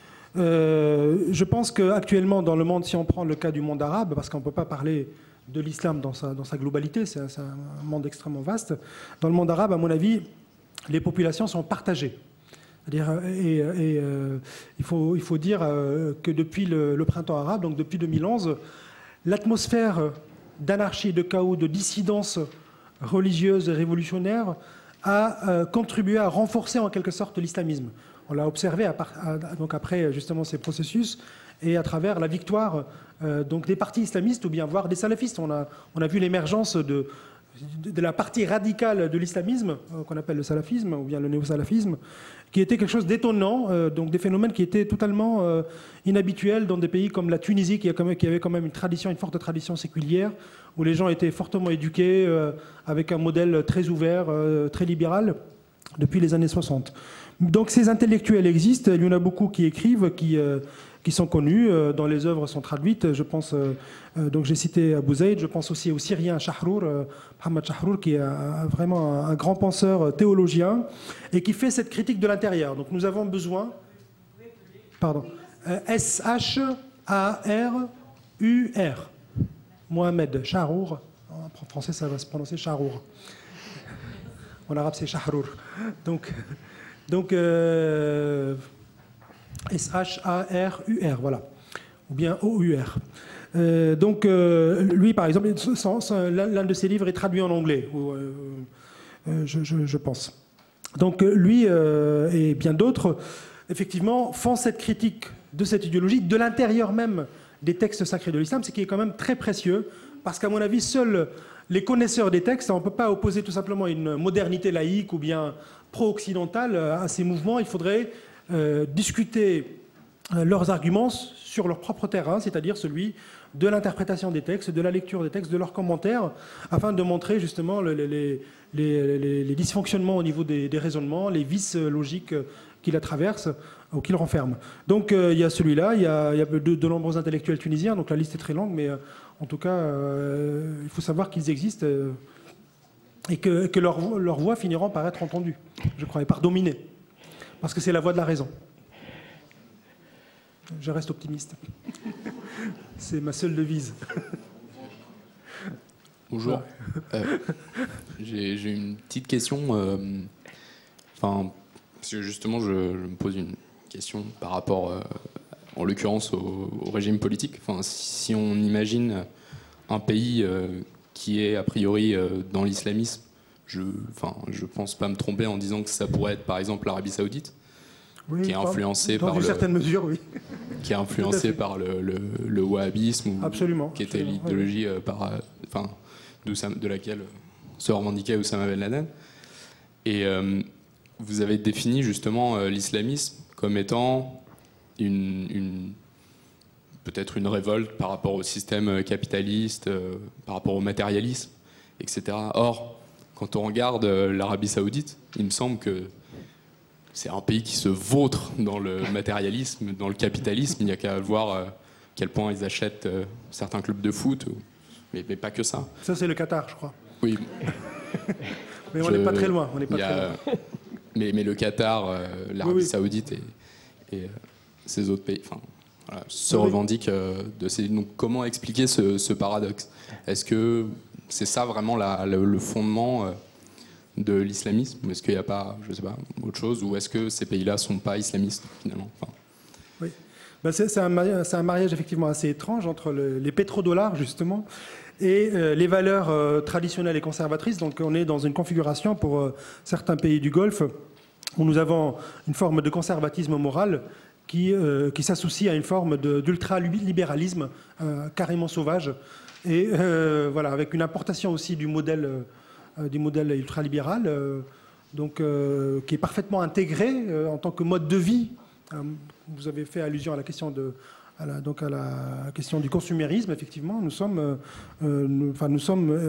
Euh, je pense qu'actuellement, dans le monde, si on prend le cas du monde arabe, parce qu'on ne peut pas parler de l'islam dans sa, dans sa globalité, c'est un, c'est un monde extrêmement vaste, dans le monde arabe, à mon avis, les populations sont partagées. C'est-à-dire, et, et euh, il, faut, il faut dire euh, que depuis le, le printemps arabe, donc depuis deux mille onze, l'atmosphère d'anarchie, de chaos, de dissidence religieuse et révolutionnaire a euh, contribué à renforcer en quelque sorte l'islamisme. On l'a observé à part, à, donc après justement ces processus et à travers la victoire euh, donc des partis islamistes ou bien voire des salafistes. On a, on a vu l'émergence de, de la partie radicale de l'islamisme, euh, qu'on appelle le salafisme ou bien le néo-salafisme, qui était quelque chose d'étonnant, euh, donc des phénomènes qui étaient totalement euh, inhabituels dans des pays comme la Tunisie, qui, a quand même, qui avait quand même une tradition, une forte tradition séculière, où les gens étaient fortement éduqués, euh, avec un modèle très ouvert, euh, très libéral, depuis les années soixante. Donc ces intellectuels existent, il y en a beaucoup qui écrivent, qui, euh, qui sont connus, euh, dont les œuvres sont traduites. Je pense, euh, euh, donc j'ai cité Abou Zaïd, je pense aussi au Syrien Shahrour, euh, Mohamed Shahrour, qui est un, vraiment un grand penseur théologien et qui fait cette critique de l'intérieur. Donc nous avons besoin, pardon, euh, S H A R U R, Mohamed Shahrour, en français ça va se prononcer Shahrour. En arabe c'est Shahrour. Donc, donc euh, S H A R U R, voilà, ou bien O U R. Euh, donc, euh, lui, par exemple, l'un de ses livres est traduit en anglais, euh, euh, je, je, je pense. Donc, lui euh, et bien d'autres, effectivement, font cette critique de cette idéologie de l'intérieur même des textes sacrés de l'islam, ce qui est quand même très précieux, parce qu'à mon avis, seuls les connaisseurs des textes, on ne peut pas opposer tout simplement une modernité laïque ou bien pro-occidentale à ces mouvements. Il faudrait euh, discuter euh, leurs arguments sur leur propre terrain, c'est-à-dire celui de l'interprétation des textes, de la lecture des textes, de leurs commentaires, afin de montrer justement le, les, les, les, les dysfonctionnements au niveau des, des raisonnements, les vices logiques qui la traversent ou qui le renferment. Donc euh, il y a celui-là, il y a, il y a de, de nombreux intellectuels tunisiens, donc la liste est très longue, mais euh, en tout cas, euh, il faut savoir qu'ils existent euh, et que, que leurs leur voix finiront par être entendues, je crois, et par dominer, parce que c'est la voix de la raison. Je reste optimiste. C'est ma seule devise. Bonjour. Euh, j'ai, j'ai une petite question. Euh, enfin, parce que justement, je, je me pose une question par rapport, euh, en l'occurrence, au, au régime politique. Enfin, si on imagine un pays euh, qui est a priori euh, dans l'islamisme, je, enfin, je pense pas me tromper en disant que ça pourrait être, par exemple, l'Arabie Saoudite. Oui, qui est influencé dans par une le, certaine mesure, oui. Qui est influencé par le, le, le wahhabisme, ou, absolument, qui était absolument, l'idéologie oui. euh, par, enfin, de laquelle se revendiquait Oussama Ben Laden. Et euh, vous avez défini justement euh, l'islamisme comme étant une, une, peut-être une révolte par rapport au système capitaliste, euh, par rapport au matérialisme, et cetera. Or, quand on regarde euh, l'Arabie Saoudite, il me semble que c'est un pays qui se vautre dans le matérialisme, dans le capitalisme. Il n'y a qu'à voir à quel point ils achètent certains clubs de foot, mais, mais pas que ça. Ça, c'est le Qatar, je crois. Oui. Mais on n'est pas très loin. On n'est pas a, très loin. Mais, mais le Qatar, euh, l'Arabie oui, oui. Saoudite et, et euh, ces autres pays enfin, voilà, se oui, revendiquent euh, de ces... Donc, comment expliquer ce, ce paradoxe ? Est-ce que c'est ça vraiment la, le, le fondement euh, de l'islamisme, ou est-ce qu'il n'y a pas, je sais pas, autre chose, ou est-ce que ces pays-là ne sont pas islamistes finalement enfin... Oui, ben c'est, c'est, un mariage, c'est un mariage effectivement assez étrange entre le, les pétrodollars justement et euh, les valeurs euh, traditionnelles et conservatrices. Donc on est dans une configuration pour euh, certains pays du Golfe où nous avons une forme de conservatisme moral qui, euh, qui s'associe à une forme de, d'ultra-libéralisme euh, carrément sauvage, Et euh, voilà, avec une importation aussi du modèle, euh, du modèle ultralibéral, euh, donc, euh, qui est parfaitement intégré euh, en tant que mode de vie. Euh, vous avez fait allusion à la question de... À la, donc à la question du consumérisme, effectivement, nous sommes, euh, nous, enfin, nous sommes euh,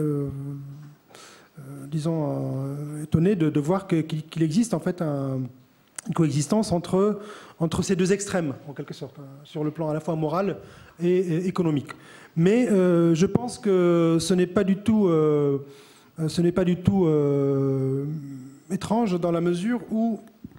euh, disons, euh, étonnés de, de voir que, qu'il existe en fait un, une coexistence entre, entre ces deux extrêmes, en quelque sorte, hein, sur le plan à la fois moral et, et économique. Mais euh, je pense que ce n'est pas du tout, euh, ce n'est pas du tout euh, étrange dans la mesure où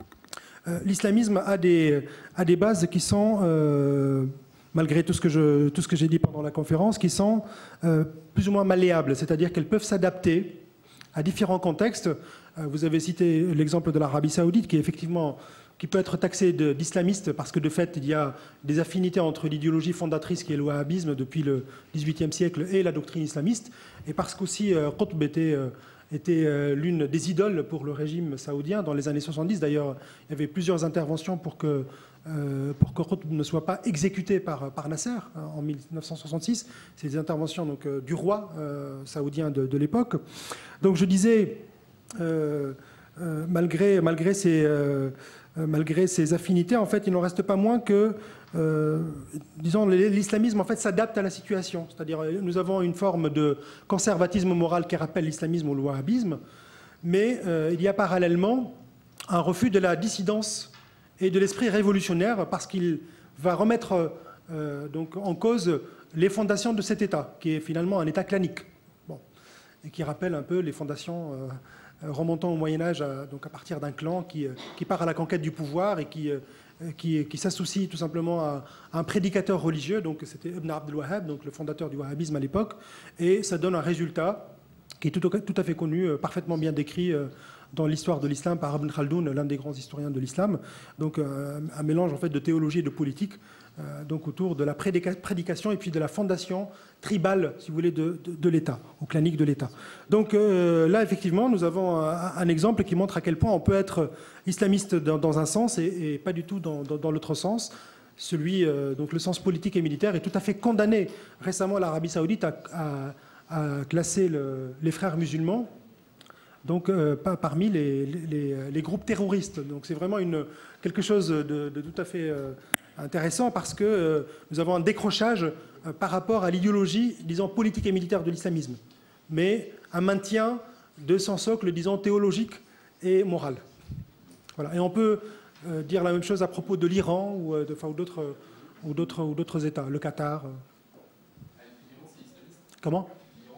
Euh, l'islamisme a des, a des bases qui sont, euh, malgré tout ce que je, tout ce que j'ai dit pendant la conférence, qui sont euh, plus ou moins malléables, c'est-à-dire qu'elles peuvent s'adapter à différents contextes. Euh, vous avez cité l'exemple de l'Arabie saoudite, qui, effectivement, qui peut être taxé de, d'islamiste, parce que de fait, il y a des affinités entre l'idéologie fondatrice qui est le wahhabisme depuis le dix-huitième siècle et la doctrine islamiste, et parce qu'aussi euh, Qutb était... Euh, était l'une des idoles pour le régime saoudien dans les années soixante-dix. D'ailleurs, il y avait plusieurs interventions pour que, euh, pour que Qutb ne soit pas exécuté par, par Nasser hein, en mille neuf cent soixante-six. C'est des interventions donc, euh, du roi euh, saoudien de, de l'époque. Donc je disais, euh, euh, malgré, malgré, ces, euh, malgré ces affinités, en fait, il n'en reste pas moins que Euh, disons, l'islamisme en fait s'adapte à la situation. C'est-à-dire, nous avons une forme de conservatisme moral qui rappelle l'islamisme ou le wahhabisme, mais euh, il y a parallèlement un refus de la dissidence et de l'esprit révolutionnaire parce qu'il va remettre euh, donc en cause les fondations de cet État, qui est finalement un État clanique, bon, et qui rappelle un peu les fondations euh, remontant au Moyen-Âge, donc à partir d'un clan qui, qui part à la conquête du pouvoir et qui euh, qui, qui s'associe tout simplement à, à un prédicateur religieux, donc c'était Ibn Abd al-Wahhab, donc le fondateur du wahhabisme à l'époque, et ça donne un résultat qui est tout, tout à fait connu, parfaitement bien décrit dans l'histoire de l'islam par Ibn Khaldoun, l'un des grands historiens de l'islam, donc un, un mélange en fait de théologie et de politique, euh, donc autour de la prédication et puis de la fondation tribale, si vous voulez, de, de, de l'État, ou clanique de l'État. Donc euh, là, effectivement, nous avons un, un exemple qui montre à quel point on peut être islamiste dans, dans un sens et, et pas du tout dans, dans, dans l'autre sens. Celui, euh, donc le sens politique et militaire est tout à fait condamné. Récemment, l'Arabie saoudite a, a, a classé le, les frères musulmans donc euh, pas parmi les, les, les groupes terroristes. Donc c'est vraiment une, quelque chose de, de tout à fait euh, intéressant parce que euh, nous avons un décrochage euh, par rapport à l'idéologie, disons, politique et militaire de l'islamisme, mais un maintien de son socle, disons, théologique et moral. Voilà. Et on peut euh, dire la même chose à propos de l'Iran ou, euh, de, enfin, ou, d'autres, ou, d'autres, ou d'autres États, le Qatar. Euh. Comment ?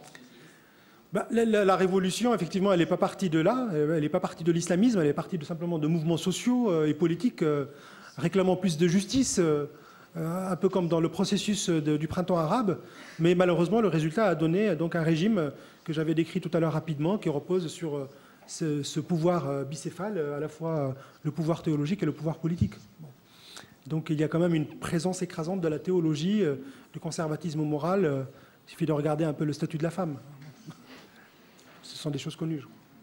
Bah, la, la, la révolution, effectivement, elle n'est pas partie de là, elle n'est pas partie de l'islamisme, elle est partie de, simplement de mouvements sociaux euh, et politiques euh, réclamant plus de justice, euh, un peu comme dans le processus de, du printemps arabe. Mais malheureusement, le résultat a donné donc, un régime que j'avais décrit tout à l'heure rapidement, qui repose sur euh, ce, ce pouvoir euh, bicéphale, à la fois euh, le pouvoir théologique et le pouvoir politique. Bon. Donc il y a quand même une présence écrasante de la théologie, euh, du conservatisme moral. Euh, il suffit de regarder un peu le statut de la femme. Ce sont des choses connues.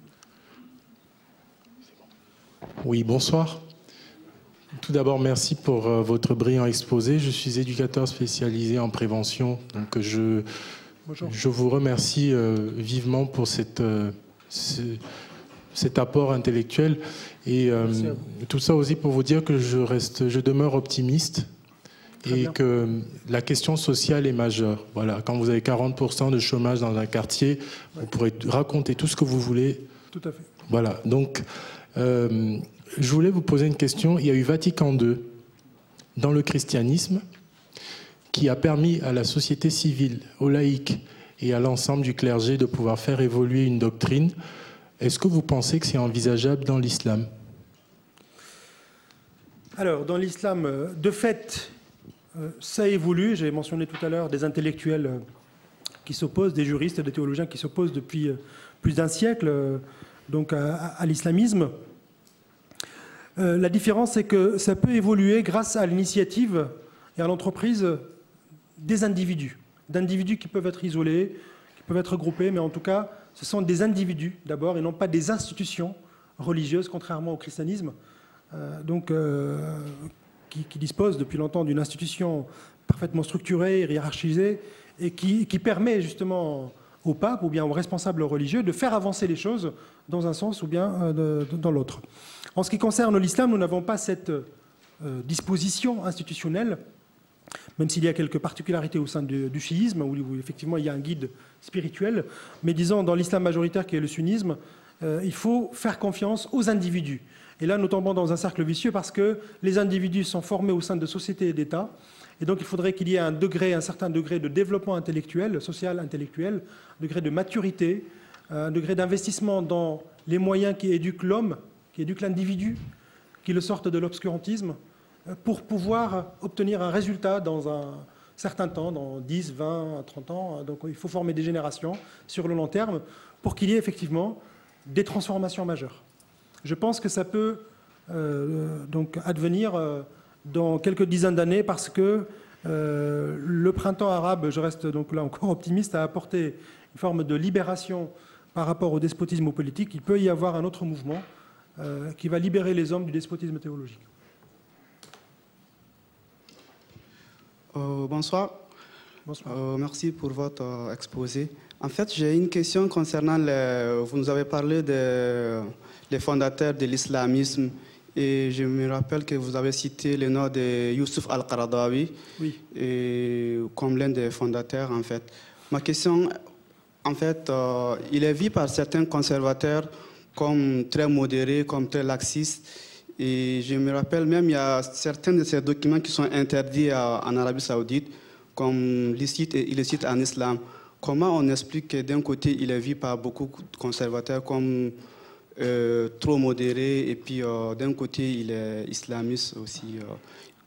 Oui, bonsoir. Tout d'abord, merci pour euh, votre brillant exposé. Je suis éducateur spécialisé en prévention. Donc, je, je vous remercie euh, vivement pour cette, euh, ce, cet apport intellectuel. Et euh, tout ça aussi pour vous dire que je, reste, je demeure optimiste. Très et bien. Que la question sociale est majeure. Voilà, quand vous avez quarante pour cent de chômage dans un quartier, ouais. Vous pourrez raconter tout ce que vous voulez. Tout à fait. Voilà, donc euh, je voulais vous poser une question. Il y a eu Vatican deux dans le christianisme qui a permis à la société civile, aux laïcs et à l'ensemble du clergé de pouvoir faire évoluer une doctrine. Est-ce que vous pensez que c'est envisageable dans l'islam ? Alors, dans l'islam, de fait, ça évolue. J'ai mentionné tout à l'heure des intellectuels qui s'opposent, des juristes, des théologiens qui s'opposent depuis plus d'un siècle donc à, à l'islamisme. Euh, la différence, c'est que ça peut évoluer grâce à l'initiative et à l'entreprise des individus, d'individus qui peuvent être isolés, qui peuvent être groupés, mais en tout cas, ce sont des individus d'abord et non pas des institutions religieuses, contrairement au christianisme, euh, donc euh, qui, qui disposent depuis longtemps d'une institution parfaitement structurée, hiérarchisée, et qui, qui permet justement au pape ou bien aux responsables religieux de faire avancer les choses dans un sens ou bien euh, de, dans l'autre. En ce qui concerne l'islam, nous n'avons pas cette euh, disposition institutionnelle, même s'il y a quelques particularités au sein du, du chiisme, où, où effectivement il y a un guide spirituel, mais disons dans l'islam majoritaire qui est le sunnisme, euh, il faut faire confiance aux individus. Et là, nous tombons dans un cercle vicieux parce que les individus sont formés au sein de sociétés et d'États, et donc il faudrait qu'il y ait un degré, un certain degré de développement intellectuel, social, intellectuel, un degré de maturité, un degré d'investissement dans les moyens qui éduquent l'homme, qui éduquent l'individu, qui le sortent de l'obscurantisme, pour pouvoir obtenir un résultat dans un certain temps, dans dix, vingt, trente ans. Donc il faut former des générations sur le long terme pour qu'il y ait effectivement des transformations majeures. Je pense que ça peut euh, donc advenir euh, dans quelques dizaines d'années parce que euh, le printemps arabe, je reste donc là encore optimiste, a apporté une forme de libération par rapport au despotisme politique. Il peut y avoir un autre mouvement euh, qui va libérer les hommes du despotisme théologique. Euh, bonsoir. Bonsoir. Euh, merci pour votre euh, exposé. En fait, j'ai une question concernant les... Vous nous avez parlé des les fondateurs de l'islamisme et je me rappelle que vous avez cité le nom de Youssouf Al-Qaradawi oui. et comme l'un des fondateurs, en fait. Ma question, en fait, euh, il est vu par certains conservateurs comme très modéré, comme très laxiste. Et je me rappelle même, il y a certains de ces documents qui sont interdits à, en Arabie Saoudite, comme licite et illicite en islam. Comment on explique que d'un côté, il est vu par beaucoup de conservateurs comme euh, trop modéré, et puis euh, d'un côté, il est islamiste aussi. Euh.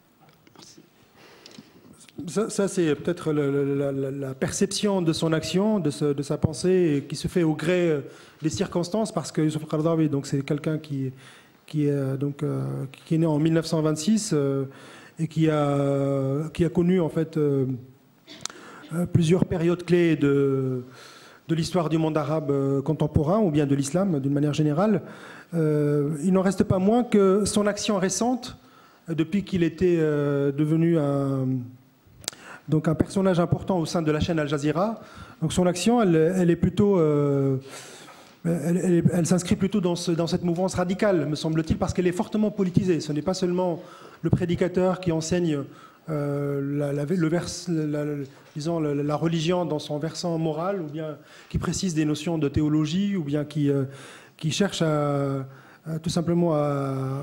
Ça, ça c'est peut-être la, la, la perception de son action, de, ce, de sa pensée, qui se fait au gré des circonstances, parce que Youssouf Qaradawi, donc c'est quelqu'un qui, qui, est, donc, euh, qui est né en mille neuf cent vingt-six euh, et qui a, qui a connu en fait euh, plusieurs périodes clés de, de l'histoire du monde arabe contemporain, ou bien de l'islam d'une manière générale. Euh, il n'en reste pas moins que son action récente, depuis qu'il était euh, devenu un, donc un personnage important au sein de la chaîne Al Jazeera, donc son action, elle, elle est plutôt... Euh, Elle, elle, elle s'inscrit plutôt dans, ce, dans cette mouvance radicale, me semble-t-il, parce qu'elle est fortement politisée. Ce n'est pas seulement le prédicateur qui enseigne euh, la, la, le vers, la, la, disons, la, la religion dans son versant moral, ou bien qui précise des notions de théologie, ou bien qui, euh, qui cherche à, à, tout simplement à,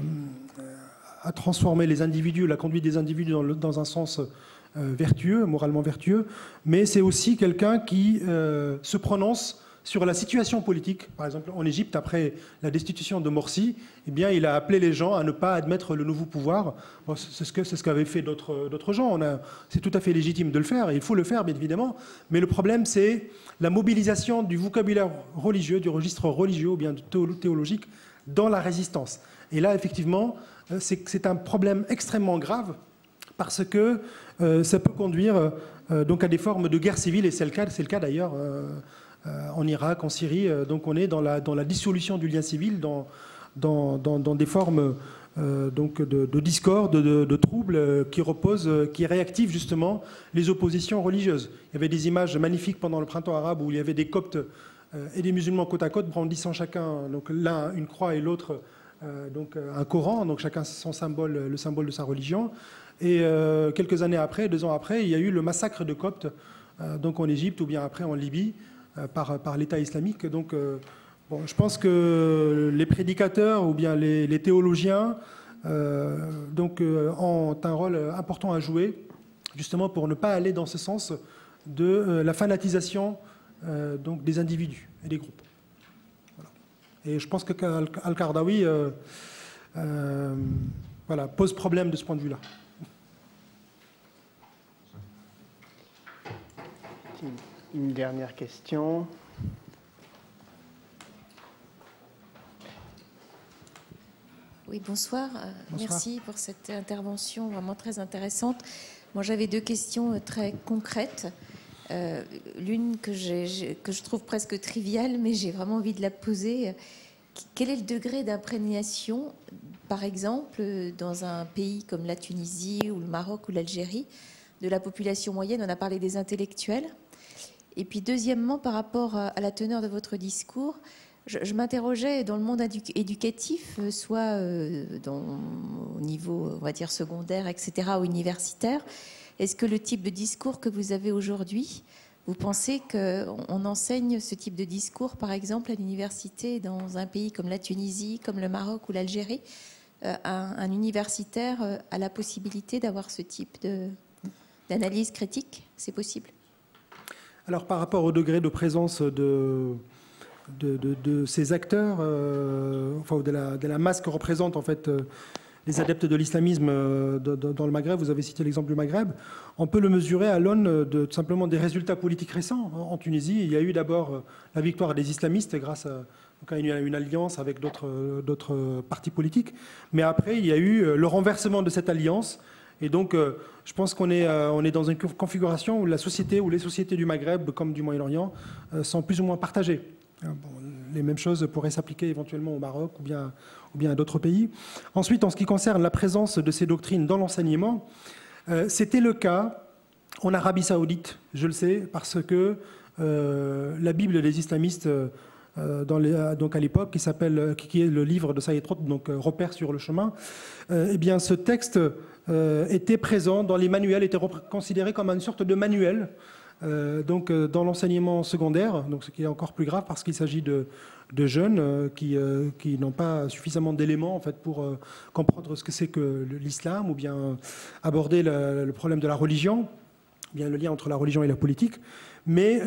à transformer les individus, la conduite des individus dans, le, dans un sens euh, vertueux, moralement vertueux. Mais c'est aussi quelqu'un qui euh, se prononce sur la situation politique. Par exemple, en Égypte, après la destitution de Morsi, eh bien, il a appelé les gens à ne pas admettre le nouveau pouvoir. Bon, c'est ce que, c'est ce qu'avaient fait d'autres, d'autres gens. On a, c'est tout à fait légitime de le faire, et il faut le faire, bien évidemment. Mais le problème, c'est la mobilisation du vocabulaire religieux, du registre religieux ou bien théologique dans la résistance. Et là, effectivement, c'est, c'est un problème extrêmement grave, parce que euh, ça peut conduire euh, donc à des formes de guerre civile, et c'est le cas, c'est le cas d'ailleurs euh, en Irak, en Syrie. Donc on est dans la, dans la dissolution du lien civil, dans, dans, dans, dans des formes euh, donc de, de discorde, de, de troubles qui reposent, qui réactivent justement les oppositions religieuses. Il y avait des images magnifiques pendant le printemps arabe où il y avait des Coptes euh, et des musulmans côte à côte brandissant chacun, donc l'un une croix et l'autre euh, donc un Coran, donc chacun son symbole, le symbole de sa religion. Et euh, quelques années après, deux ans après, il y a eu le massacre de Coptes, euh, donc en Égypte ou bien après en Libye, Par, par l'État islamique. Donc, euh, bon, je pense que les prédicateurs ou bien les, les théologiens euh, donc, euh, ont un rôle important à jouer, justement pour ne pas aller dans ce sens de euh, la fanatisation euh, donc des individus et des groupes. Voilà. Et je pense que Al-Qaradawi euh, euh, voilà, pose problème de ce point de vue-là. Une dernière question. Oui, bonsoir. Bonsoir. Merci pour cette intervention vraiment très intéressante. Moi, j'avais deux questions très concrètes. Euh, l'une que, j'ai, que je trouve presque triviale, mais j'ai vraiment envie de la poser. Quel est le degré d'imprégnation, par exemple, dans un pays comme la Tunisie ou le Maroc ou l'Algérie, de la population moyenne, on a parlé des intellectuels. Et puis deuxièmement, par rapport à la teneur de votre discours, je, je m'interrogeais dans le monde éducatif, soit dans, au niveau, on va dire, secondaire, et cetera, ou universitaire. Est-ce que le type de discours que vous avez aujourd'hui, vous pensez qu'on enseigne ce type de discours, par exemple, à l'université dans un pays comme la Tunisie, comme le Maroc ou l'Algérie, euh, un, un universitaire a la possibilité d'avoir ce type de, d'analyse critique? C'est possible? Alors, par rapport au degré de présence de, de, de, de ces acteurs, euh, enfin, de la, de la masse que représentent en fait euh, les adeptes de l'islamisme euh, de, de, dans le Maghreb, vous avez cité l'exemple du Maghreb, on peut le mesurer à l'aune de tout simplement des résultats politiques récents. En Tunisie, il y a eu d'abord la victoire des islamistes grâce à, donc à une, à une alliance avec d'autres, d'autres partis politiques, mais après, il y a eu le renversement de cette alliance. Et donc, euh, je pense qu'on est, euh, on est dans une configuration où la société, ou les sociétés du Maghreb, comme du Moyen-Orient, euh, sont plus ou moins partagées. Bon, les mêmes choses pourraient s'appliquer éventuellement au Maroc ou bien, ou bien à d'autres pays. Ensuite, en ce qui concerne la présence de ces doctrines dans l'enseignement, euh, c'était le cas en Arabie Saoudite, je le sais, parce que euh, la Bible des islamistes, euh, dans les, donc à l'époque, qui s'appelle, qui est le livre de Saïd Qutb, donc euh, Repères sur le chemin, euh, eh bien, ce texte Euh, était présent dans les manuels, était considéré comme une sorte de manuel euh, donc, euh, dans l'enseignement secondaire, donc, ce qui est encore plus grave parce qu'il s'agit de, de jeunes euh, qui, euh, qui n'ont pas suffisamment d'éléments en fait, pour euh, comprendre ce que c'est que l'islam ou bien euh, aborder le, le problème de la religion, bien le lien entre la religion et la politique. Mais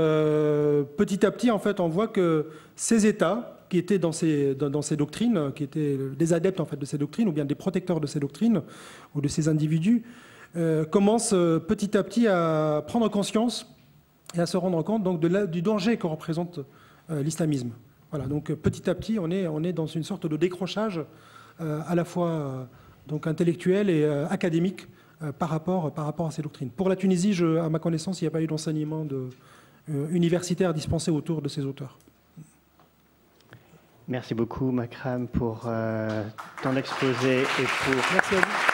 euh, petit à petit, en fait, on voit que ces États qui étaient dans ces, dans, dans ces doctrines, qui étaient des adeptes en fait, de ces doctrines, ou bien des protecteurs de ces doctrines, ou de ces individus, euh, commencent euh, petit à petit à prendre conscience et à se rendre compte donc, de la, du danger que représente euh, l'islamisme. Voilà, donc petit à petit, on est, on est dans une sorte de décrochage euh, à la fois euh, donc, intellectuel et euh, académique euh, par, rapport, par rapport à ces doctrines. Pour la Tunisie, je, à ma connaissance, il n'y a pas eu d'enseignement de, euh, universitaire dispensé autour de ces auteurs. Merci beaucoup, Makram, pour euh, ton exposé et pour... Merci à vous.